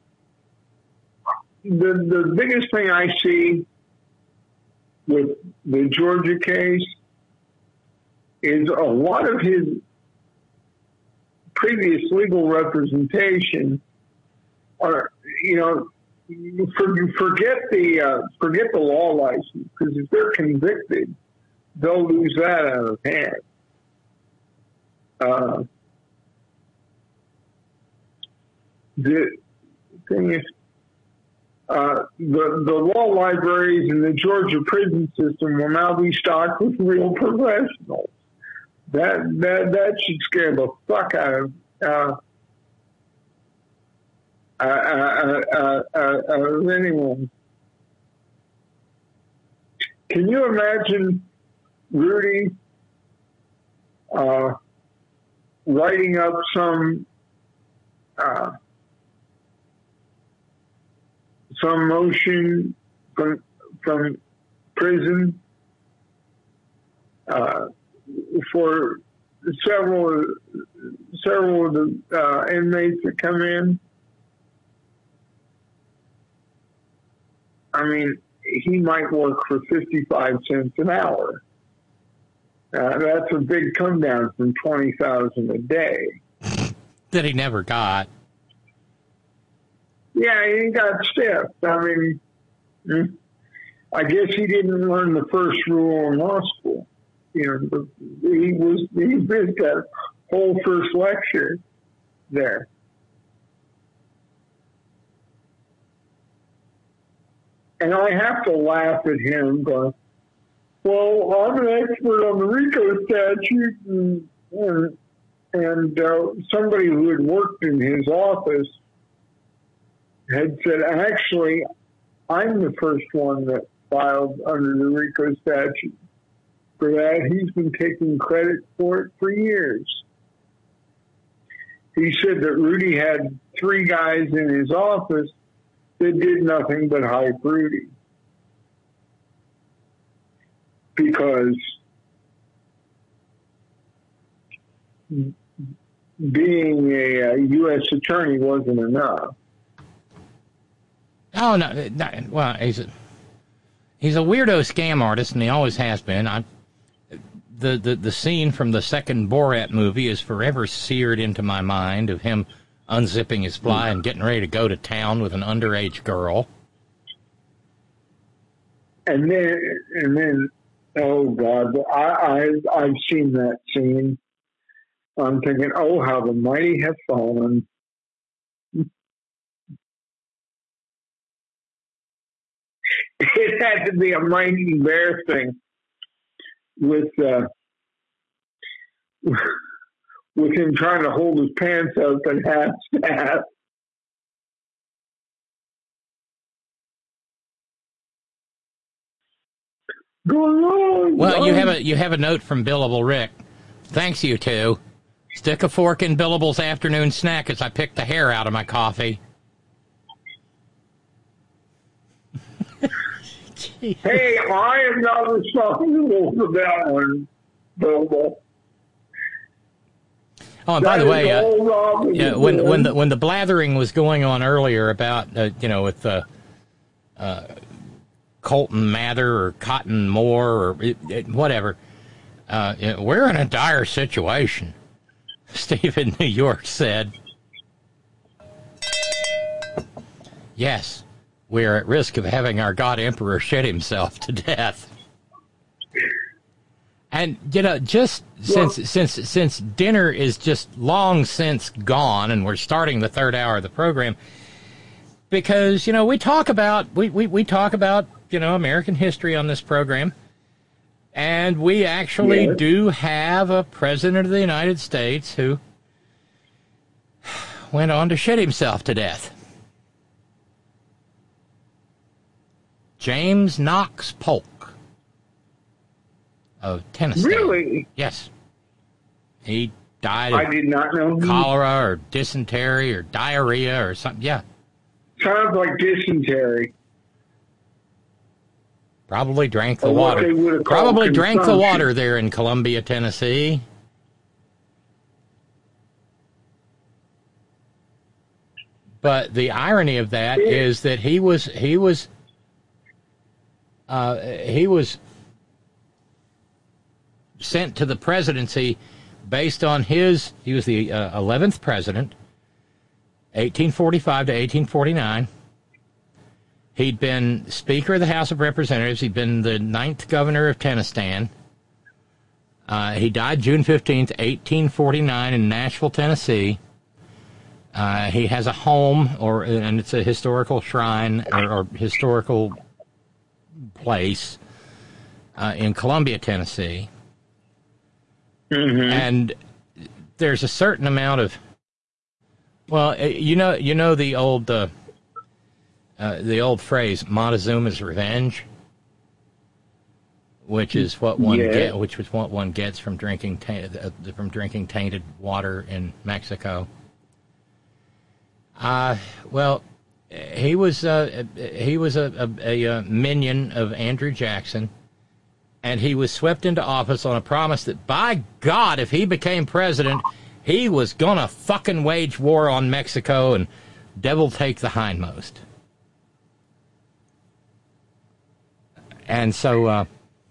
the the biggest thing I see with the Georgia case is a lot of his previous legal representation are, you know, for, forget the uh, forget the law license, because if they're convicted, they'll lose that out of hand. Uh, the thing is, uh, the the law libraries in the Georgia prison system will now be stocked with real professionals. That that that should scare the fuck out of uh, uh, uh, uh, uh, uh, anyone. Can you imagine Rudy uh, writing up some uh, some motion from from prison uh, for several several of the uh, inmates that come in? I mean, he might work for fifty-five cents an hour. Uh, that's a big come down from twenty thousand a day that he never got. Yeah, he got stiffed. I mean, I guess he didn't learn the first rule in law school. You know, he was he missed that whole first lecture there. And I have to laugh at him, going, well, I'm an expert on the RICO statute, and, and, and uh, somebody who had worked in his office had said, actually, I'm the first one that filed under the RICO statute. For that, he's been taking credit for it for years. He said that Rudy had three guys in his office that did nothing but hype Rudy. Because being a, a U S attorney wasn't enough. Oh, no. no well, he's a, he's a weirdo scam artist, and he always has been. I, the, the, the scene from the second Borat movie is forever seared into my mind of him unzipping his fly and getting ready to go to town with an underage girl. And then, and then, oh God, I, I, I've seen that scene. I'm thinking, oh, how the mighty have fallen. It had to be a mighty bear thing with, uh, with him trying to hold his pants up and half staff. Go on. Well, go you on. have a you have a note from Billable Rick. Thanks, you two. Stick a fork in Billable's afternoon snack as I pick the hair out of my coffee. Hey, I am not responsible for that one, Billable. Oh, and by the way, uh, yeah, when when the when the blathering was going on earlier about uh, you know with uh, uh, Colton Mather or Cotton Moore or it, it, whatever, uh, you know, we're in a dire situation. Steve in New York said, "Yes, we are at risk of having our God Emperor shit himself to death." And, you know, just since well, since since dinner is just long since gone and we're starting the third hour of the program, because, you know, we talk about, we, we, we talk about, you know, American history on this program. And we actually Yes. do have a president of the United States who went on to shit himself to death. James Knox Polk of Tennessee. Really? Yes. He died I of did not know. cholera or dysentery or diarrhea or something. Yeah. Sounds like dysentery. Probably drank the Or what water. they would have called Probably drank the consumption. water there in Columbia, Tennessee. But the irony of that is that he was he was uh, he was sent to the presidency based on his he was the uh, eleventh president, eighteen forty-five to eighteen forty-nine. He'd been Speaker of the House of Representatives. He'd been the ninth governor of Tennessee. Uh, he died June fifteenth, eighteen forty-nine in Nashville, Tennessee. Uh, he has a home, or and it's a historical shrine or, or historical place uh, in Columbia, Tennessee. Mm-hmm. And there's a certain amount of, well, you know, you know the old, uh, uh, the old phrase "Montezuma's revenge," which is what one Yeah. get, which is what one gets from drinking ta- uh, from drinking tainted water in Mexico. Uh, well, he was uh, he was a, a, a minion of Andrew Jackson, and he was swept into office on a promise that, by God, if he became president, he was gonna fucking wage war on Mexico and devil take the hindmost. And so, uh,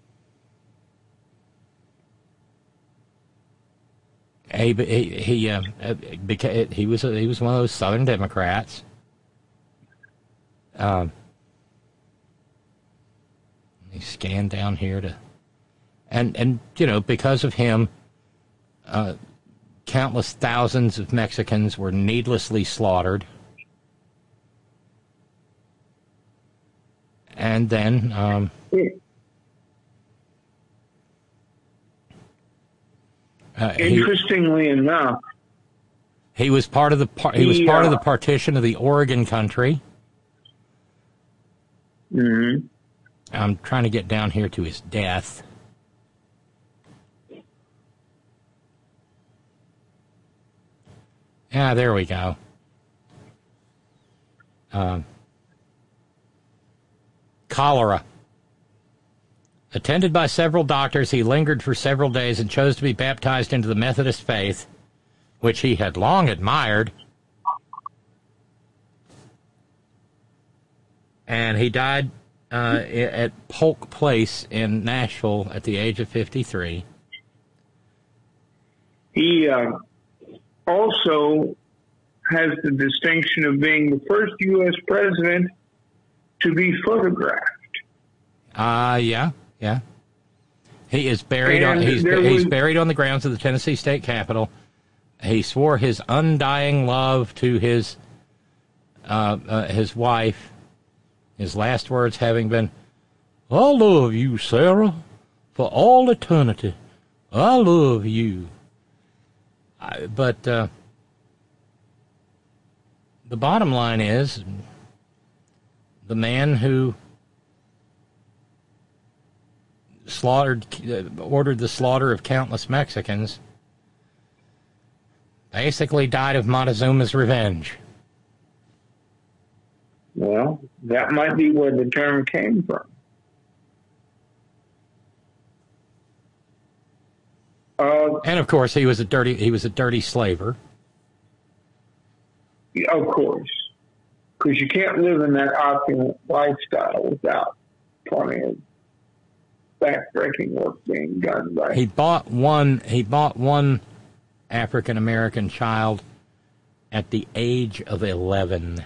He he he, uh, beca- he was a, he was one of those Southern Democrats. Um, he scanned down here to, and and you know because of him, uh, countless thousands of Mexicans were needlessly slaughtered. And then. Um, Uh, he, Interestingly enough, he was part of the par- he was He, part of uh, the partition of the Oregon Country. mhm. I'm trying to get down here to his death. Yeah, there we go. Um, cholera. Attended by several doctors, he lingered for several days and chose to be baptized into the Methodist faith, which he had long admired. And he died uh, at Polk Place in Nashville at the age of fifty-three. He uh, also has the distinction of being the first U S president to be photographed. Uh, yeah, yeah. He is buried on And he's there he's was- buried on the grounds of the Tennessee State Capitol. He swore his undying love to his uh, uh, his wife. His last words having been, "I love you, Sarah, for all eternity. I love you." I, but uh, the bottom line is, the man who slaughtered, uh, ordered the slaughter of countless Mexicans, basically died of Montezuma's revenge. Well, that might be where the term came from. Uh, And of course, he was a dirty he was a dirty slaver. of course, because you can't live in that opulent lifestyle without plenty of backbreaking work being done by. He bought one he bought one African American child at the age of eleven.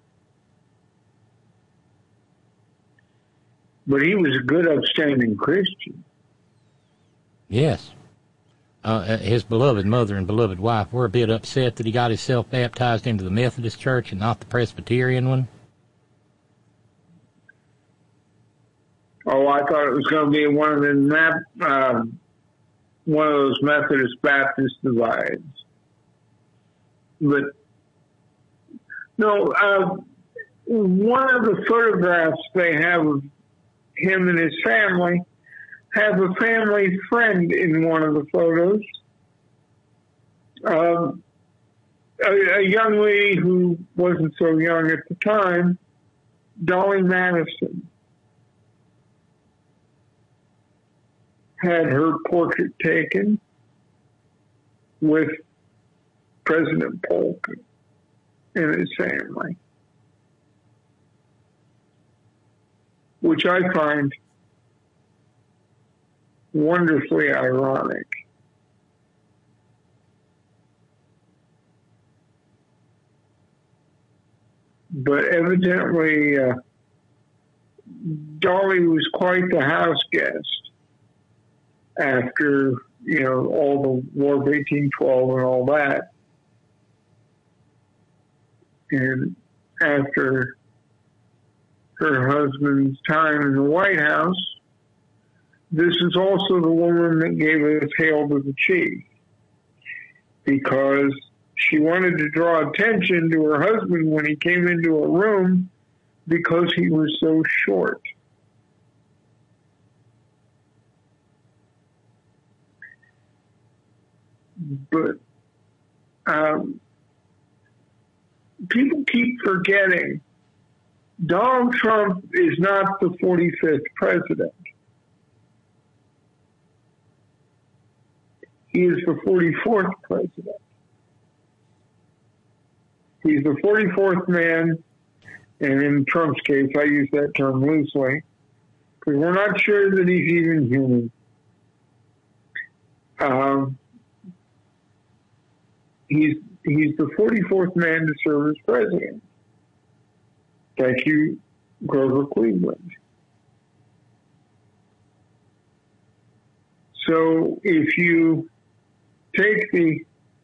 But he was a good, upstanding Christian. Yes. Uh, his beloved mother and beloved wife were a bit upset that he got himself baptized into the Methodist Church and not the Presbyterian one. Oh, I thought it was going to be one of the map, uh, one of those Methodist Baptist divides. But no, uh, one of the photographs they have of him and his family have a family friend in one of the photos. Um, a, a young lady who wasn't so young at the time, Dolly Madison, had her portrait taken with President Polk and his family, which I find wonderfully ironic. But evidently, uh, Dolly was quite the house guest after, you know, all the War of eighteen twelve and all that. And after her husband's time in the White House, this is also the woman that gave us Hail to the Chief, because she wanted to draw attention to her husband when he came into a room because he was so short. But um, people keep forgetting Donald Trump is not the forty-fifth president. He is the forty-fourth president. He's the forty-fourth man, and in Trump's case, I use that term loosely, because we're not sure that he's even human. Um, he's he's the forty-fourth man to serve as president. Thank you, Grover Cleveland. So if you take the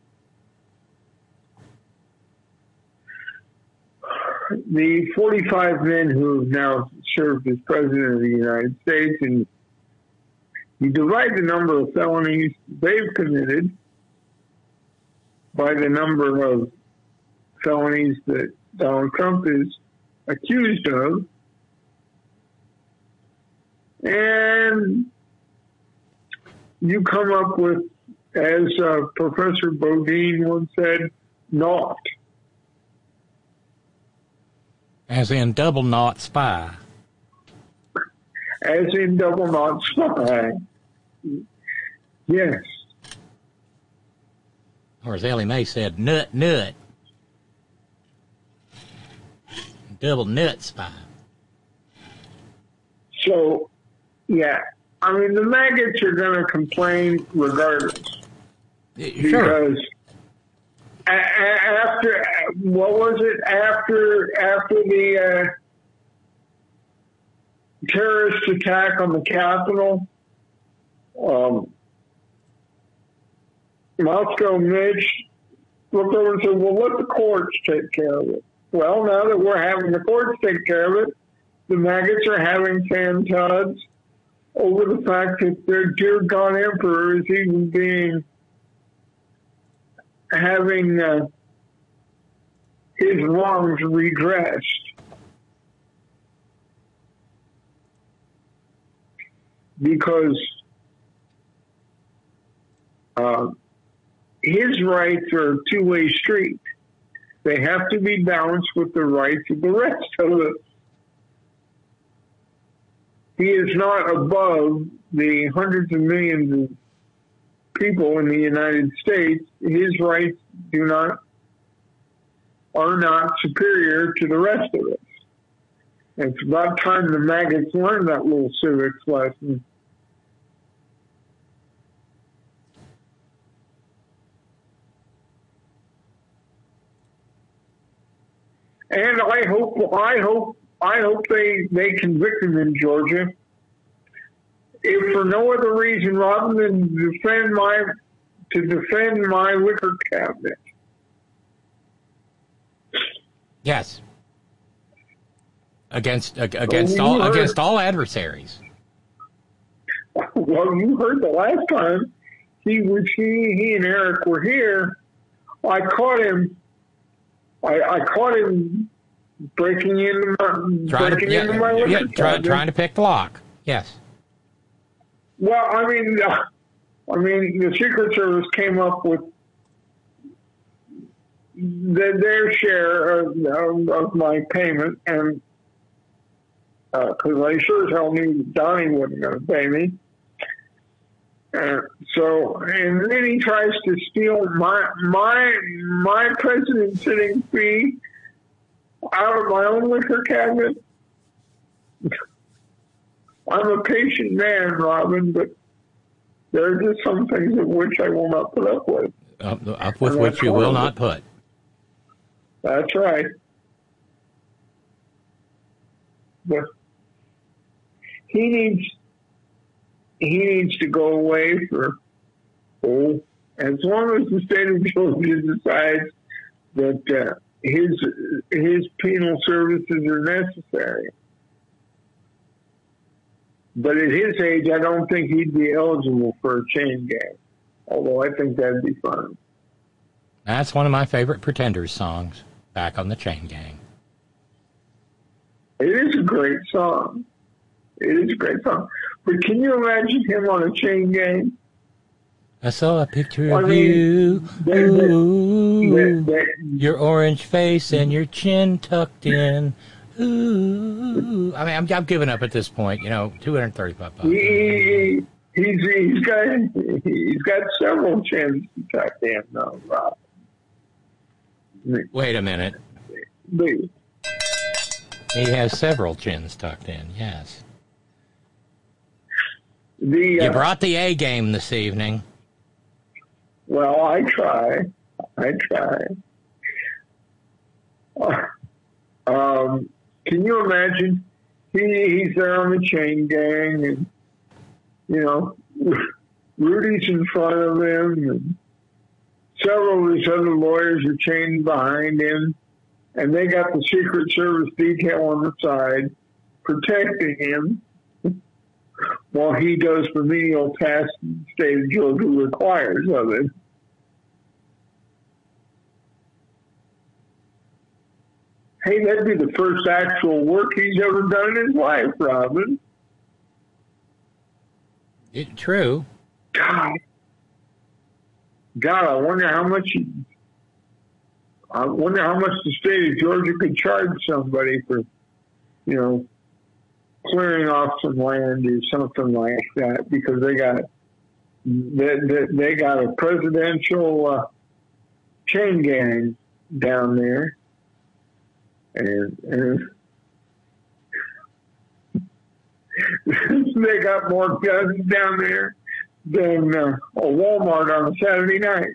the forty-five men who have now served as president of the United States, and you divide the number of felonies they've committed by the number of felonies that Donald Trump is accused of, and you come up with, as uh, Professor Bodine once said, naught. As in double naught spy. As in double naught spy. Yes. Or as Ellie Mae said, nut, nut. Double nut spy. So, yeah. I mean, the maggots are going to complain regardless. Sure. Because a- a- after, what was it? After, after the uh, terrorist attack on the Capitol, um, Moscow Mitch looked over and said, well, let the courts take care of it. Well, now that we're having the courts take care of it, the maggots are having fantods over the fact that their dear God Emperor is even being, having uh, his wrongs redressed. Because uh, his rights are a two-way street. They have to be balanced with the rights of the rest of us. He is not above the hundreds of millions of people in the United States. His rights do not, are not superior to the rest of us. It's about time the maggots learned that little civics lesson. And I hope, I hope, I hope they, they convict him in Georgia. If for no other reason, rather than defend my, to defend my liquor cabinet. Yes. Against, against all, against all adversaries. Well, you heard the last time he was he he and Eric were here. I caught him. I, I caught him breaking into my Trying breaking to, yeah, into my yeah, liquor try, cabinet. trying to pick the lock. Yes. Well, I mean, uh, I mean, the Secret Service came up with the, their share of, of, of my payment, and because uh, I sure as hell knew Donnie wasn't going to pay me. Uh, so, and then he tries to steal my my my president sitting fee out of my own liquor cabinet. I'm a patient man, Robin, but there are just some things of which I will not put up with. Up, up with which you will not put. That's right. But he needs he needs to go away for oh, as long as the state of Georgia decides that uh, his his penal services are necessary. But at his age, I don't think he'd be eligible for a chain gang. Although I think that'd be fun. That's one of my favorite Pretenders songs, Back on the Chain Gang. It is a great song. It is a great song. But can you imagine him on a chain gang? I saw a picture I of mean, you, they- they- ooh, they- they- your orange face and your chin tucked in. Ooh. I mean, I'm, I'm giving up at this point. You know, two hundred thirty-five bucks. He, he's he's got he's got several chins tucked in, though, Rob. Wait a minute. The, He has several chins tucked in. Yes. the You uh, brought the A game this evening. well, I try, I try. Uh, um, can you imagine? He he's there on the chain gang, and you know, Rudy's in front of him, and several of his other lawyers are chained behind him, and they got the Secret Service detail on the side protecting him while he does the menial tasks the state of Georgia requires of him. Hey, that'd be the first actual work he's ever done in his life, Robin. It, true. God. God, I wonder how much I wonder how much the state of Georgia could charge somebody for, you know, clearing off some land or something like that, because they got they, they, they got a presidential uh, chain gang down there, and, and they got more guns down there than uh, a Walmart on a Saturday night.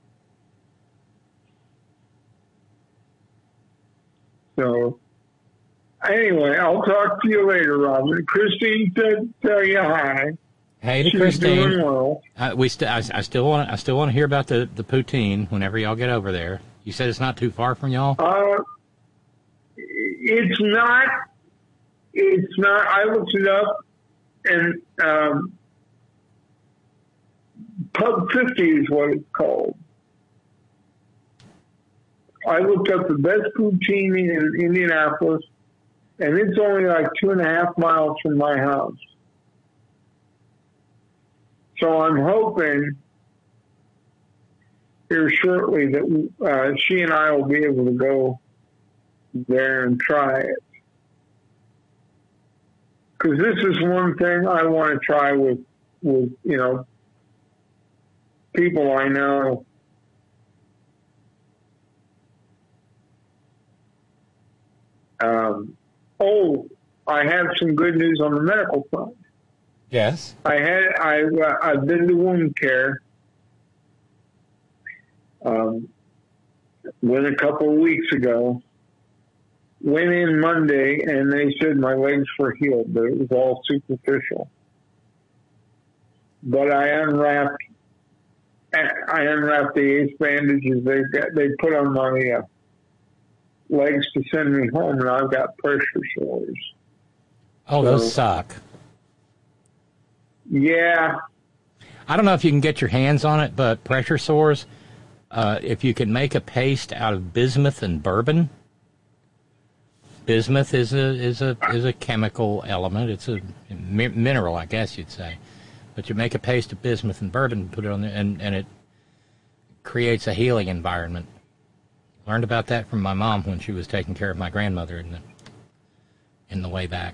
So, anyway, I'll talk to you later, Robin. Christine said tell you hi. Hey to She's Christine. doing well. Uh, we st- I, I still want I still want to hear about the, the poutine whenever y'all get over there. You said it's not too far from y'all? Uh, it's not. It's not. I looked it up, and um, Pub fifty is what it's called. I looked up the best poutine in Indianapolis, and it's only like two and a half miles from my house. So I'm hoping here shortly that uh, she and I will be able to go there and try it. Because this is one thing I want to try with, with, you know, people I know. Um, oh, I have some good news on the medical front. Yes. I had I uh, I've been to wound care. Um, went a couple of weeks ago. Went in Monday, and they said my legs were healed, but it was all superficial. But I unwrapped, I unwrapped the ace bandages they got, they put on my uh, legs to send me home, and I've got pressure sores. Oh, So- those suck. Yeah. I don't know if you can get your hands on it, but pressure sores, uh, if you can make a paste out of bismuth and bourbon. Bismuth is a is a is a chemical element. It's a mi- mineral, I guess you'd say. But you make a paste of bismuth and bourbon, put it on there, and, and it creates a healing environment. Learned about that from my mom when she was taking care of my grandmother in the in the way back.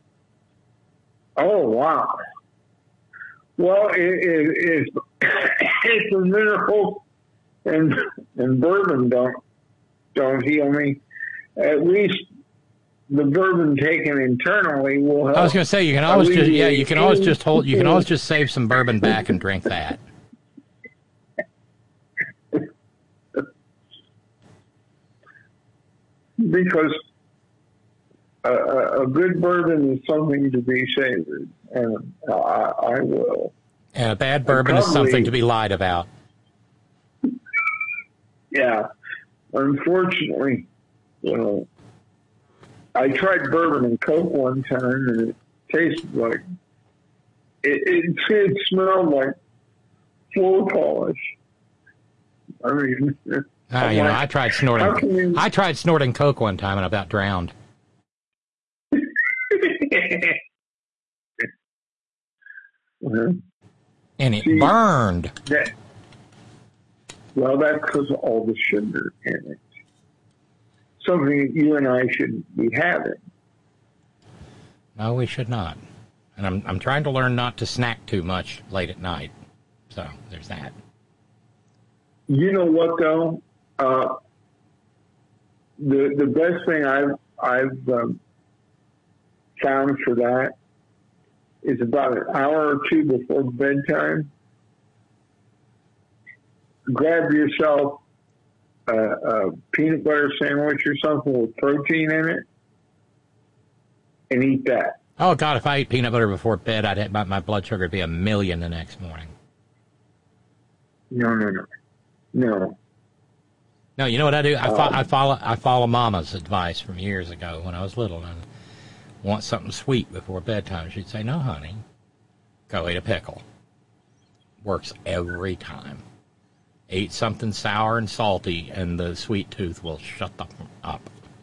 Oh, wow. Well, it, it, it's, it's a mineral, and and bourbon don't don't heal me. At least the bourbon taken internally will help. I was going to say you can always just yeah you can always just hold you can always just save some bourbon back and drink that. Because a, a good bourbon is something to be savored, and I, I will. And a bad bourbon is something to be lied about. Yeah. Unfortunately, you know, I tried bourbon and Coke one time, and it tasted like, it, it, it smelled like floor polish. I mean, Uh, you know, like, I tried snorting. how can you- I tried snorting coke one time and I about drowned. Uh-huh. And it See, burned. that- well, that's because of all the sugar in it. Something that you and I shouldn't be having. No, we should not. And I'm I'm trying to learn not to snack too much late at night. So there's that. You know what, though? Uh, the the best thing I've I've um, found for that is about an hour or two before bedtime. Grab yourself a, a peanut butter sandwich or something with protein in it, and eat that. Oh God, if I eat peanut butter before bed, I'd have, my, my blood sugar would be a million the next morning. No, no, no, no. No, you know what I do? I, fo- Um, I follow I follow Mama's advice from years ago when I was little. And I want something sweet before bedtime. She'd say, "No, honey, go eat a pickle." Works every time. Eat something sour and salty, and the sweet tooth will shut them up.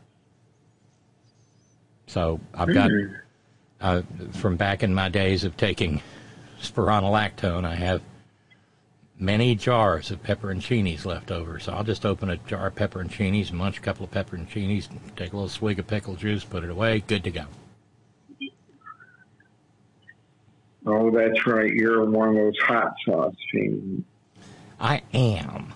So I've got, Mm. uh, from back in my days of taking spironolactone, I have many jars of pepperoncinis left over. So I'll just open a jar of pepperoncinis, munch a couple of pepperoncinis, take a little swig of pickle juice, put it away, good to go. Oh, that's right. You're one of those hot sauce fiends. I am.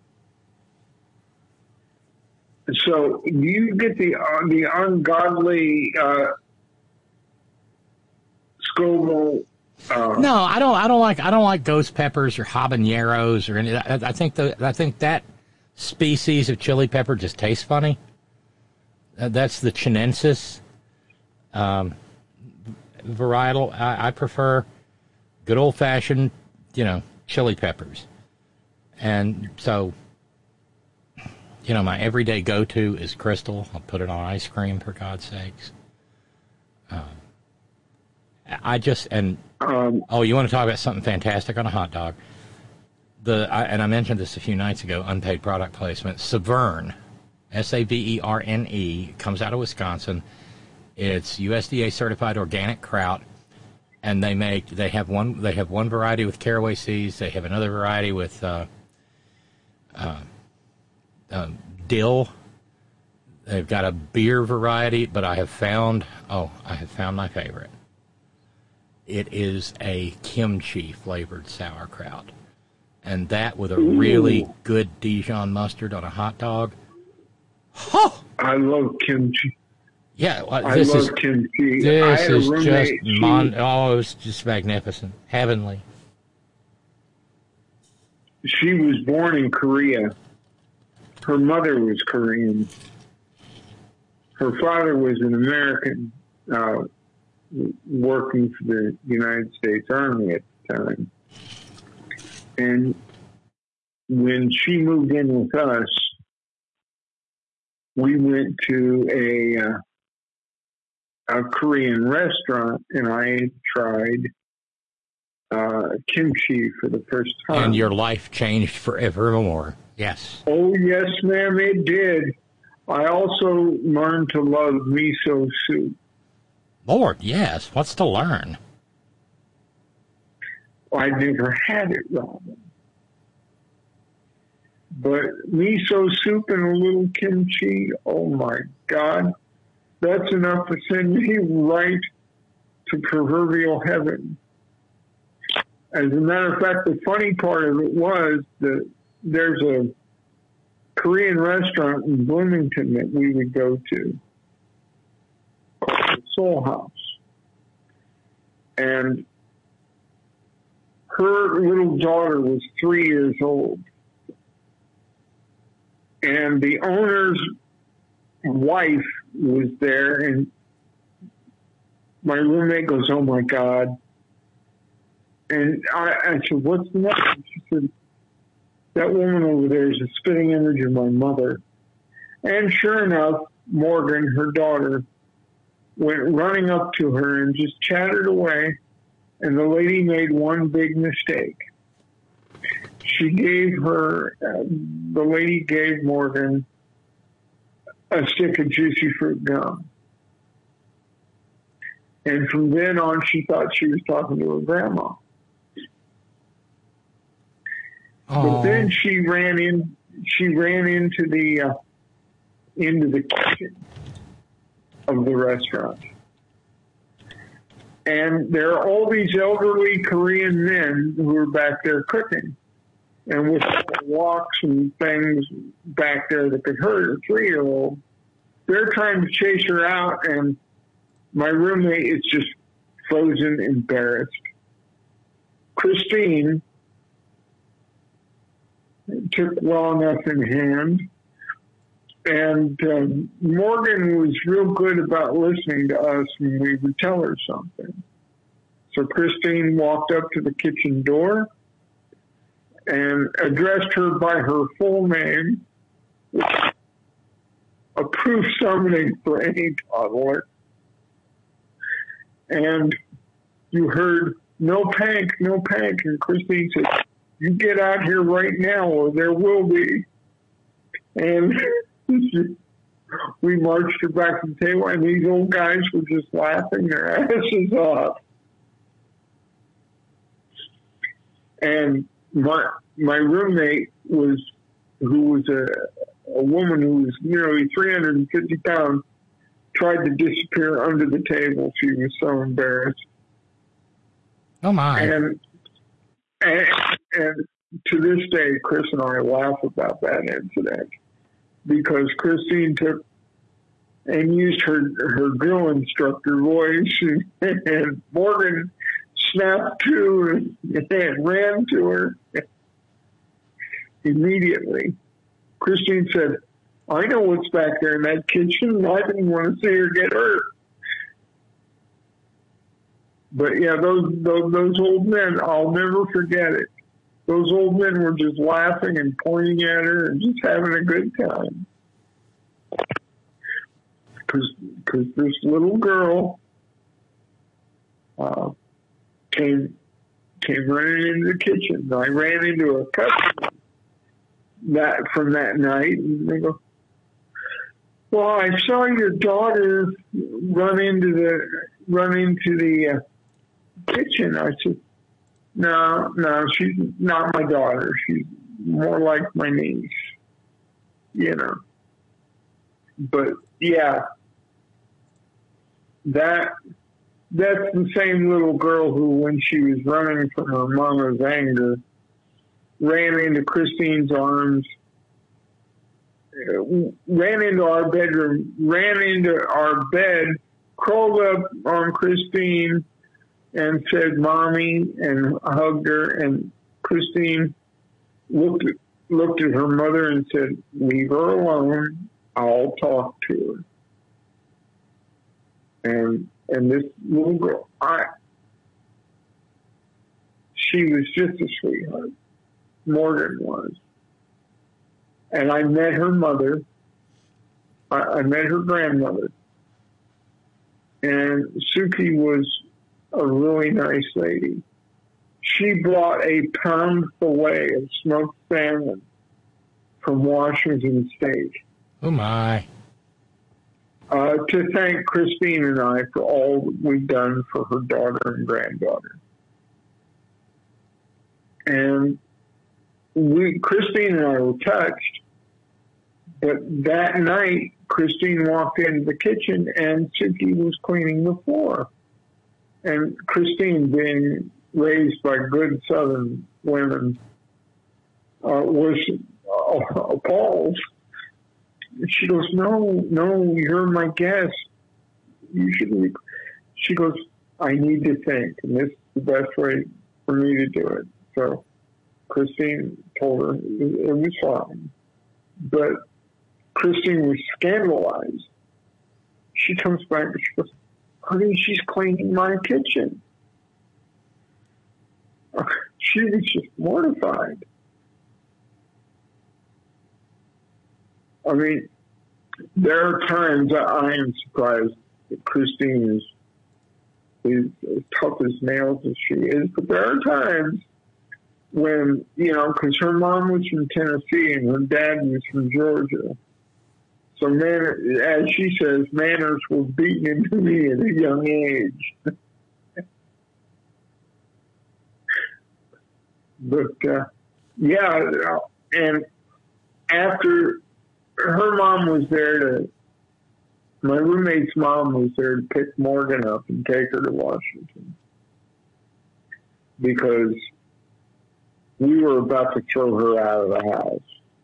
So, do you get the uh, the ungodly uh, Scoville? Uh, No, I don't. I don't like. I don't like ghost peppers or habaneros or any. I, I think the. I think that species of chili pepper just tastes funny. Uh, that's the Chinensis um, varietal. I, I prefer good old fashioned, you know, chili peppers. And so, you know, my everyday go to is Crystal. I'll put it on ice cream, for God's sakes. Um, I just and. Um, oh, you want to talk about something fantastic on a hot dog? The I, and I mentioned this a few nights ago. Unpaid product placement. Saverne, S A V E R N E, comes out of Wisconsin. It's U S D A certified organic kraut, and they make they have one they have one variety with caraway seeds. They have another variety with uh, uh, uh, dill. They've got a beer variety, but I have found oh I have found my favorite. It is a kimchi flavored sauerkraut. And that with a really Ooh. good Dijon mustard on a hot dog. Oh! I love kimchi. Yeah, well, I this love is kimchi. I this had a is just roommate, she- mon- oh, it's just magnificent, heavenly. She was born in Korea. Her mother was Korean. Her father was an American, uh, working for the United States Army at the time. And when she moved in with us, we went to a uh, a Korean restaurant, and I tried uh, kimchi for the first time. And your life changed forevermore. Yes. Oh, yes, ma'am, it did. I also learned to love miso soup. Lord, yes. What's to learn? I never had it, Robin. But miso soup and a little kimchi, oh my God, that's enough to send me right to proverbial heaven. As a matter of fact, the funny part of it was that there's a Korean restaurant in Bloomington that we would go to, Seoul House. And her little daughter was three years old. And the owner's wife was there, and my roommate goes, "Oh my God." And I, I said, "What's the matter?" She said, "That woman over there is a spitting image of my mother." And sure enough, Morgan, her daughter, went running up to her and just chattered away. And the lady made one big mistake. She gave her, uh, the lady gave Morgan a stick of Juicy Fruit gum. And from then on, she thought she was talking to her grandma. Aww. But then she ran in, she ran into the, uh, into the kitchen of the restaurant. And there are all these elderly Korean men who are back there cooking. And with walks and things back there that could hurt a three-year-old, they're trying to chase her out, and my roommate is just frozen, embarrassed. Christine took well enough in hand, and um, Morgan was real good about listening to us when we would tell her something. So Christine walked up to the kitchen door and addressed her by her full name, a proof summoning for any toddler. And you heard, "No panic, no panic." And Christine said, "You get out here right now or there will be." And we marched her back to the table, and these old guys were just laughing their asses off. And my my roommate was, who was a, a woman who was nearly three hundred fifty pounds, tried to disappear under the table. She was so embarrassed. Oh my! And and, and to this day, Chris and I laugh about that incident because Christine took and used her her drill instructor voice, and, and Morgan snapped to and, and ran to her immediately. Christine said, "I know what's back there in that kitchen. I didn't want to see her get hurt." But yeah, those, those those old men, I'll never forget it. Those old men were just laughing and pointing at her and just having a good time. Because this little girl uh, came came running into the kitchen. I ran into a customer that from that night, and they go, "Well, I saw your daughter run into the run into the uh, kitchen." I said, "No, no, she's not my daughter. She's more like my niece, you know." But yeah, that that's the same little girl who, when she was running from her mama's anger, ran into Christine's arms, ran into our bedroom, ran into our bed, crawled up on Christine and said, "Mommy," and hugged her. And Christine looked at, looked at her mother and said, "Leave her alone. I'll talk to her." And and this little girl, I, she was just a sweetheart. Morgan was. And I met her mother. I, I met her grandmother. And Suki was a really nice lady. she brought a pound fillet of smoked salmon from Washington State. Oh, my. Uh, to thank Christine and I for all we've done for her daughter and granddaughter. And we, Christine and I were touched, but that night, Christine walked into the kitchen and Suki was cleaning the floor. And Christine, being raised by good Southern women, uh, was uh, appalled. She goes, no, no, you're my guest. You should leave. She goes, I need to think, and this is the best way for me to do it. So Christine told her it was fine. But Christine was scandalized. She comes back and she goes, honey, she's cleaning my kitchen. She was just mortified. I mean, there are times that I am surprised that Christine is, is as tough as nails as she is, but there are times when, you know, because her mom was from Tennessee and her dad was from Georgia. So, man, as she says, manners were beaten into me at a young age. But, uh, yeah, and after her mom was there to, my roommate's mom was there to pick Morgan up and take her to Washington because we were about to throw her out of the house.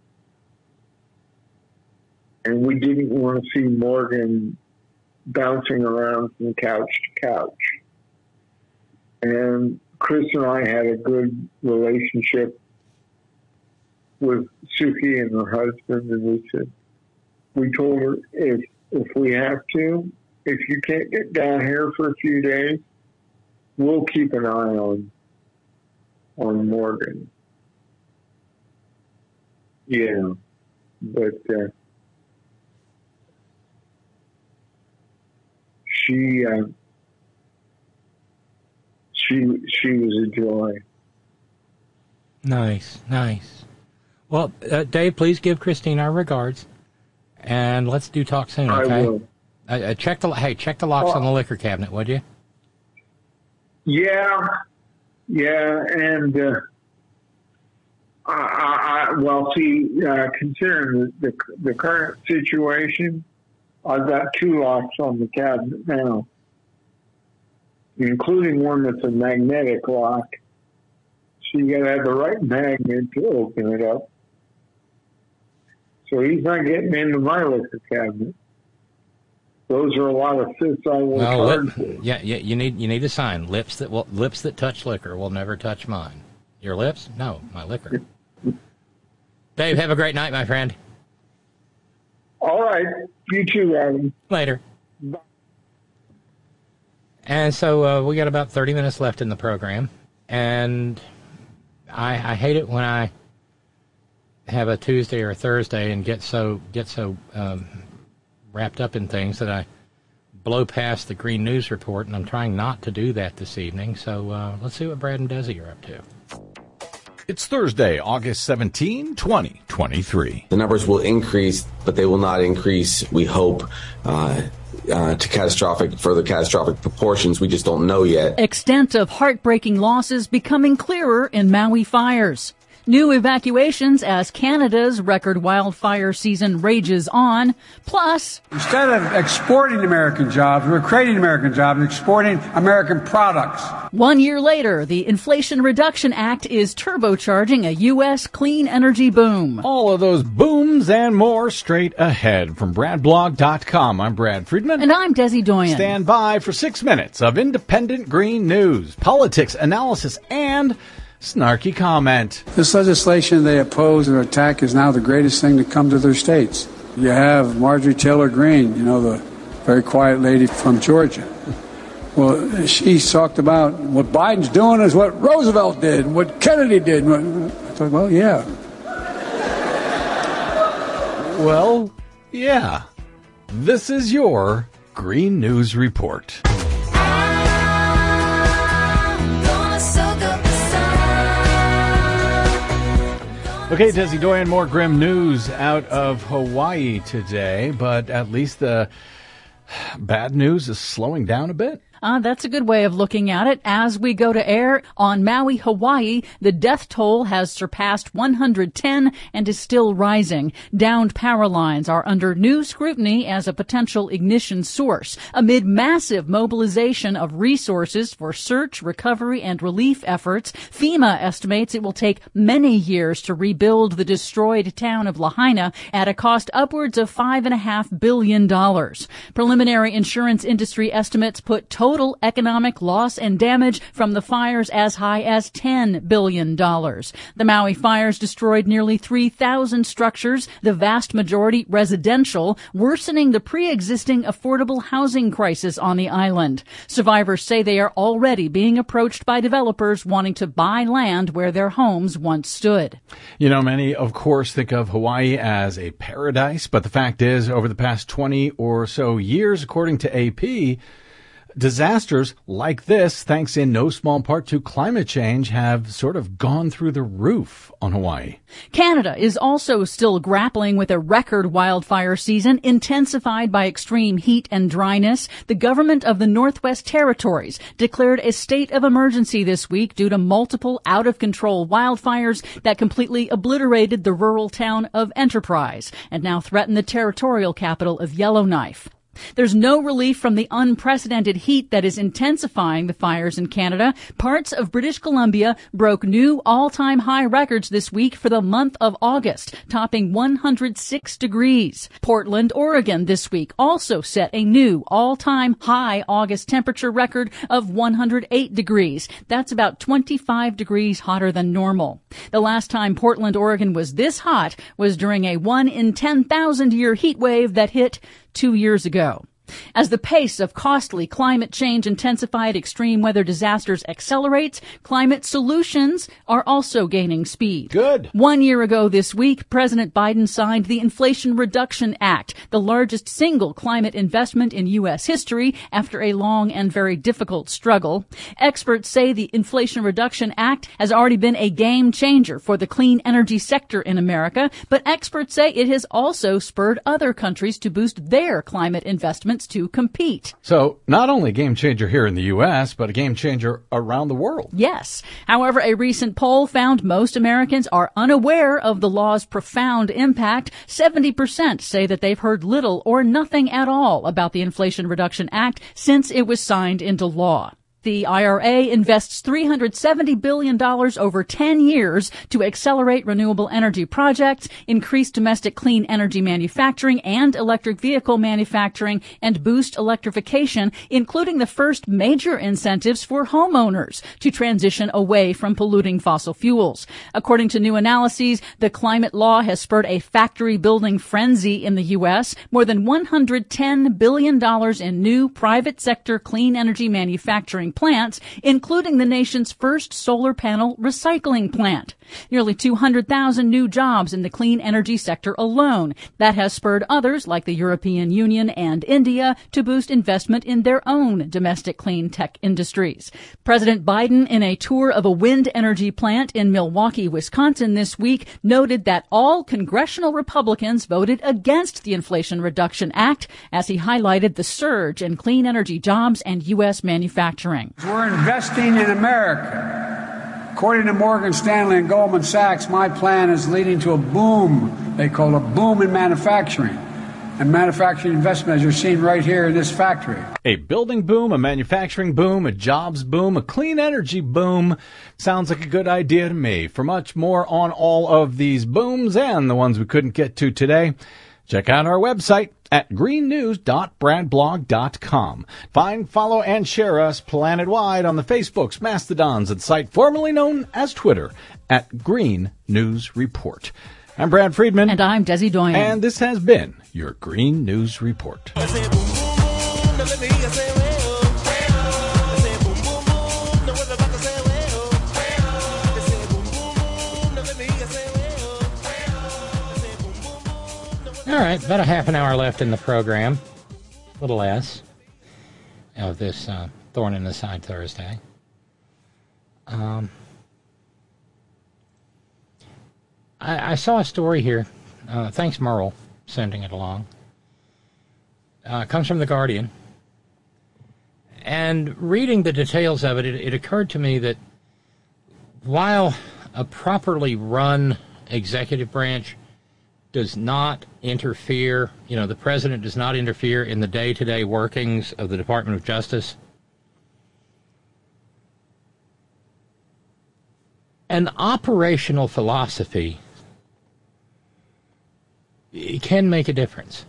And we didn't want to see Morgan bouncing around from couch to couch. And Chris and I had a good relationship with Suki and her husband, and we said, we told her, if if we have to, if you can't get down here for a few days, we'll keep an eye on on Morgan. Yeah, but uh, she uh, she she was a joy. Nice, nice. Well, uh, Dave, please give Christine our regards, and let's do talk soon. Okay. I will. Uh, uh, check the hey, check the locks oh. on the liquor cabinet, would you? Yeah, yeah, and uh, I, I, I well, see, uh, considering the, the the current situation, I've got two locks on the cabinet now, including one that's a magnetic lock. So you got to have the right magnet to open it up. So he's not getting into my liquor cabinet. Those are a lot of fits I will well, hard lip, for. yeah, yeah, you need you need a sign. Lips that will, lips that touch liquor will never touch mine. Your lips? No, my liquor. Dave, have a great night, my friend. All right, you too, Adam. Later. And so uh, we got about thirty minutes left in the program, and I, I hate it when I have a Tuesday or a Thursday and get so get so um, wrapped up in things that I blow past the Green News Report, and I'm trying not to do that this evening. So uh, let's see what Brad and Desi are up to. It's Thursday, August seventeenth, twenty twenty-three. The numbers will increase, but they will not increase, we hope, uh, uh, to catastrophic, further catastrophic proportions. We just don't know yet. Extent of heartbreaking losses becoming clearer in Maui fires. New evacuations as Canada's record wildfire season rages on. Plus, instead of exporting American jobs, we're creating American jobs and exporting American products. One year later, the Inflation Reduction Act is turbocharging a U S clean energy boom. All of those booms and more straight ahead. From Brad Blog dot com, I'm Brad Friedman. And I'm Desi Doyen. Stand by for six minutes of independent green news, politics, analysis, and snarky comment. This legislation they oppose or attack is now the greatest thing to come to their states. You have Marjorie Taylor Greene, you know, the very quiet lady from Georgia. Well, she talked about what Biden's doing is what Roosevelt did, and what Kennedy did. I thought, well, yeah. Well, yeah. This is your Green News Report. I'm gonna soak up the sun. Okay, Desi Doyen, more grim news out of Hawaii today, but at least the bad news is slowing down a bit. Uh, that's a good way of looking at it. As we go to air on Maui, Hawaii, the death toll has surpassed one hundred ten and is still rising. Downed power lines are under new scrutiny as a potential ignition source. Amid massive mobilization of resources for search, recovery, and relief efforts, FEMA estimates it will take many years to rebuild the destroyed town of Lahaina at a cost upwards of five and a half billion dollars. Preliminary insurance industry estimates put total Total economic loss and damage from the fires as high as ten billion dollars. The Maui fires destroyed nearly three thousand structures, the vast majority residential, worsening the pre-existing affordable housing crisis on the island. Survivors say they are already being approached by developers wanting to buy land where their homes once stood. You know, many, of course, think of Hawaii as a paradise, but the fact is, over the past twenty or so years, according to A P, disasters like this, thanks in no small part to climate change, have sort of gone through the roof on Hawaii. Canada is also still grappling with a record wildfire season intensified by extreme heat and dryness. The government of the Northwest Territories declared a state of emergency this week due to multiple out-of-control wildfires that completely obliterated the rural town of Enterprise and now threaten the territorial capital of Yellowknife. There's no relief from the unprecedented heat that is intensifying the fires in Canada. Parts of British Columbia broke new all-time high records this week for the month of August, topping one hundred six degrees. Portland, Oregon this week also set a new all-time high August temperature record of one hundred eight degrees. That's about twenty-five degrees hotter than normal. The last time Portland, Oregon was this hot was during a one in ten thousand year heat wave that hit two years ago. As the pace of costly climate change intensified extreme weather disasters accelerates, climate solutions are also gaining speed. Good. One year ago this week, President Biden signed the Inflation Reduction Act, the largest single climate investment in U S history after a long and very difficult struggle. Experts say the Inflation Reduction Act has already been a game changer for the clean energy sector in America, but experts say it has also spurred other countries to boost their climate investments to compete. So, not only a game changer here in the U S, but a game changer around the world. Yes. However, a recent poll found most Americans are unaware of the law's profound impact. seventy percent say that they've heard little or nothing at all about the Inflation Reduction Act since it was signed into law. The I R A invests three hundred seventy billion dollars over ten years to accelerate renewable energy projects, increase domestic clean energy manufacturing and electric vehicle manufacturing, and boost electrification, including the first major incentives for homeowners to transition away from polluting fossil fuels. According to new analyses, the climate law has spurred a factory-building frenzy in the U S. More than one hundred ten billion dollars in new private sector clean energy manufacturing plants, including the nation's first solar panel recycling plant. Nearly two hundred thousand new jobs in the clean energy sector alone. That has spurred others like the European Union and India to boost investment in their own domestic clean tech industries. President Biden, in a tour of a wind energy plant in Milwaukee, Wisconsin this week, noted that all congressional Republicans voted against the Inflation Reduction Act as he highlighted the surge in clean energy jobs and U S manufacturing. We're investing in America. According to Morgan Stanley and Goldman Sachs, my plan is leading to a boom, they call it a boom in manufacturing. And manufacturing investment, as you're seeing right here in this factory. A building boom, a manufacturing boom, a jobs boom, a clean energy boom. Sounds like a good idea to me. For much more on all of these booms and the ones we couldn't get to today, check out our website at green news dot brad blog dot com. Find, follow, and share us planet-wide on the Facebooks, Mastodons, and site formerly known as Twitter at Green News Report. I'm Brad Friedman. And I'm Desi Doyen. And this has been your Green News Report. All right, about a half an hour left in the program, a little less, of this uh, Thorn in the Side Thursday. Um, I, I saw a story here. Uh, thanks, Merle, sending it along. Uh, it comes from The Guardian. And reading the details of it, it, it occurred to me that while a properly run executive branch does not interfere, you know, the president does not interfere in the day-to-day workings of the Department of Justice, an operational philosophy can make a difference.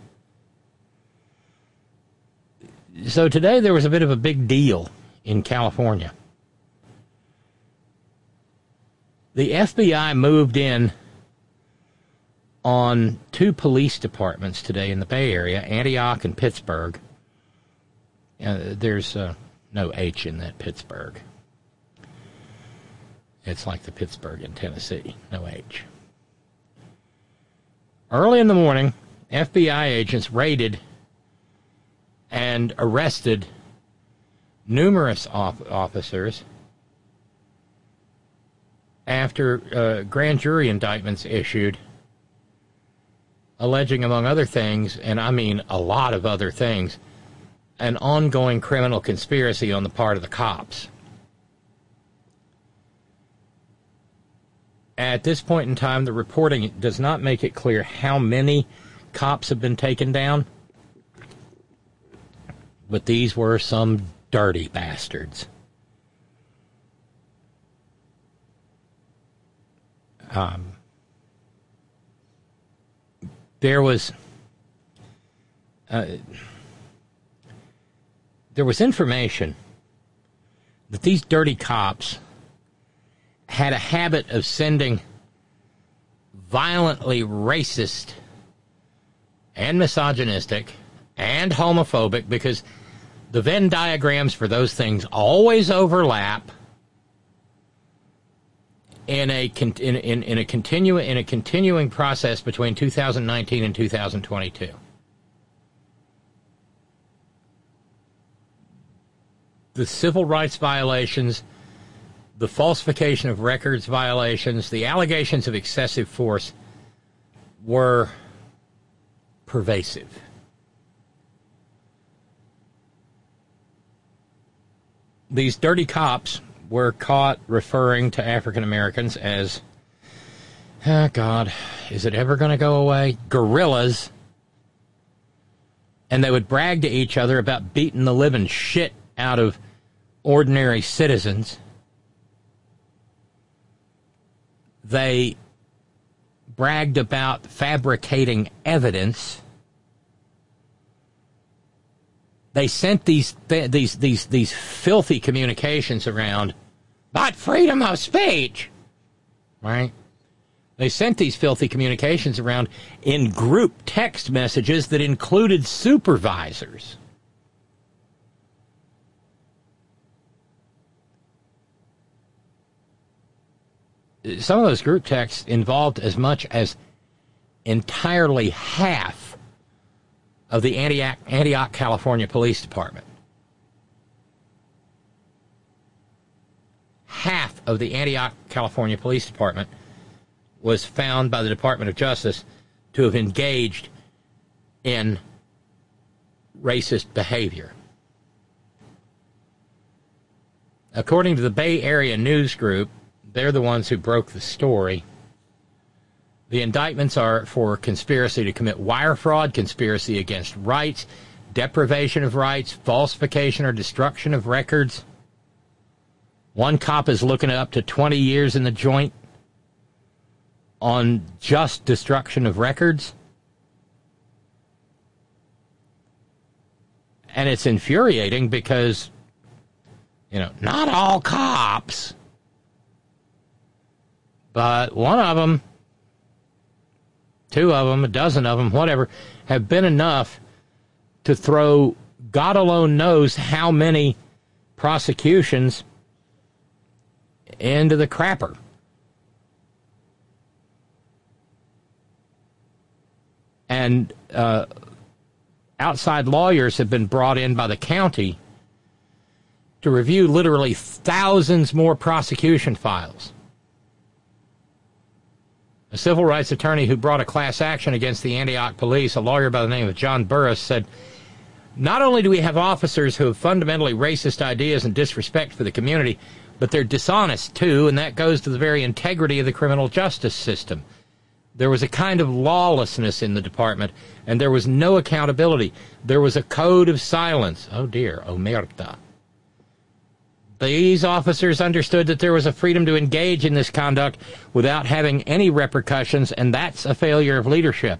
So today there was a bit of a big deal in California. The F B I moved in on two police departments today in the Bay Area, Antioch and Pittsburgh. Uh, there's uh, no H in that Pittsburgh. It's like the Pittsburgh in Tennessee, no H. Early in the morning, F B I agents raided and arrested numerous op- officers after uh, grand jury indictments issued alleging, among other things, and I mean a lot of other things, an ongoing criminal conspiracy on the part of the cops. At this point in time, the reporting does not make it clear how many cops have been taken down, but these were some dirty bastards. Um, there was uh, there was information that these dirty cops had a habit of sending violently racist and misogynistic and homophobic, because the Venn diagrams for those things always overlap in a in in, in a continu in a continuing process between two thousand nineteen and two thousand twenty-two. The civil rights violations, the falsification of records violations, the allegations of excessive force were pervasive. These dirty cops were caught referring to African Americans as, oh God, is it ever going to go away? Gorillas. And they would brag to each other about beating the living shit out of ordinary citizens. They bragged about fabricating evidence. They sent these th- these these these filthy communications around, but freedom of speech, right? They sent these filthy communications around in group text messages that included supervisors. Some of those group texts involved as much as entirely half of the Antioch, Antioch, California Police Department. Half of the Antioch, California Police Department was found by the Department of Justice to have engaged in racist behavior. According to the Bay Area News Group, they're the ones who broke the story. The indictments are for conspiracy to commit wire fraud, conspiracy against rights, deprivation of rights, falsification or destruction of records. One cop is looking at up to twenty years in the joint on just destruction of records. And it's infuriating because, you know, not all cops, but one of them, two of them, a dozen of them, whatever, have been enough to throw God alone knows how many prosecutions into the crapper. And uh, outside lawyers have been brought in by the county to review literally thousands more prosecution files. A civil rights attorney who brought a class action against the Antioch police, a lawyer by the name of John Burris, said, "Not only do we have officers who have fundamentally racist ideas and disrespect for the community, but they're dishonest too, and that goes to the very integrity of the criminal justice system. There was a kind of lawlessness in the department, and there was no accountability. There was a code of silence." Oh dear, omerta. These officers understood that there was a freedom to engage in this conduct without having any repercussions, and that's a failure of leadership.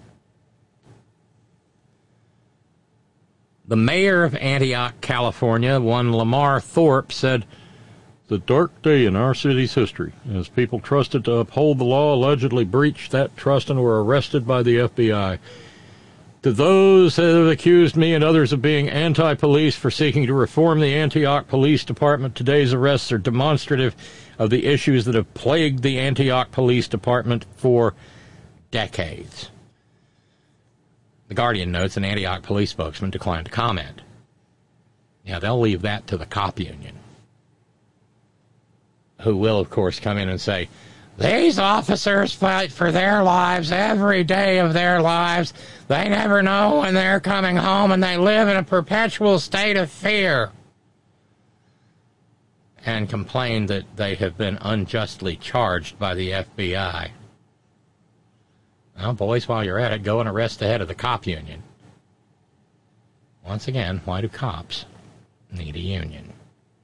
The mayor of Antioch, California, one Lamar Thorpe, said, "The dark day in our city's history, as people trusted to uphold the law allegedly breached that trust and were arrested by the F B I. To those that have accused me and others of being anti-police for seeking to reform the Antioch Police Department, today's arrests are demonstrative of the issues that have plagued the Antioch Police Department for decades." The Guardian notes an Antioch police spokesman declined to comment. Yeah, they'll leave that to the cop union, who will, of course, come in and say, "These officers fight for their lives every day of their lives. They never know when they're coming home, and they live in a perpetual state of fear." And complain that they have been unjustly charged by the F B I. Well, boys, while you're at it, go and arrest the head of the cop union. Once again, why do cops need a union?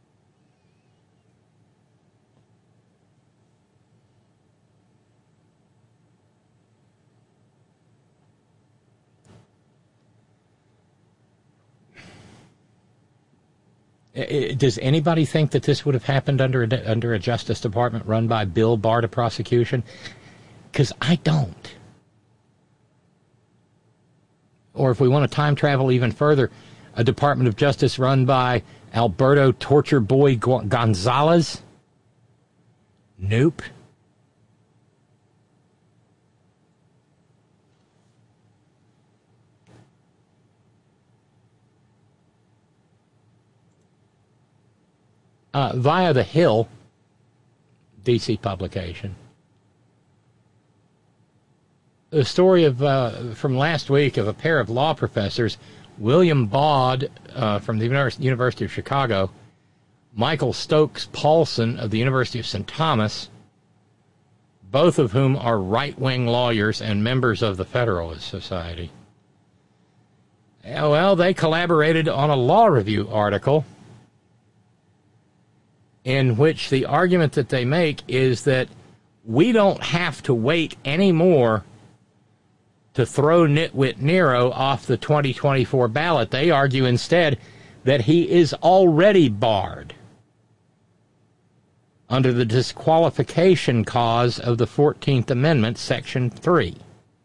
Does anybody think that this would have happened under a, under a Justice Department run by Bill Barr to prosecution? Because I don't. Or if we want to time travel even further, a Department of Justice run by Alberto Torture Boy Gonzalez? Nope. Uh, via The Hill, D C publication, the story of uh, from last week of a pair of law professors, William Baud uh, from the University of Chicago, Michael Stokes Paulson of the University of Saint Thomas, both of whom are right-wing lawyers and members of the Federalist Society. Well, they collaborated on a law review article in which the argument that they make is that we don't have to wait anymore to throw Nitwit Nero off the twenty twenty-four ballot. They argue instead that he is already barred under the disqualification clause of the fourteenth Amendment, Section three,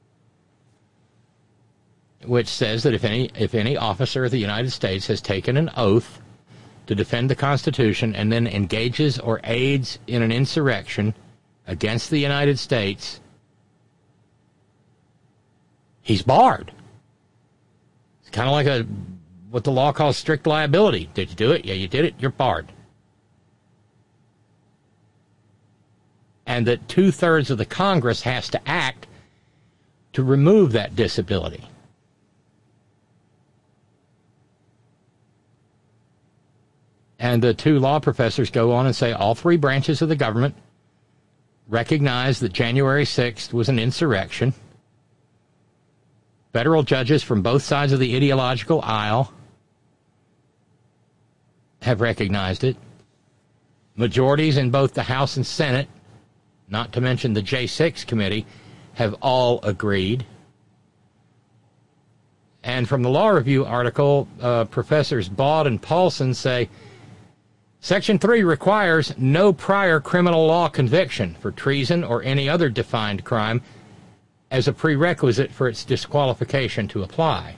which says that if any, if any officer of the United States has taken an oath to defend the Constitution and then engages or aids in an insurrection against the United States, he's barred. It's kind of like a what the law calls strict liability. Did you do it? Yeah, you did it. You're barred. And that two-thirds of the Congress has to act to remove that disability. And the two law professors go on and say all three branches of the government recognize that January sixth was an insurrection. Federal judges from both sides of the ideological aisle have recognized it. Majorities in both the House and Senate, not to mention the J six committee, have all agreed. And from the law review article, uh, Professors Baud and Paulson say, Section three requires no prior criminal law conviction for treason or any other defined crime as a prerequisite for its disqualification to apply.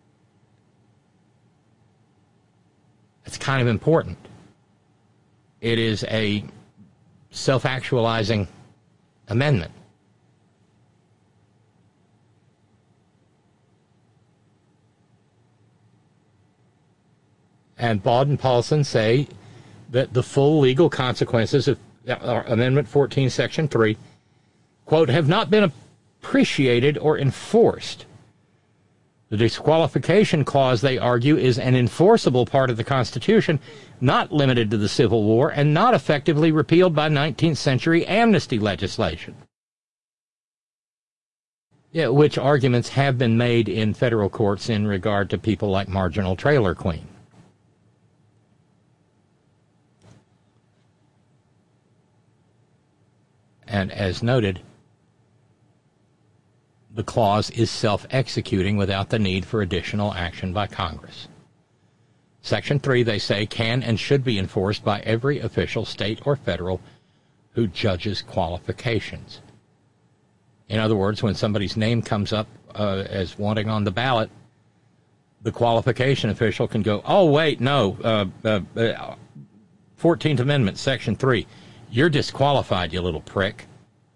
It's kind of important. It is a self-actualizing amendment. And Baud and Paulson say that the full legal consequences of Amendment fourteen, Section three quote, have not been appreciated or enforced. The disqualification clause, they argue, is an enforceable part of the Constitution, not limited to the Civil War, and not effectively repealed by nineteenth century amnesty legislation. Yeah, which arguments have been made in federal courts in regard to people like Marginal Trailer Queen. And as noted, the clause is self-executing without the need for additional action by Congress. Section three, they say, can and should be enforced by every official, state or federal, who judges qualifications. In other words, when somebody's name comes up uh, as wanting on the ballot, the qualification official can go, oh, wait, no, uh, uh, uh, fourteenth Amendment, Section three, you're disqualified, you little prick.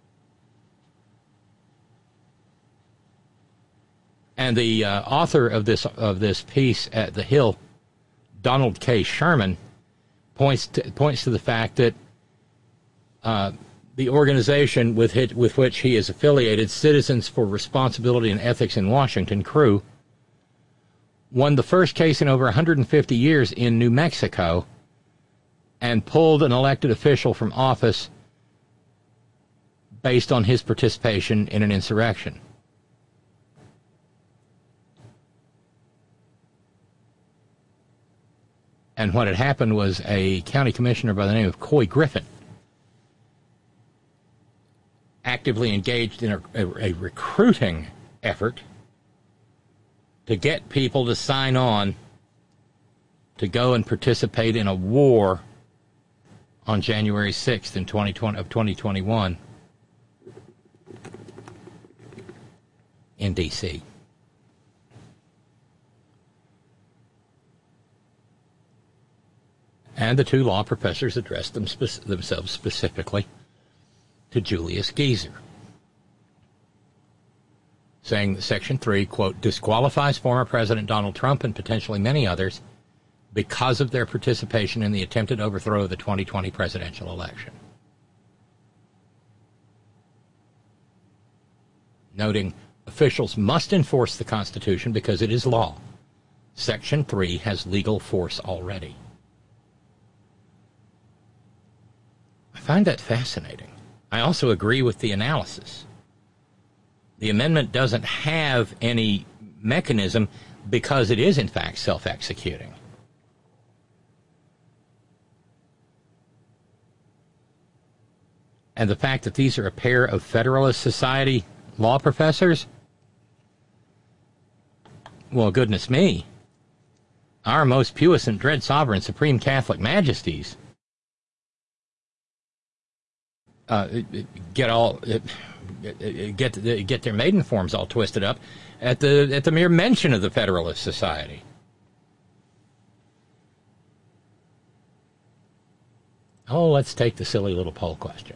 And the uh, author of this of this piece at The Hill, Donald K. Sherman, points to, points to the fact that uh, the organization with it, with which he is affiliated, Citizens for Responsibility and Ethics in Washington, C R U, won the first case in over one hundred fifty years in New Mexico and pulled an elected official from office based on his participation in an insurrection. And what had happened was a county commissioner by the name of Coy Griffin actively engaged in a, a, a recruiting effort to get people to sign on to go and participate in a war on January sixth in twenty twenty, of twenty twenty-one in D C And the two law professors addressed them spe- themselves specifically to Julius Geezer, saying that Section three, quote, disqualifies former President Donald Trump and potentially many others because of their participation in the attempted overthrow of the twenty twenty presidential election. Noting, officials must enforce the Constitution because it is law. Section three has legal force already. I find that fascinating. I also agree with the analysis. The amendment doesn't have any mechanism because it is, in fact, self-executing. And the fact that these are a pair of Federalist Society law professors, well, goodness me, our most puissant, dread sovereign, supreme Catholic majesties uh, get all get get their maiden forms all twisted up at the at the mere mention of the Federalist Society. Oh, let's take the silly little poll question.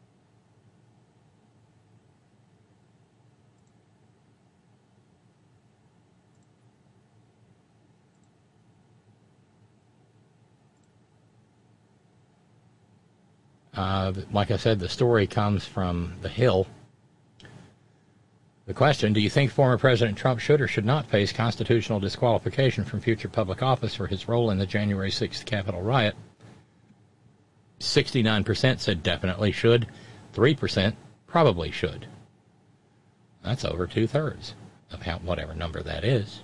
Uh, like I said, the story comes from The Hill. The question, do you think former President Trump should or should not face constitutional disqualification from future public office for his role in the January sixth Capitol riot? sixty-nine percent said definitely should. three percent probably should. That's over two-thirds of how, whatever number that is.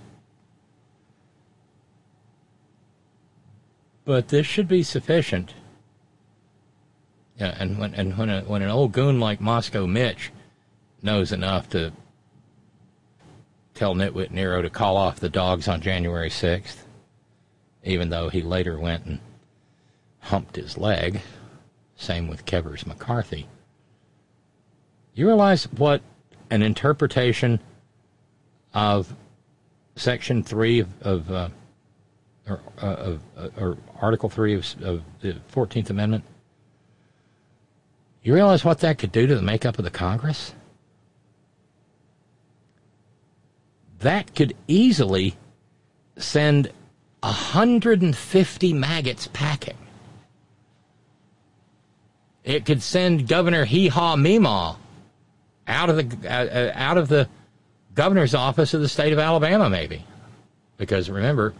But this should be sufficient. Yeah, and when and when a, when an old goon like Moscow Mitch knows enough to tell Nitwit Nero to call off the dogs on January sixth, even though he later went and humped his leg, same with Kevers McCarthy, you realize what an interpretation of Section three of, of uh, or, uh, of, uh, or Article three of, of the fourteenth Amendment, you realize what that could do to the makeup of the Congress? That could easily send one hundred fifty maggots packing. It could send Governor Hee Haw Meemaw out of the uh, out of the governor's office of the state of Alabama, maybe. Because remember,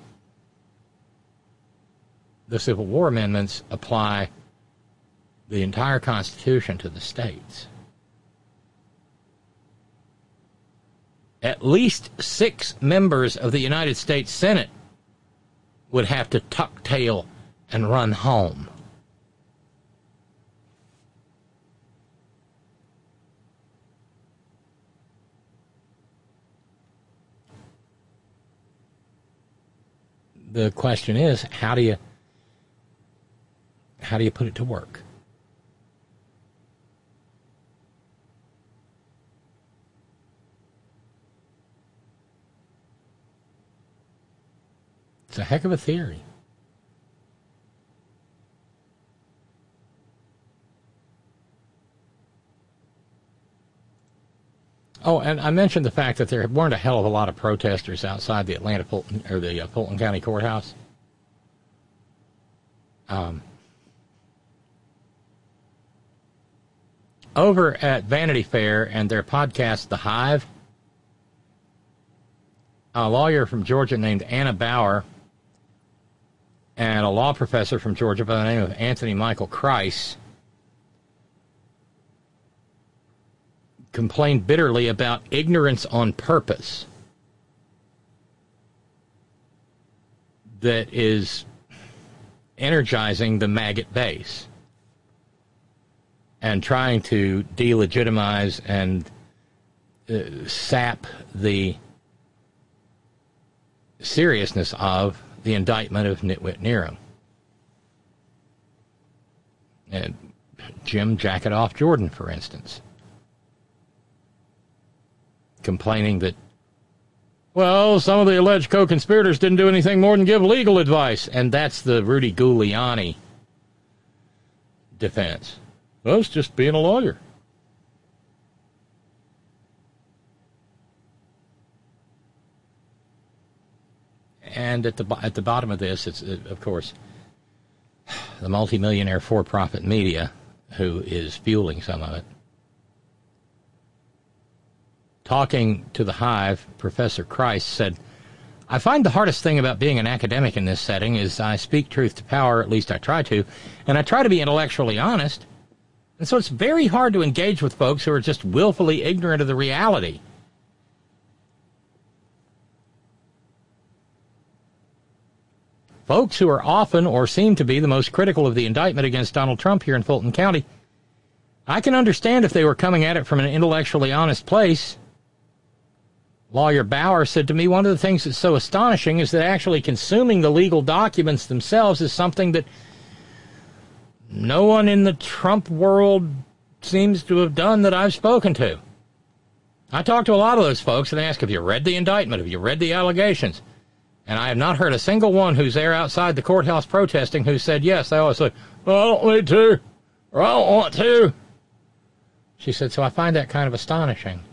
the Civil War amendments apply the entire Constitution to the states. At least six members of the United States Senate would have to tuck tail and run home. The question is, how do you how do you put it to work? It's a heck of a theory. Oh, and I mentioned the fact that there weren't a hell of a lot of protesters outside the Atlanta Fulton, or the uh, Fulton County Courthouse. Um, over at Vanity Fair and their podcast, The Hive, a lawyer from Georgia named Anna Bauer and a law professor from Georgia by the name of Anthony Michael Kreis complained bitterly about ignorance on purpose that is energizing the maggot base and trying to delegitimize and uh, sap the seriousness of the indictment of Nitwit Nero. And Jim Jacketoff Jordan, for instance, complaining that, well, some of the alleged co-conspirators didn't do anything more than give legal advice. And that's the Rudy Giuliani defense. Well, it's just being a lawyer. And at the at the bottom of this, it's, of course, the multimillionaire for-profit media who is fueling some of it. Talking to The Hive, Professor Kreis said, I find the hardest thing about being an academic in this setting is I speak truth to power, at least I try to, and I try to be intellectually honest. And so it's very hard to engage with folks who are just willfully ignorant of the reality. Folks who are often or seem to be the most critical of the indictment against Donald Trump here in Fulton County, I can understand if they were coming at it from an intellectually honest place. Lawyer Bauer said to me, one of the things that's so astonishing is that actually consuming the legal documents themselves is something that no one in the Trump world seems to have done that I've spoken to. I talked to a lot of those folks and asked, have you read the indictment? Have you read the allegations? And I have not heard a single one who's there outside the courthouse protesting who said yes. They always say, well, I don't need to, or I don't want to. She said, so I find that kind of astonishing.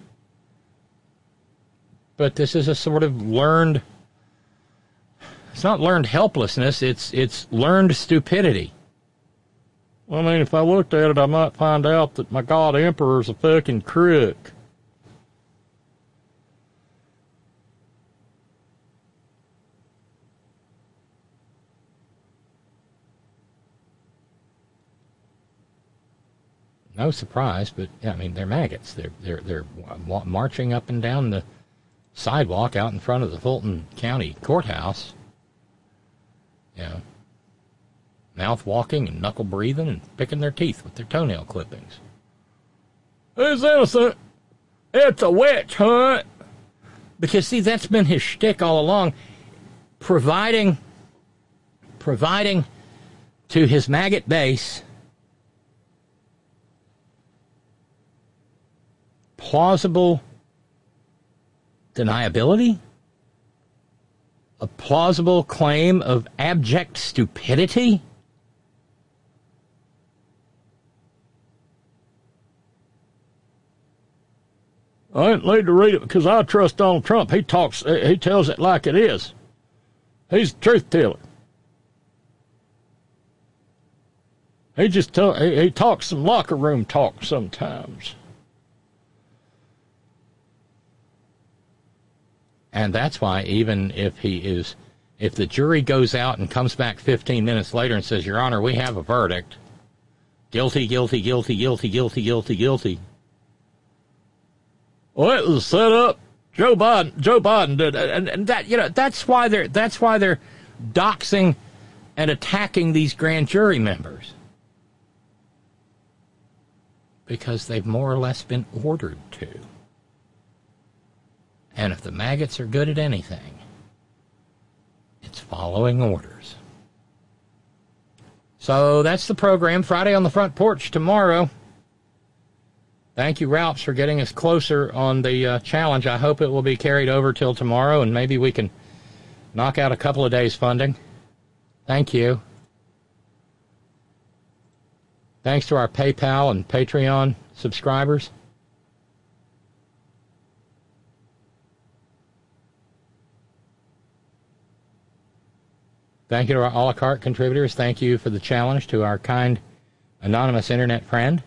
But this is a sort of learned, it's not learned helplessness, it's it's learned stupidity. Well, I mean, if I looked at it, I might find out that my God Emperor's a fucking crook. No surprise, but yeah, I mean, they're maggots. They're they're they're marching up and down the sidewalk out in front of the Fulton County Courthouse. You know, mouth walking and knuckle breathing and picking their teeth with their toenail clippings. Who's innocent? It's a witch hunt. Because see, that's been his shtick all along, providing providing to his maggot base plausible deniability, a plausible claim of abject stupidity. I didn't need to read it because I trust Donald Trump. He talks, he tells it like it is. He's a truth teller. He just tell, he, he talks some locker room talk sometimes. And that's why even if he is, if the jury goes out and comes back fifteen minutes later and says, Your Honor, we have a verdict, guilty, guilty, guilty, guilty, guilty, guilty, guilty. Well, it was set up. Joe Biden, Joe Biden did, and, and that, you know, that's why they're, that's why they're doxing and attacking these grand jury members. Because they've more or less been ordered to. And if the maggots are good at anything, it's following orders. So that's the program. Friday on the Front Porch tomorrow. Thank you, Ralphs, for getting us closer on the uh, challenge. I hope it will be carried over till tomorrow, and maybe we can knock out a couple of days' funding. Thank you. Thanks to our PayPal and Patreon subscribers. Thank you to our a la carte contributors. Thank you for the challenge to our kind anonymous internet friend.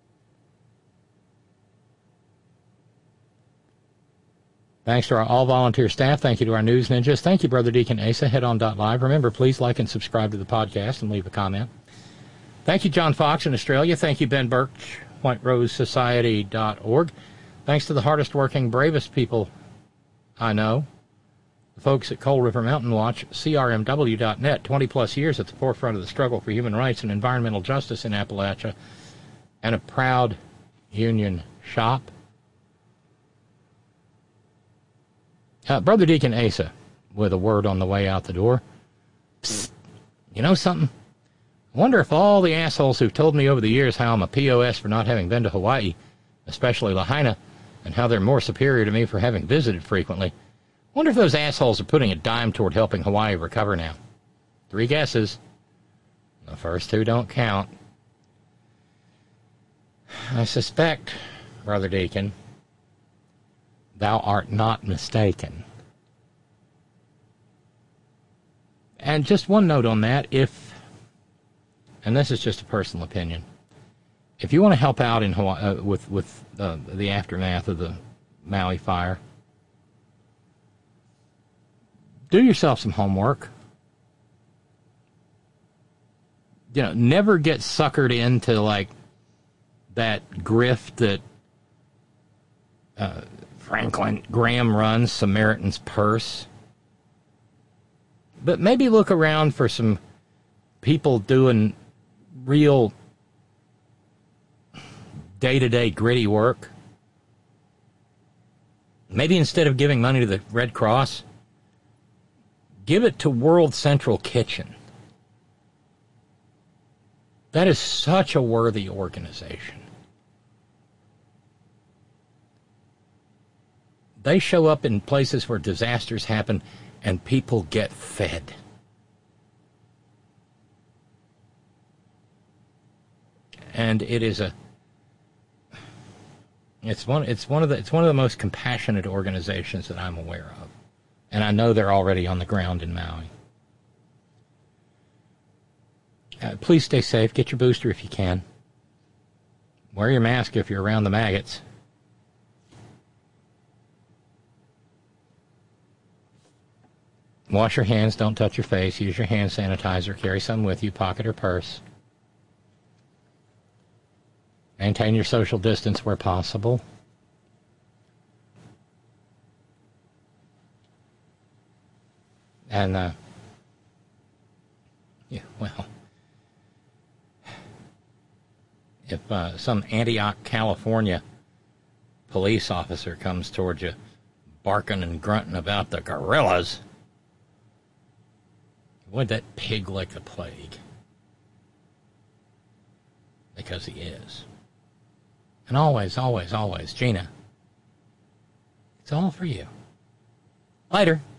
Thanks to our all-volunteer staff. Thank you to our news ninjas. Thank you, Brother Deacon Asa. Head on dot live. Remember, please like and subscribe to the podcast and leave a comment. Thank you, John Fox in Australia. Thank you, Ben Birch, White Rose Society dot org. Thanks to the hardest-working, bravest people I know, the folks at Coal River Mountain Watch, C R M W dot net, twenty-plus years at the forefront of the struggle for human rights and environmental justice in Appalachia, and a proud union shop. Uh, Brother Deacon Asa, with a word on the way out the door. Psst, you know something? I wonder if all the assholes who've told me over the years how I'm a P O S for not having been to Hawaii, especially Lahaina, and how they're more superior to me for having visited frequently, I wonder if those assholes are putting a dime toward helping Hawaii recover now. Three guesses. The first two don't count. I suspect, Brother Deacon, thou art not mistaken. And just one note on that, if, and this is just a personal opinion, if you want to help out in Hawaii, uh, with, with uh, the aftermath of the Maui fire, do yourself some homework. You know, never get suckered into, like, that grift that uh, Franklin Graham runs, Samaritan's Purse. But maybe look around for some people doing real day-to-day gritty work. Maybe instead of giving money to the Red Cross, give it to World Central Kitchen. That is such a worthy organization. They show up in places where disasters happen and people get fed. And it is a it's one it's one of the it's one of the most compassionate organizations that I'm aware of. And I know they're already on the ground in Maui. Uh, please stay safe. Get your booster if you can. Wear your mask if you're around the maggots. Wash your hands. Don't touch your face. Use your hand sanitizer. Carry some with you, pocket or purse. Maintain your social distance where possible. And, uh, yeah, well, if uh, some Antioch, California police officer comes towards you barking and grunting about the gorillas, avoid that pig like the plague. Because he is. And always, always, always, Gina, it's all for you. Later.